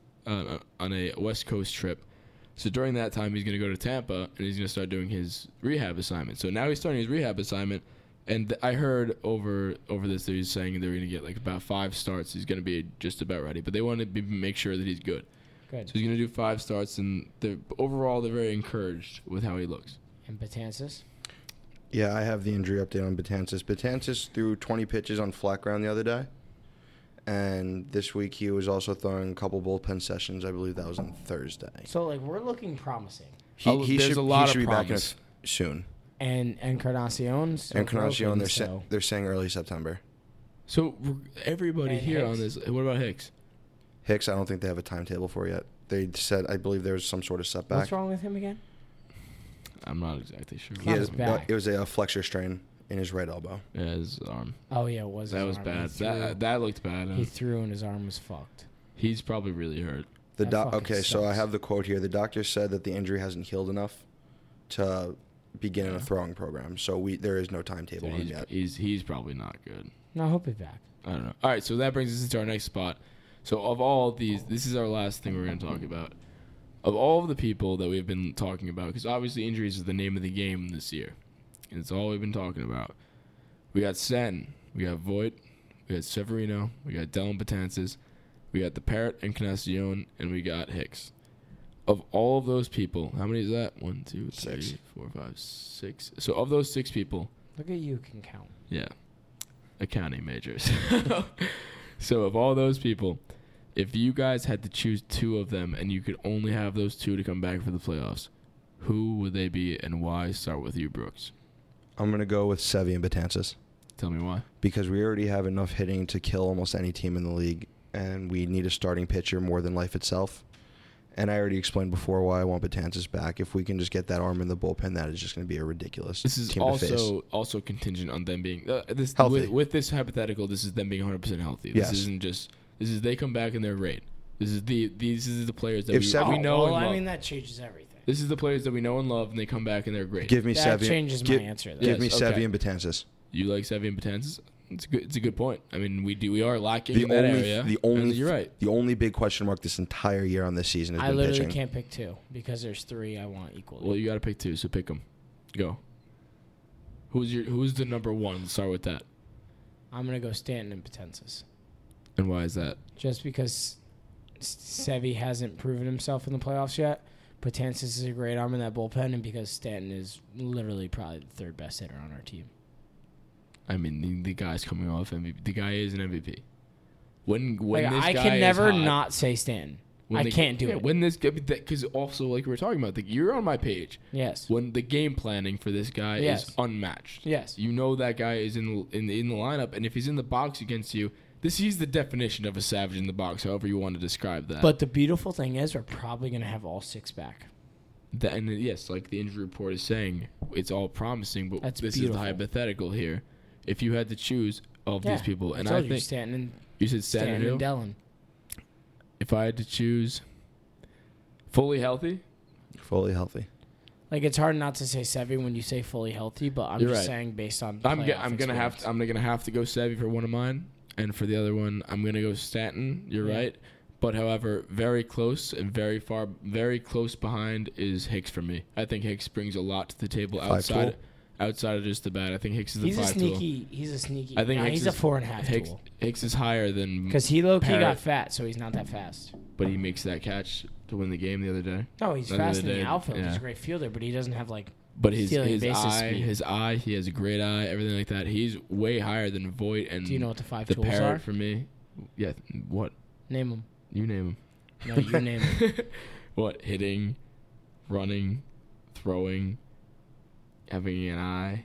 S2: a West Coast trip. So during that time, he's going to go to Tampa, and he's going to start doing his rehab assignment. So now he's starting his rehab assignment, and I heard over this that he's saying they're going to get like about 5 starts. He's going to be just about ready, but they want to make sure that he's good.
S1: Good.
S2: So he's going to do 5 starts, and overall they're very encouraged with how he looks.
S1: And Betances?
S3: Yeah, I have the injury update on Betances. Betances threw 20 pitches on flat ground the other day. And this week he was also throwing a couple bullpen sessions. I believe that was on Thursday.
S1: So, like, we're looking promising.
S3: He
S2: there's
S3: should,
S2: a lot
S3: he should
S2: of
S3: be back
S2: promise.
S3: soon.
S1: And Encarnacion.
S3: Encarnacion,
S1: so
S3: they're saying early September.
S2: So everybody
S1: And
S2: here
S1: Hicks.
S2: on this, what about Hicks?
S3: Hicks, I don't think they have a timetable for yet. They said, I believe there was some sort of setback.
S1: What's wrong with him again?
S2: I'm not exactly sure.
S1: Not his back.
S3: It was a flexor strain in his right elbow.
S2: Yeah, his arm.
S1: Oh, yeah, it was.
S2: That
S1: his
S2: was
S1: arm.
S2: bad. That looked bad.
S1: He threw and his arm was fucked.
S2: He's probably really hurt.
S1: That fucking
S3: Okay, so I
S1: sucks.
S3: have the quote here. The doctor said that the injury hasn't healed enough to begin a throwing program. So there is no timetable on it yet.
S2: He's probably not good.
S1: No, I hope he's back.
S2: I don't know. All right, so that brings us into our next spot. So of all of these, this is our last thing we're going to talk about. Of all of the people that we've been talking about, because obviously injuries is the name of the game this year, and it's all we've been talking about. We got Stanton, we got Voit, we got Severino, we got Dellin Betances, we got the Parrot and Encarnacion, and we got Hicks. Of all of those people, how many is that? 1, 2, 3,
S3: 6.
S2: 4, 5, 6. So of those 6 people,
S1: Look at you can count.
S2: yeah, accounting majors. So of all those people, if you guys had to choose 2 of them and you could only have those 2 to come back for the playoffs, who would they be and why? Start with you, Brooks.
S3: I'm going to go with Sevy and Betances
S2: Tell me why.
S3: because we already have enough hitting to kill almost any team in the league, and we need a starting pitcher more than life itself. And I already explained before why I want Betances back. If we can just get that arm in the bullpen, that is just going to be a ridiculous
S2: This is
S3: team to face.
S2: also contingent on them being
S3: Healthy.
S2: with this hypothetical. This is them being 100% healthy.
S3: Yes.
S2: This isn't just. This is they come back and they're great. These are the players that
S3: If
S2: we
S3: Sevy-
S2: know and
S1: well,
S2: love.
S1: I mean, that changes everything.
S2: This is the players that we know and love, and they come back and they're great.
S3: Give me
S1: That
S3: Sevy.
S1: changes my answer, though.
S3: Give me
S2: Yes,
S3: Sevy
S2: okay.
S3: and Betances.
S2: You like Sevy and Betances? It's a good point. I mean, we are lacking in that area. And you're right.
S3: The only big question mark this entire year on this season has
S1: I
S3: been
S1: literally
S3: pitching.
S1: can't pick 2 because there's 3 I want equally.
S2: Well, you got to pick 2, so pick them. Go. Who's the number 1? Let's start with that.
S1: I'm going to go Stanton and Betances.
S2: And why is that?
S1: Just because Sevy hasn't proven himself in the playoffs yet. Betances is a great arm in that bullpen, and because Stanton is literally probably the 3rd best hitter on our team.
S2: I mean, the guy's coming off MVP. The guy is an MVP. When
S1: Like,
S2: this
S1: I
S2: guy
S1: can
S2: is
S1: never
S2: hot,
S1: not say Stanton.
S2: when
S1: I can't do it.
S2: When this because also like we were talking about, you're on my page.
S1: Yes.
S2: When the game planning for this guy
S1: Yes.
S2: is unmatched.
S1: Yes.
S2: You know that guy is in the lineup, and if he's in the box against you, he's the definition of a savage in the box. However you want to describe that.
S1: But the beautiful thing is, we're probably going to have all 6 back.
S2: And yes, like the injury report is saying, it's all promising, but
S1: That's
S2: this
S1: beautiful.
S2: is the hypothetical here. If you had to choose of these people, and I
S1: told you,
S2: think
S1: Stanton
S2: you said Stanton
S1: and
S2: Hill?
S1: Dellin.
S2: If I had to choose fully healthy,
S3: Fully healthy.
S1: Like, it's hard not to say Sevy when you say fully healthy, but I'm
S2: You're
S1: just
S2: right.
S1: saying based on
S2: I'm
S1: playoff
S2: gonna have
S1: experience.
S2: to go Sevy for one of mine, and for the other one, I'm gonna go Stanton. You're
S1: Yeah.
S2: right, but however, very close and very close behind is Hicks for me. I think Hicks brings a lot to the table outside of just the bat. I think Hicks is the
S1: He's a
S2: 5 tool.
S1: sneaky.
S2: I think
S1: nah,
S2: Hicks
S1: he's a
S2: is-
S1: 4.5
S2: Hicks,
S1: tool.
S2: Hicks is higher than
S1: Because he low-key
S2: Parrot,
S1: got fat, so he's not that fast.
S2: but he makes that catch to win the game the other day.
S1: No, he's
S2: The other
S1: fast in the
S2: day,
S1: outfield. He's
S2: yeah.
S1: a great fielder, but he doesn't have, like,
S2: But his
S1: stealing bases speed.
S2: he has a great eye, everything like that. He's way higher than Voit and
S1: Do you know what the 5
S2: the
S1: tools
S2: Parrot
S1: are?
S2: for me. Yeah, what?
S1: Name them.
S2: You name him.
S1: No, you name them.
S2: What? Hitting, running, throwing, having an eye.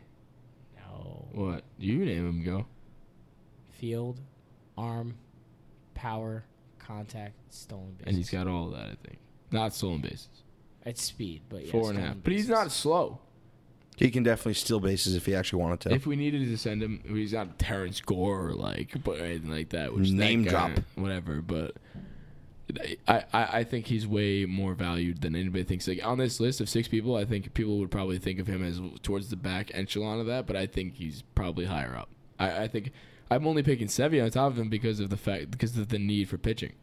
S1: No.
S2: What? You name him. Go.
S1: Field, arm, power, contact, stolen bases.
S2: And he's got all of that. I think not stolen bases.
S1: It's speed, but yeah,
S2: 4.5.
S1: stolen
S2: But he's
S1: bases.
S2: not slow.
S3: He can definitely steal bases if he actually wanted to.
S2: If we needed to send him, he's not Terrence Gore or but anything like that. Which
S3: Name
S2: that guy,
S3: drop.
S2: whatever. But I think he's way more valued than anybody thinks. Like on this list of 6 people, I think people would probably think of him as towards the back echelon of that. But I think he's probably higher up. I think I'm only picking Sevy on top of him because of the need for pitching.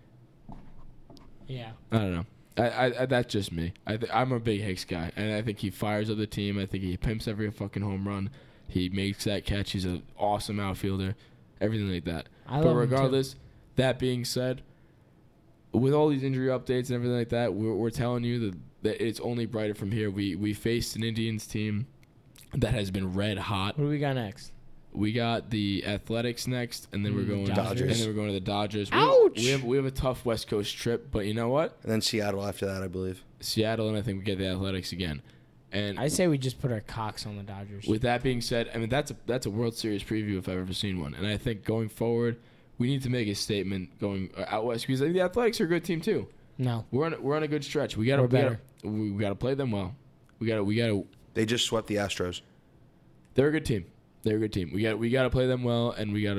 S1: Yeah.
S2: I don't know. I that's just me. I'm a big Hicks guy, and I think he fires up the team. I think he pimps every fucking home run. He makes that catch. He's an awesome outfielder. Everything like that. But regardless, that being said, with all these injury updates and everything like that, we're telling you that it's only brighter from here. We faced an Indians team that has been red hot.
S1: What do we got next?
S2: We got the Athletics next, and then we're going
S1: Dodgers.
S2: And then we're going to the Dodgers.
S1: Ouch!
S2: We have a tough West Coast trip, but you know what?
S3: And then Seattle after that, I believe.
S2: Seattle, and I think we get the Athletics again. And
S1: I say we just put our cocks on the Dodgers.
S2: with that being said, I mean that's a World Series preview if I've ever seen one. And I think going forward, we need to make a statement going out west because the Athletics are a good team too.
S1: No,
S2: We're on a good stretch. We got to play them well. We got to.
S3: They just swept the Astros.
S2: They're a good team. We got to play them well, and we got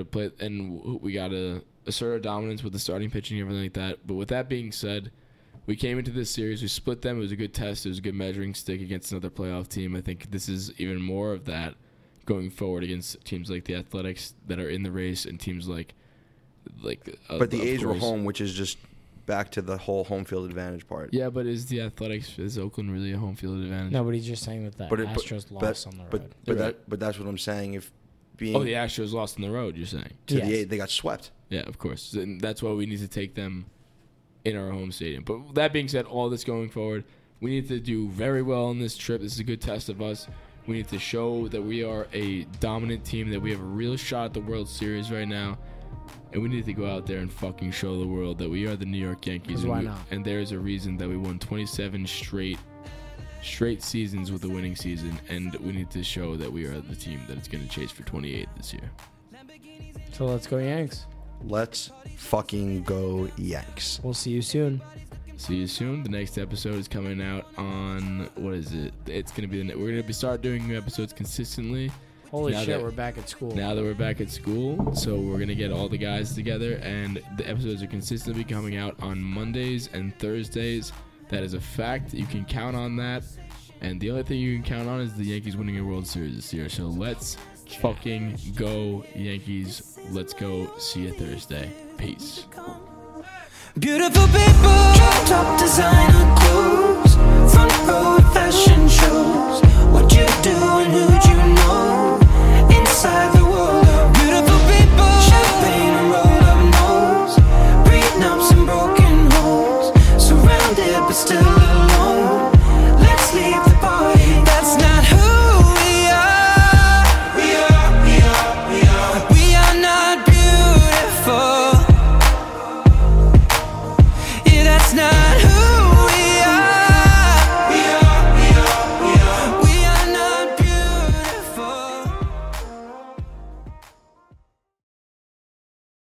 S2: to assert our dominance with the starting pitching and everything like that. But with that being said, we came into this series. We split them. It was a good test. It was a good measuring stick against another playoff team. I think this is even more of that going forward against teams like the Athletics that are in the race and teams like.
S3: But the A's were home, which is just back to the whole home field advantage part.
S2: Yeah, but is Oakland really a home field advantage?
S1: no, but he's just saying that the Astros lost on the road.
S3: But that's what I'm saying. If being
S2: the Astros lost on the road, you're saying?
S3: to
S1: Yes.
S3: the A's, they got swept.
S2: Yeah, of course. And that's why we need to take them in our home stadium. But that being said, all this going forward, we need to do very well on this trip. This is a good test of us. We need to show that we are a dominant team, that we have a real shot at the World Series right now. And we need to go out there and fucking show the world that we are the New York Yankees.
S1: Why not?
S2: And there's a reason that we won 27 straight seasons with a winning season. And we need to show that we are the team that is going to chase for 28 this year.
S1: So let's go Yanks.
S3: Let's fucking go Yanks.
S1: We'll see you soon.
S2: See you soon. The next episode is coming out on, what is it? It's going to be, we're going to start doing new episodes consistently.
S1: Holy
S2: Now
S1: shit,
S2: that-
S1: we're back at school.
S2: Now that we're back at school, so we're going to get all the guys together, and the episodes are consistently coming out on Mondays and Thursdays. That is a fact. You can count on that. And the only thing you can count on is the Yankees winning a World Series this year. So let's fucking go, Yankees. Let's go. See you Thursday. Peace.
S8: Beautiful people, top designer clothes, front row fashion shows. What you do and who'd you know? Inside the